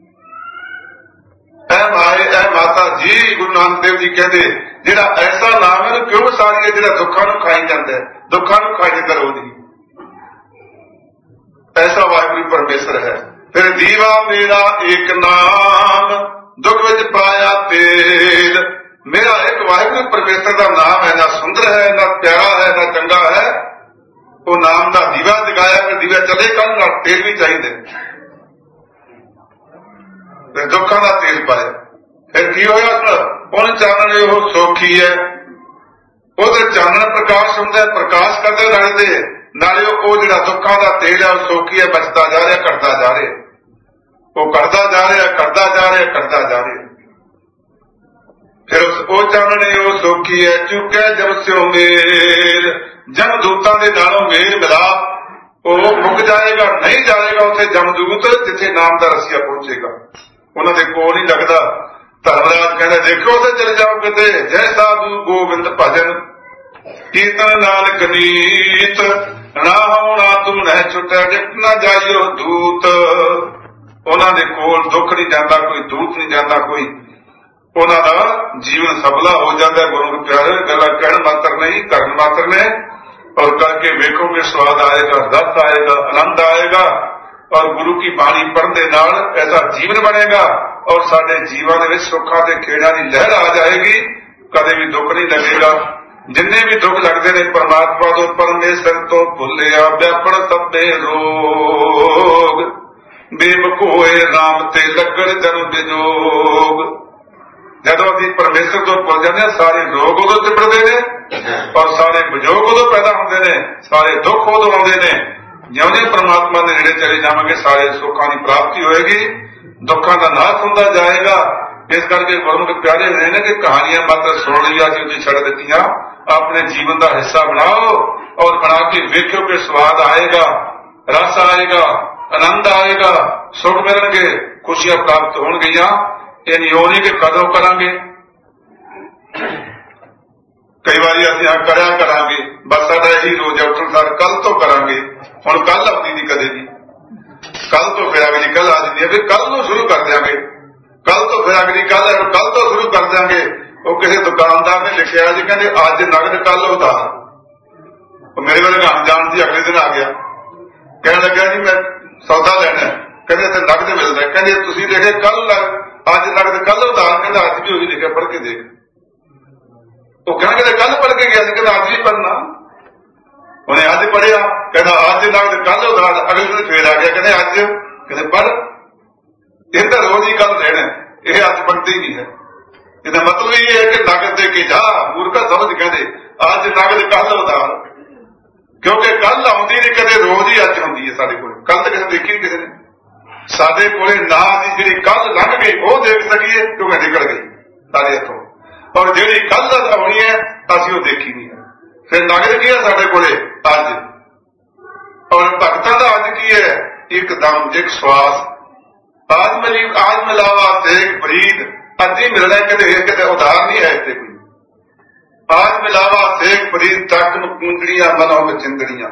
[SPEAKER 1] ਐ ਮਾਏ ਐ ਮਾਤਾ ਜੀ, ਗੁਰੂ ਨਾਨਕ ਦੇਵ ਜੀ ਕਹਿੰਦੇ ਜਿਹੜਾ ਐਸਾ ਨਾਮ ਹੈ ਕਿਉਂ ਵਿਸਾਰੀਏ ਜਿਹੜਾ ਦੁੱਖਾਂ ਨੂੰ ਖਾਈ ਜਾਂਦਾ ਹੈ, ਦੁੱਖਾਂ ਨੂੰ ਖਾਈ ਕਰੋ ਦੀ। ਐਸਾ ਵਾਹਿਗੁਰੂ ਪਰਮੇਸ਼ਰ ਹੈ। ਫਿਰ ਦੀਵਾ ਮੇਰਾ ਏਕ ਨਾਮ, ਦੁੱਖ ਵਿੱਚ ਪਾਇਆ ਤੇਲ। ਮੇਰਾ ਇੱਕ ਵਾਹਿਗੁਰੂ ਪਰਮੇਸ਼ਰ ਦਾ ਨਾਮ ਹੈ, ਨਾ ਸੁੰਦਰ ਹੈ, ਨਾ ਪਿਆਰਾ ਹੈ, ਨਾ ਚੰਗਾ ਹੈ। ਉਹ ਨਾਮ ਦਾ ਦੀਵਾ ਜਗਾਇਆ, ਫਿਰ ਦੀਵਾ ਚੱਲੇ ਕੱਲ ਨਾਲ ਤੇਲ ਵੀ ਚਾਹੀਦੇ। ਫਿਰ ਦੁੱਖਾਂ ਦਾ ਤੇਲ ਪਾਇਆ। ਫਿਰ ਕੀ ਹੋਇਆ? ਉਹਨ ਚਾਨਣ ਉਹ ਸੌਖੀ ਹੈ। ਉਹਦੇ ਚਾਨਣ ਪ੍ਰਕਾਸ਼ ਹੁੰਦਾ, ਪ੍ਰਕਾਸ਼ ਕਰਦੇ ਨਾਲੇ ਦੇ ਨਾਲੇ ਉਹ ਜਿਹੜਾ ਦੁੱਖਾਂ ਦਾ ਤੇਲ ਹੈ ਉਹ ਸੌਖੀ ਹੈ, ਬਚਦਾ ਜਾ ਰਿਹਾ, ਘਟਦਾ ਜਾ ਰਿਹਾ। ਉਹ ਘਟਦਾ ਜਾ ਰਿਹਾ, ਘਟਦਾ ਜਾ ਰਿਹਾ, ਘਟਦਾ ਜਾ ਰਿਹਾ। ਫਿਰ ਉਹ ਚਾਨਣੇ ਉਹ ਸੌਖੀ ਹੈ, ਚੁੱਕਿਆ ਜਬ ਸਿਓ ਮੇਲ। ਜਮਦੂਤਾਂ ਦੇ ਨਾਲੋਂ ਮੇਲ ਮਿਲਾ ਉਹ ਮੁੱਕ ਜਾਏਗਾ, ਨਹੀਂ ਜਾਏਗਾ ਉੱਥੇ ਜਮਦੂਤ ਜਿੱਥੇ ਨਾਮ ਦਾ ਰਸੀਆ ਪਹੁੰਚੇਗਾ। ਉਹਨਾਂ ਦੇ ਕੋਲ ਨਹੀਂ ਲੱਗਦਾ। ਧਰਮਰਾਜ ਕਹਿੰਦਾ ਦੇਖੋ ਉੱਥੇ ਚਲੇ ਜਾਓ ਕਿਤੇ, ਜੈ ਸਾਧੂ ਗੋਬਿੰਦ ਭਜਨ ਕੀਰਤਨ ਨਾਨਕ ਨੀਤ। ਨਾ ਹੋਣਾ ਤੂੰ ਨਹਿ ਛੁੱਟਿਆ ਡਿੱਟ ਨਾ ਜਾਈਓ ਦੂਤ। ਉਹਨਾਂ ਦੇ ਕੋਲ ਦੁੱਖ ਨਹੀਂ ਜਾਂਦਾ, ਕੋਈ ਦੂਤ ਨਹੀਂ ਜਾਂਦਾ, ਕੋਈ ਉਹਨਾਂ ਦਾ ਜੀਵਨ ਸਫਲਾ ਹੋ ਜਾਂਦਾ। ਗੁਰੂ ਪਿਆਰੇ ਗੱਲਾਂ ਕਹਿਣ ਮਾਤਰ ਨਹੀਂ, ਕਰਨ ਮਾਤਰ ਨੇ। ਔਰ ਕਰਕੇ ਵੇਖੋਗੇ ਸਵਾਦ ਆਏਗਾ, ਰਸ ਆਏਗਾ, ਆਨੰਦ ਆਏਗਾ। ਔਰ ਗੁਰੂ ਕੀ ਬਾਣੀ ਪੜ੍ਹਨ ਦੇ ਨਾਲ ਐਸਾ ਜੀਵਨ ਬਣੇਗਾ ਔਰ ਸਾਡੇ ਜੀਵਨ ਦੇ ਵਿੱਚ ਸੁੱਖਾਂ ਦੇ ਖੇੜਾਂ ਦੀ ਲਹਿਰ ਆ ਜਾਏਗੀ। ਕਦੇ ਵੀ ਦੁੱਖ ਨਹੀਂ ਲੱਗੇਗਾ। ਜਿੰਨੇ ਵੀ ਦੁੱਖ ਲੱਗਦੇ ਨੇ ਪਰਮਾਤਮਾ ਤੋਂ, ਪਰਮੇਸ਼ਰ ਤੋਂ ਭੁੱਲਿਆ ਵਿਆਪਣ ਸਭੇ ਰੋਗ। ਬੇਮਕੋਏ ਰਾਮ ਤੇ ਲੱਗਣ ਜਨ ਵਿਜੋਗ। ਜਦੋਂ ਅਸੀਂ ਪਰਮੇਸ਼ਰ ਤੋਂ ਭੁੱਲ ਜਾਂਦੇ ਹਾਂ ਸਾਰੇ ਰੋਗ ਉਦੋਂ ਚਿਪੜਦੇ ਨੇ ਔਰ ਸਾਰੇ ਵਿਜੋਗ ਉਦੋਂ ਪੈਦਾ ਹੁੰਦੇ ਨੇ, ਸਾਰੇ ਦੁੱਖ ਉਦੋਂ ਆਉਂਦੇ ਨੇ। ਜਿਉਂ ਜਿਉਂ ਪਰਮਾਤਮਾ ਦੇ ਨੇੜੇ ਚਲੇ ਜਾਵਾਂਗੇ ਸਾਰੇ ਸੁੱਖਾਂ ਦੀ ਪ੍ਰਾਪਤੀ ਹੋਏਗੀ, ਦੁੱਖਾਂ ਦਾ ਨਾਸ਼ ਹੁੰਦਾ ਜਾਏਗਾ। ਇਸ ਕਰਕੇ ਗੁਰਮੁਖ ਪਿਆਰੇ ਹੋਏ ਨੇ ਕਿ ਕਹਾਣੀਆਂ ਮਾਤਰ ਸੁਣ ਲਈਆਂ ਸੀ ਉਹਦੀ ਛੱਡ ਦਿੱਤੀਆਂ। ਆਪਣੇ ਜੀਵਨ ਦਾ ਹਿੱਸਾ ਬਣਾਓ ਔਰ ਬਣਾ ਕੇ ਵੇਖਿਓ ਕਿ ਸਵਾਦ ਆਏਗਾ, ਰਸ ਆਏਗਾ, ਆਨੰਦ ਆਏਗਾ, ਸੁਖ ਮਿਲਣਗੇ, ਖੁਸ਼ੀਆਂ ਪ੍ਰਾਪਤ ਹੋਣਗੀਆਂ। ਇਹ ਨਹੀਂ ਹੋਣੀ ਕਿ ਕਦੋਂ ਕਰਾਂਗੇ। ਕਈ ਵਾਰੀ ਅਸੀਂ ਆ ਕਰਿਆ ਕਰਾਂਗੇ, ਬਸ ਸਾਡਾ ਇਹੀ ਰੋਜ਼ ਉੱਠਣ ਸਾਰ ਕੱਲ ਤੋਂ ਕਰਾਂਗੇ। ਹੁਣ ਕੱਲ ਆਉਂਦੀ ਨਹੀਂ ਕਦੇ ਵੀ, ਕੱਲ ਤੋਂ ਫਿਰ ਅਗਲੀ ਕੱਲ ਆ ਜਾਂਦੀ ਹੈ, ਫਿਰ ਕੱਲ ਨੂੰ ਸ਼ੁਰੂ ਕਰ ਦਿਆਂਗੇ, ਕੱਲ ਤੋਂ ਫਿਰ ਅਗਲੀ ਕੱਲ ਕੱਲ ਤੋਂ ਸ਼ੁਰੂ ਕਰ ਦਿਆਂਗੇ। ਉਹ ਕਿਸੇ ਦੁਕਾਨਦਾਰ ਨੇ ਲਿਖਿਆ ਜੀ ਕਹਿੰਦੇ ਅੱਜ ਨਗਦ ਕੱਲ ਉਧਾਰ। ਉਹ ਮੇਰੇ ਕੋਲ ਗਾਂ ਜਾਣ ਦੀ ਅਗਲੇ ਦਿਨ ਆ ਗਿਆ, ਕਹਿਣ ਲੱਗਿਆ ਜੀ ਮੈਂ ਸੌਦਾ ਲੈਣਾ। ਕਹਿੰਦੇ ਇੱਥੇ ਨਗਦ ਮਿਲਦਾ। ਕਹਿੰਦੇ ਤੁਸੀਂ ਦੇਖੇ ਕੱਲ ਅੱਜ ਨਗਦ ਕੱਲ ਉਧਾਰ। ਕਹਿੰਦਾ ਅੱਜ ਵੀ ਉਹੀ ਲਿਖਿਆ, ਪੜ੍ਹ ਕੇ ਦੇਖ। ਉਹ ਕਹਿੰਦੇ ਕੱਲ ਪੜ੍ਹ ਕੇ ਗਿਆ ਸੀ, ਕਹਿੰਦਾ ਅੱਜ ਵੀ ਪੜ੍ਹਨਾ। ਉਹਨੇ ਅੱਜ ਪੜ੍ਹਿਆ, ਕਹਿੰਦਾ ਅੱਜ ਨਗਦ ਕੱਲ ਉਧਾਰ। ਅਗਲੇ ਦਿਨ ਫੇਰ ਆ ਗਿਆ, ਕਹਿੰਦੇ ਅੱਜ, ਕਹਿੰਦੇ ਪੜ੍ਹ। ਇਹ ਤਾਂ ਰੋਜ਼ ਹੀ ਗੱਲ ਰਹਿਣਾ, ਇਹ ਅੱਜ ਪੜ੍ਹਦੀ ਨਹੀਂ ਹੈ। ਇਹਦਾ ਮਤਲਬ ਇਹ ਹੈ ਕਿ ਨਗਦ ਦੇ ਕੇ ਜਾ, ਮੂਰਖਾ ਸਮਝ। ਕਹਿੰਦੇ ਅੱਜ ਨਗਦ ਕੱਲ ਉਧਾਰ, ਕਿਉਂਕਿ ਕੱਲ ਆਉਂਦੀ ਨਹੀਂ ਕਦੇ, ਰੋਜ਼ ਹੀ ਅੱਜ ਹੁੰਦੀ ਹੈ ਸਾਡੇ ਕੋਲ। ਕੱਲ ਤਾਂ ਕਿਸੇ ਦੇਖੀ ਕਿਸੇ ਨੇ। साडे कोले ना असीं जिहड़ी कल लंघ गई वो देख सकीए क्योंकि निकल गई साडे हथों, और जिहड़ी कल आउणी है असीं वो देखी नहीं है। फिर नगद की है साडे कोले अज, और भगतां दा अज की है एकदम एक श्वास। आज मिली आज मिलावा तेग बरीद अद्धी मिलना कदे किते उधार नहीं है इत्थे कोई। आज मिलावा तेग बरीद तक कुंडलियां मनों में चिंदड़ियां,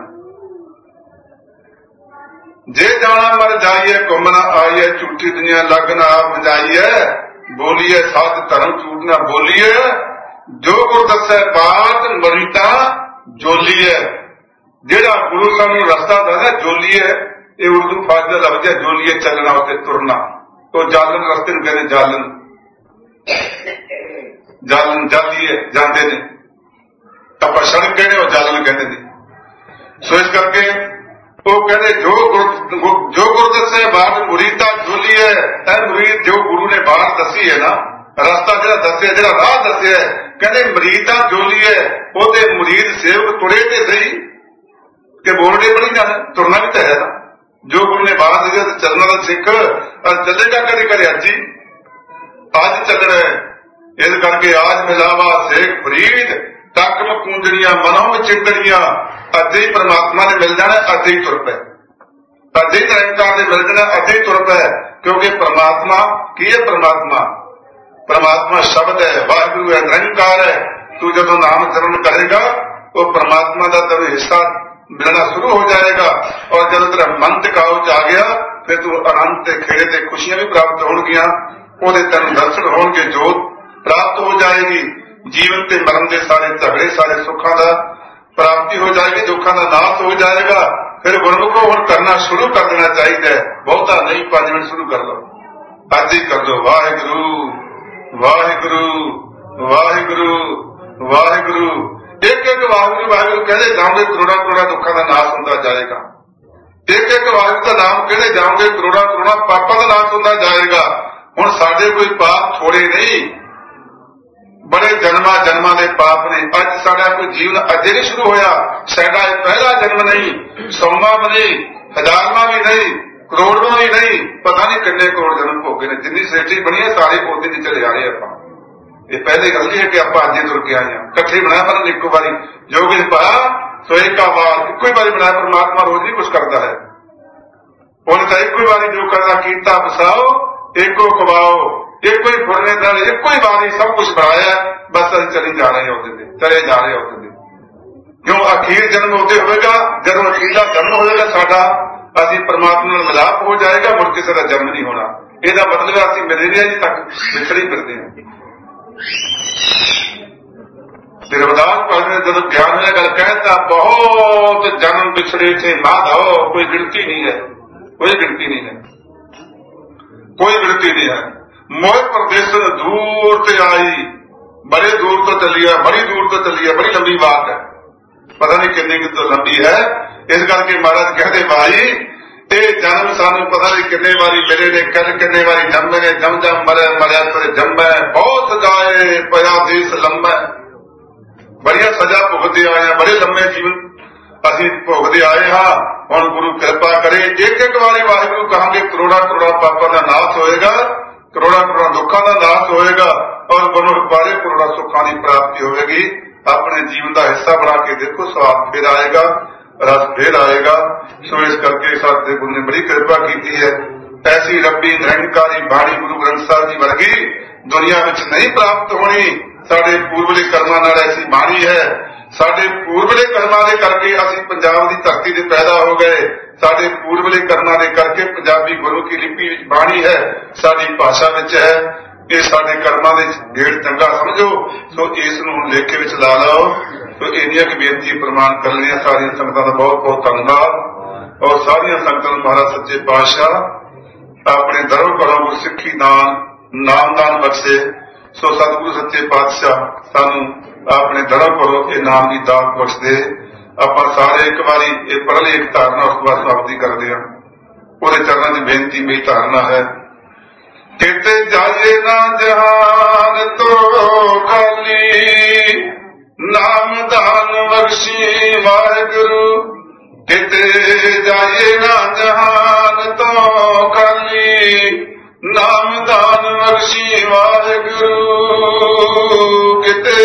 [SPEAKER 1] जे जाना मर जाइए घूमना आइए झूठी दुनिया लगना आप जाइए बोलिए साध धर्म झूठना बोलिए जो गुरु दस्से बात मरीता जोलीए। जेड़ा गुरु सानू रस्ता दसदा जोलीए, ये उर्दू फायदा लफ्ज है जोलीए चलना उत्ते तुरना। तो जालन रस्ते नूं कहंदे जालन, जालन जालीए जांदे ने, आपां सड़क कहने वो जालन कहंदे ने। सो इस करके वो कहते जो गुरु जो गुरु दसे बात मुरीदा झोली है, मुरीद जो गुरु ने बात दसी है ना रस्ता जरा दसे जरा राह दसे है, कहते मुरीदा झोली है ओदे मुरीद सेवक तुरे ते सही कि बोलने बड़ी जाना तुरना भी तो है ना। जो गुरु ने बात दी तो चलना तो सिख चलेगा कदे करे अजी अज चलना है। इस करके आज मिलावा सेख फरीद तक कूंजड़ियां मनों में चिंदड़ियां अजे ही परमात्मा ने मिल जाना अजे ही तुर पै, अजे ही निरंकार ने मिल जाना अजे ही तुर पै। क्योंकि परमात्मा की है, परमात्मा परमात्मा शब्द है, वाहिगुरु है, निरंकार है। तू जब नाम जरण करेगा तो परमात्मा का तेरे हिस्सा मिलना शुरू हो जाएगा, और जब तेरा मन टिकाऊ च आ गया फिर तू आनंद ते खेड़े ते खुशियां भी प्राप्त होणगियां, ओहदे तेन दर्शन होणगे, जोत प्राप्त हो जाएगी। जीवन ते मरण के सारे झगड़े सारे सुखों का प्राप्ति हो जाएगी, दुखों का नाश हो जाएगा। फिर गुरमुखों हुण करना शुरू कर देना चाहिए, बहुता नहीं पांच मिनट शुरू कर लो, अज ही कर लो। वाहिगुरु वाहिगुरु वाहिगुरु वाहिगुरु, एक एक वाहिगुरु वाहिगुरु कहते जाओगे करोड़ा करोड़ा दुखों का नाश होता जाएगा। एक एक वाहिगुरु का नाम कहते जाओगे करोड़ा करोड़ा पापों का नाश होता जाएगा। हुण साडे कोई पाप थोड़े नहीं, बड़े जन्मा जन्मा के पाप ने। अज साडा कोई जीवन अजे नहीं शुरू होया, साडा पहला जन्म नहीं, सौवा भी नहीं, हजारवा भी नहीं, करोड़वा भी नहीं, पता नहीं कितने करोड़ जन्म हो गए ने। जिन्नी सृष्टि बनी है सारे पौधे नीचे ले जा रहे हैं। ये पहली गल नहीं है कि आप अजे तुर के आए हैं, कट्ठे बनाया पर एक बारी जो भी पाया तो एक वार इको बारी बनाया। परमात्मा रोज नहीं कुछ करता है, उन्हें तो एक बारी जो करना कीता बसाओ एको कमाओ, एक ही फुरने दल एक ही बारी सब कुछ बनाया, बस अभी चली जा रहे होते थे चले जा रहे होते थे। क्यों अखीर जन्म होते होगा, जब अखीरला जन्म होगा साडा असी परमात्मा नाल मिलाप हो जाएगा, मुड़ किसी का जन्म नहीं होना। ਇਹਦਾ मतलब ਅਸੀਂ ਮਿਲੇਰੀਆ जी तक विछड़ी फिरते हैं। ਤੇ ਰਵਿਦਾਸ ਭਗਤ ਨੇ ਜਦੋਂ ਗਿਆਨ ਦੀ ਗੱਲ ਕਹਿਤਾ बहुत जन्म बिछड़े थे माधव, कोई गिनती नहीं है, कोई गिनती नहीं है, कोई गिनती नहीं है। मोह प्रदेश दूर से आई, बड़े दूर तो चली है, बड़ी दूर तो चली है, बड़ी लंबी बात है, पता नहीं कितनी की तो लंबी है। इस करके महाराज कहते भाई ये जन्म सानू पता नहीं कितने बारी मिले ने, कल कितने बारी जन्मे ने, जम जम मरे मरिया फिर जन्मे, बहुत जाए पया देश लंबा, बड़िया सजा भुगते आए हैं, बड़े लंबे जीवन असी भोगते आए हाँ। हुण गुरु कृपा करे एक एक बारी वाहिगुरु कहांगे करोड़ा करोड़ा पापों का नाश होएगा, करोड़ा करोड़ा दुखों का नाश होएगा, और गुरु बारे करोड़ा सुखों की प्राप्ति होगी। अपने जीवन का हिस्सा बना के देखो, स्वाद फिर आएगा, रस फिर आएगा। सो इस करके साडे गुरु ने बड़ी कृपा की है। ऐसी रब्बी निरंकारी बाणी गुरु ग्रंथ साहिब जी वर्गी दुनिया में नहीं प्राप्त होनी। साडे पूर्वले कर्मां नाल ऐसी बाणी है, साडे पूर्वले कर्मां दे करके असीं पंजाब दी धरती ते पैदा हो गए, साडे पूर्वले कर्मां दे करके पंजाबी गुरु की लिपि विच बाणी है, साडी भाषा विच है। ये साडे कर्मां दे गेड़ चंगा समझो। सो इस नूं लेखे विच ला लओ। तो इन्नियां की बेनती प्रमाण कर लिया। सारियां संगतां दा बहुत बहुत धन्नवाद, और सारियां संगतां नूं महाराज सच्चे पातशाह अपने दरों घरों गुरसिੱਖੀ दान नाम दान बख्शे। सो सतगुरु सच्चे पातशाह सानू अपने दरों घरों ये नाम की दात बख्श दे। आपां सारे एक बारी ये पढ़ एक धारणा उस बाद समाप्ति करते हैं। पूरे चरणों की बेनती मेरी धारणा है, किते जाए ना जहान तो खाली, नाम दान बख्शी वाहिगुरु। किते जाए ना जहान तो खाली, ਨਾਮ ਦਾਨ ਬਖਸ਼ੀ ਵਾਹਿਗੁਰੂ। ਕਿਤੇ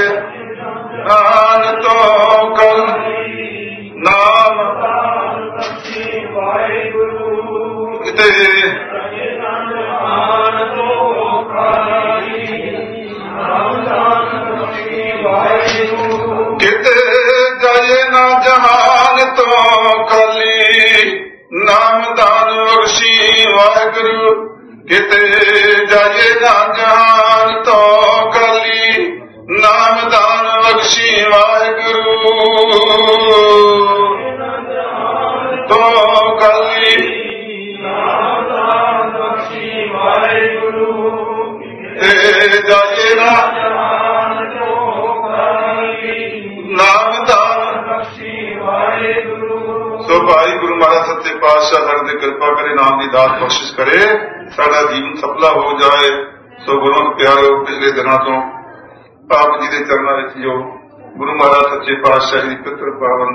[SPEAKER 1] ਆਨ ਤੋਂ ਕਲ ਨਾਮ ਬਖਸ਼ੀ ਵਾਹਿਗੁਰੂ। ਕਿਤੇ ਆਨ ਤੋਂ ਕਲ ਨਾਮ ਦਾਨ ਬਖਸ਼ੀ ਵਾਹਿਗੁਰੂ। ਕਿਤੇ ਜਾਏ ਨਾ ਜਹਾਨ ਤੋਂ ਖਾਲੀ ਨਾਮ ਦਾਨ ਬਖਸ਼ੀ ਵਾਹਿਗੁਰੂ। ਕਿਤੇ ਜਾਏ ਨਾ ਜਹਾਨ ਤੋਂ ਖਾਲੀ ਨਾਮ ਦਾਨ ਬਖਸ਼ੀ ਵਾਹਿਗੁਰੂ। ਤੋਂ ਖਾਲੀ ਨਾਮ ਦਾਨ ਬਖਸ਼ੀ ਵਾਹਿਗੁਰੂ। ਕਿਤੇ ਜਾਏ ਨਾ ਜਹਾਨ ਤੋਂ ਖਾਲੀ ਨਾਮ ਦਾਨ ਬਖਸ਼ੀ ਵਾਹਿਗੁਰੂ। ਸੋ ਭਾਈ ਗੁਰੂ ਮਹਾਰਾਜ ਸੱਚੇ ਪਾਤਸ਼ਾਹ ਸਾਡੇ ਤੇ ਕਿਰਪਾ ਕਰੇ, ਨਾਮ ਦੀ ਦਾਤ ਬਖਸ਼ਿਸ਼ ਕਰੇ, ਸਾਡਾ ਜੀਵਨ ਸਫਲਾ ਹੋ ਜਾਏ। ਸੋ ਗੁਰੂ ਪਿਆਰਿਓ, ਪਿਛਲੇ ਦਿਨਾਂ ਤੋਂ ਆਪ ਜੀ ਦੇ ਚਰਨਾਂ ਵਿੱਚ ਜੋ ਗੁਰੂ ਮਹਾਰਾਜ ਸੱਚੇ ਪਾਤਸ਼ਾਹ ਜੀ ਦੀ ਪਿੱਤਰ ਪਾਵਨ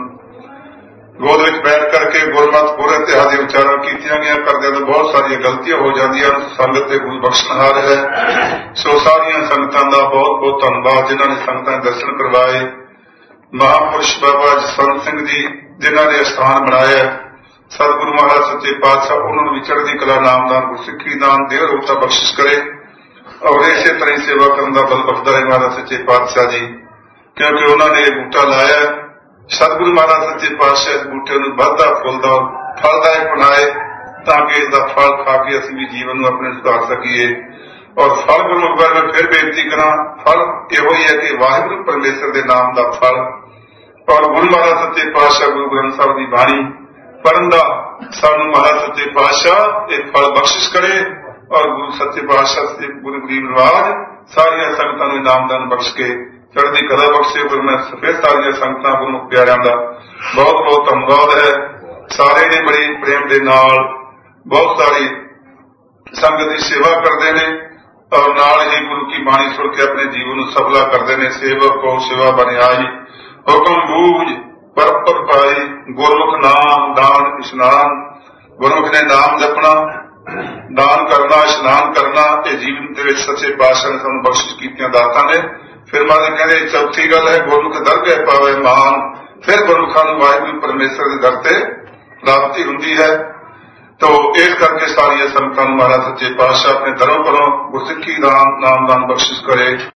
[SPEAKER 1] ਗੋਦ ਵਿੱਚ ਬੈਠ ਕਰਕੇ ਗੁਰਮਤਿ ਪੂਰੇ ਇਤਿਹਾਸ ਦੀਆਂ ਉਚਾਰਾਂ ਕੀਤੀਆਂ ਗਈਆਂ, ਕਰਦਿਆਂ ਤੋਂ ਬਹੁਤ ਸਾਰੀਆਂ ਗਲਤੀਆਂ ਹੋ ਜਾਂਦੀਆਂ। ਸੰਗਤ ਤੇ ਗੁਰੂ ਬਖਸ਼ਣਹਾਰ ਹੈ। ਸੋ ਸਾਰੀਆਂ ਸੰਗਤਾਂ ਦਾ ਬਹੁਤ ਬਹੁਤ ਧੰਨਵਾਦ ਜਿਨ੍ਹਾਂ ਨੇ ਸੰਗਤਾਂ ਦੇ ਦਰਸ਼ਨ ਕਰਵਾਏ। ਮਹਾਂਪੁਰਸ਼ ਬਾਬਾ ਜਸਵੰਤ ਸਿੰਘ ਜੀ ਜਿਨ੍ਹਾਂ ਨੇ ਅਸਥਾਨ ਬਣਾਇਆ, ਸਤਿਗੁਰੂ ਮਹਾਰਾਜ ਸੱਚੇ ਪਾਤਸ਼ਾਹ ਉਹਨਾਂ ਨੂੰ ਵੀ ਚੜ੍ਹਦੀ ਕਲਾ, ਨਾਮਦਾਨ, ਗੁਰਸਿੱਖੀ ਦਾਨ, ਦੇਹ ਰੋਗਤਾ ਬਖਸ਼ਿਸ਼ ਕਰੇ ਔਰ ਇਸੇ ਤਰ੍ਹਾਂ ਹੀ ਸੇਵਾ ਕਰਨ ਦਾ ਬਲ ਬਖਸ਼ਦਾ ਰਹੇ ਮਹਾਰਾਜ ਸੱਚੇ ਪਾਤਸ਼ਾਹ ਜੀ। ਕਿਉਂਕਿ ਉਹਨਾਂ ਨੇ ਇਹ ਬੂਟਾ ਲਾਇਆ, ਸਤਿਗੁਰੂ ਮਹਾਰਾਜ ਸੱਚੇ ਪਾਤਸ਼ਾਹ ਇਸ ਬੂਟੇ ਨੂੰ ਵੱਧਦਾ ਫੁੱਲਦਾ ਫਲਦਾਇਕ ਬਣਾਏ ਤਾਂ ਕਿ ਇਸ ਦਾ ਫਲ ਖਾ ਕੇ ਅਸੀਂ ਵੀ ਜੀਵਨ ਨੂੰ ਆਪਣੇ ਸੁਧਾਰ ਸਕੀਏ। ਔਰ ਫਲ ਗੁਰਮੁਖ ਬਾਰੇ ਮੈਂ ਫਿਰ ਬੇਨਤੀ ਕਰਾਂ, ਫਲ ਇਹੋ ਹੀ ਹੈ ਕਿ ਵਾਹਿਗੁਰੂ ਪਰਮੇਸ਼ਰ ਦੇ ਨਾਮ ਦਾ ਫਲ ਔਰ ਗੁਰੂ ਮਹਾਰਾਜ ਸੱਚੇ ਪਾਤਸ਼ਾਹ ਗੁਰੂ ਗ੍ਰੰਥ ਸਾਹਿਬ ਦੀ ਬਾਣੀ ਪੜ੍ਹਨ ਦਾ ਸਾਨੂੰ ਮਹਾਰਾਜ ਸੱਚੇ ਪਾਤਸ਼ਾਹ ਇਹ ਫਲ ਬਖਸ਼ਿਸ਼ ਕਰੇ। ਔਰ ਗੁਰੂ ਸੱਚੇ ਪਾਤਸ਼ਾਹ ਦੇ ਗੁਰੂ ਗਰੀਬ ਨਵਾਜ ਸਾਰੀਆਂ ਸੰਗਤਾਂ ਨੂੰ ਇਨਾਮਦਾਨ ਬਖਸ਼ ਕੇ ਚੜ੍ਹਦੀ ਕਲਾ ਬਖਸ਼ੇ। ਗੁਰੂ ਮੈਂ ਫਿਰ ਸਾਰੀਆਂ ਸੰਗਤਾਂ ਗੁਰਮੁਖ ਪਿਆਰਿਆਂ ਦਾ ਬਹੁਤ ਬਹੁਤ ਧੰਨਵਾਦ ਹੈ। ਸਾਰੇ ਨੇ ਬੜੀ ਪ੍ਰੇਮ ਦੇ ਨਾਲ ਬਹੁਤ ਸਾਰੀ ਸੰਗਤ ਦੀ ਸੇਵਾ ਕਰਦੇ ਨੇ ਔਰ ਨਾਲ ਹੀ ਗੁਰੂ ਕੀ ਬਾਣੀ ਸੁਣ ਕੇ ਆਪਣੇ ਜੀਵਨ ਨੂੰ ਸਫਲਾ ਕਰਦੇ ਨੇ। ਸੇਵਕ ਕੋ ਸੇਵਾ ਬਣਿਆਈ ਹੁਕਮ ਬੂਝ ਪਰਪਰ ਪਾਈ, ਗੁਰਮੁਖ ਨਾਮ ਦਾਨ ਇਸ਼ਨਾਨ। ਗੁਰਮੁਖ ਨੇ ਨਾਮ ਜਪਣਾ, ਦਾਨ ਕਰਨਾ, ਇਸ਼ਨਾਨ ਕਰਨਾ, ਇਹ ਜੀਵਨ ਦੇ ਵਿੱਚ ਸੱਚੇ ਪਾਤਸ਼ਾਹ ਨੇ ਸਾਨੂੰ ਬਖਸ਼ਿਸ਼ ਕੀਤੀਆਂ ਦਾਤਾਂ ਨੇ। ਫਿਰ ਮਹਾਰਾਜ ਕਹਿੰਦੇ ਚੌਥੀ ਗੱਲ ਹੈ ਗੁਰਮੁਖ ਦਰਗਹਿ ਪਾਵੇ ਮਾਨ। ਫਿਰ ਗੁਰਮੁਖਾਂ ਨੂੰ ਵਾਹਿਗੁਰੂ ਪਰਮੇਸ਼ਰ ਦੇ ਦਰ ਤੇ ਪ੍ਰਾਪਤੀ ਹੁੰਦੀ ਹੈ। ਤੋ ਇਸ ਕਰਕੇ ਸਾਰੀਆਂ ਸੰਗਤਾਂ ਨੂੰ ਮਹਾਰਾਜ ਸੱਚੇ ਪਾਤਸ਼ਾਹ ਆਪਣੇ ਦਰੋਂ ਪਰੋਂ ਗੁਰਸਿੱਖੀ ਦਾਨ ਨਾਮਦਾਨ ਬਖਸ਼ਿਸ਼ ਕਰੇ।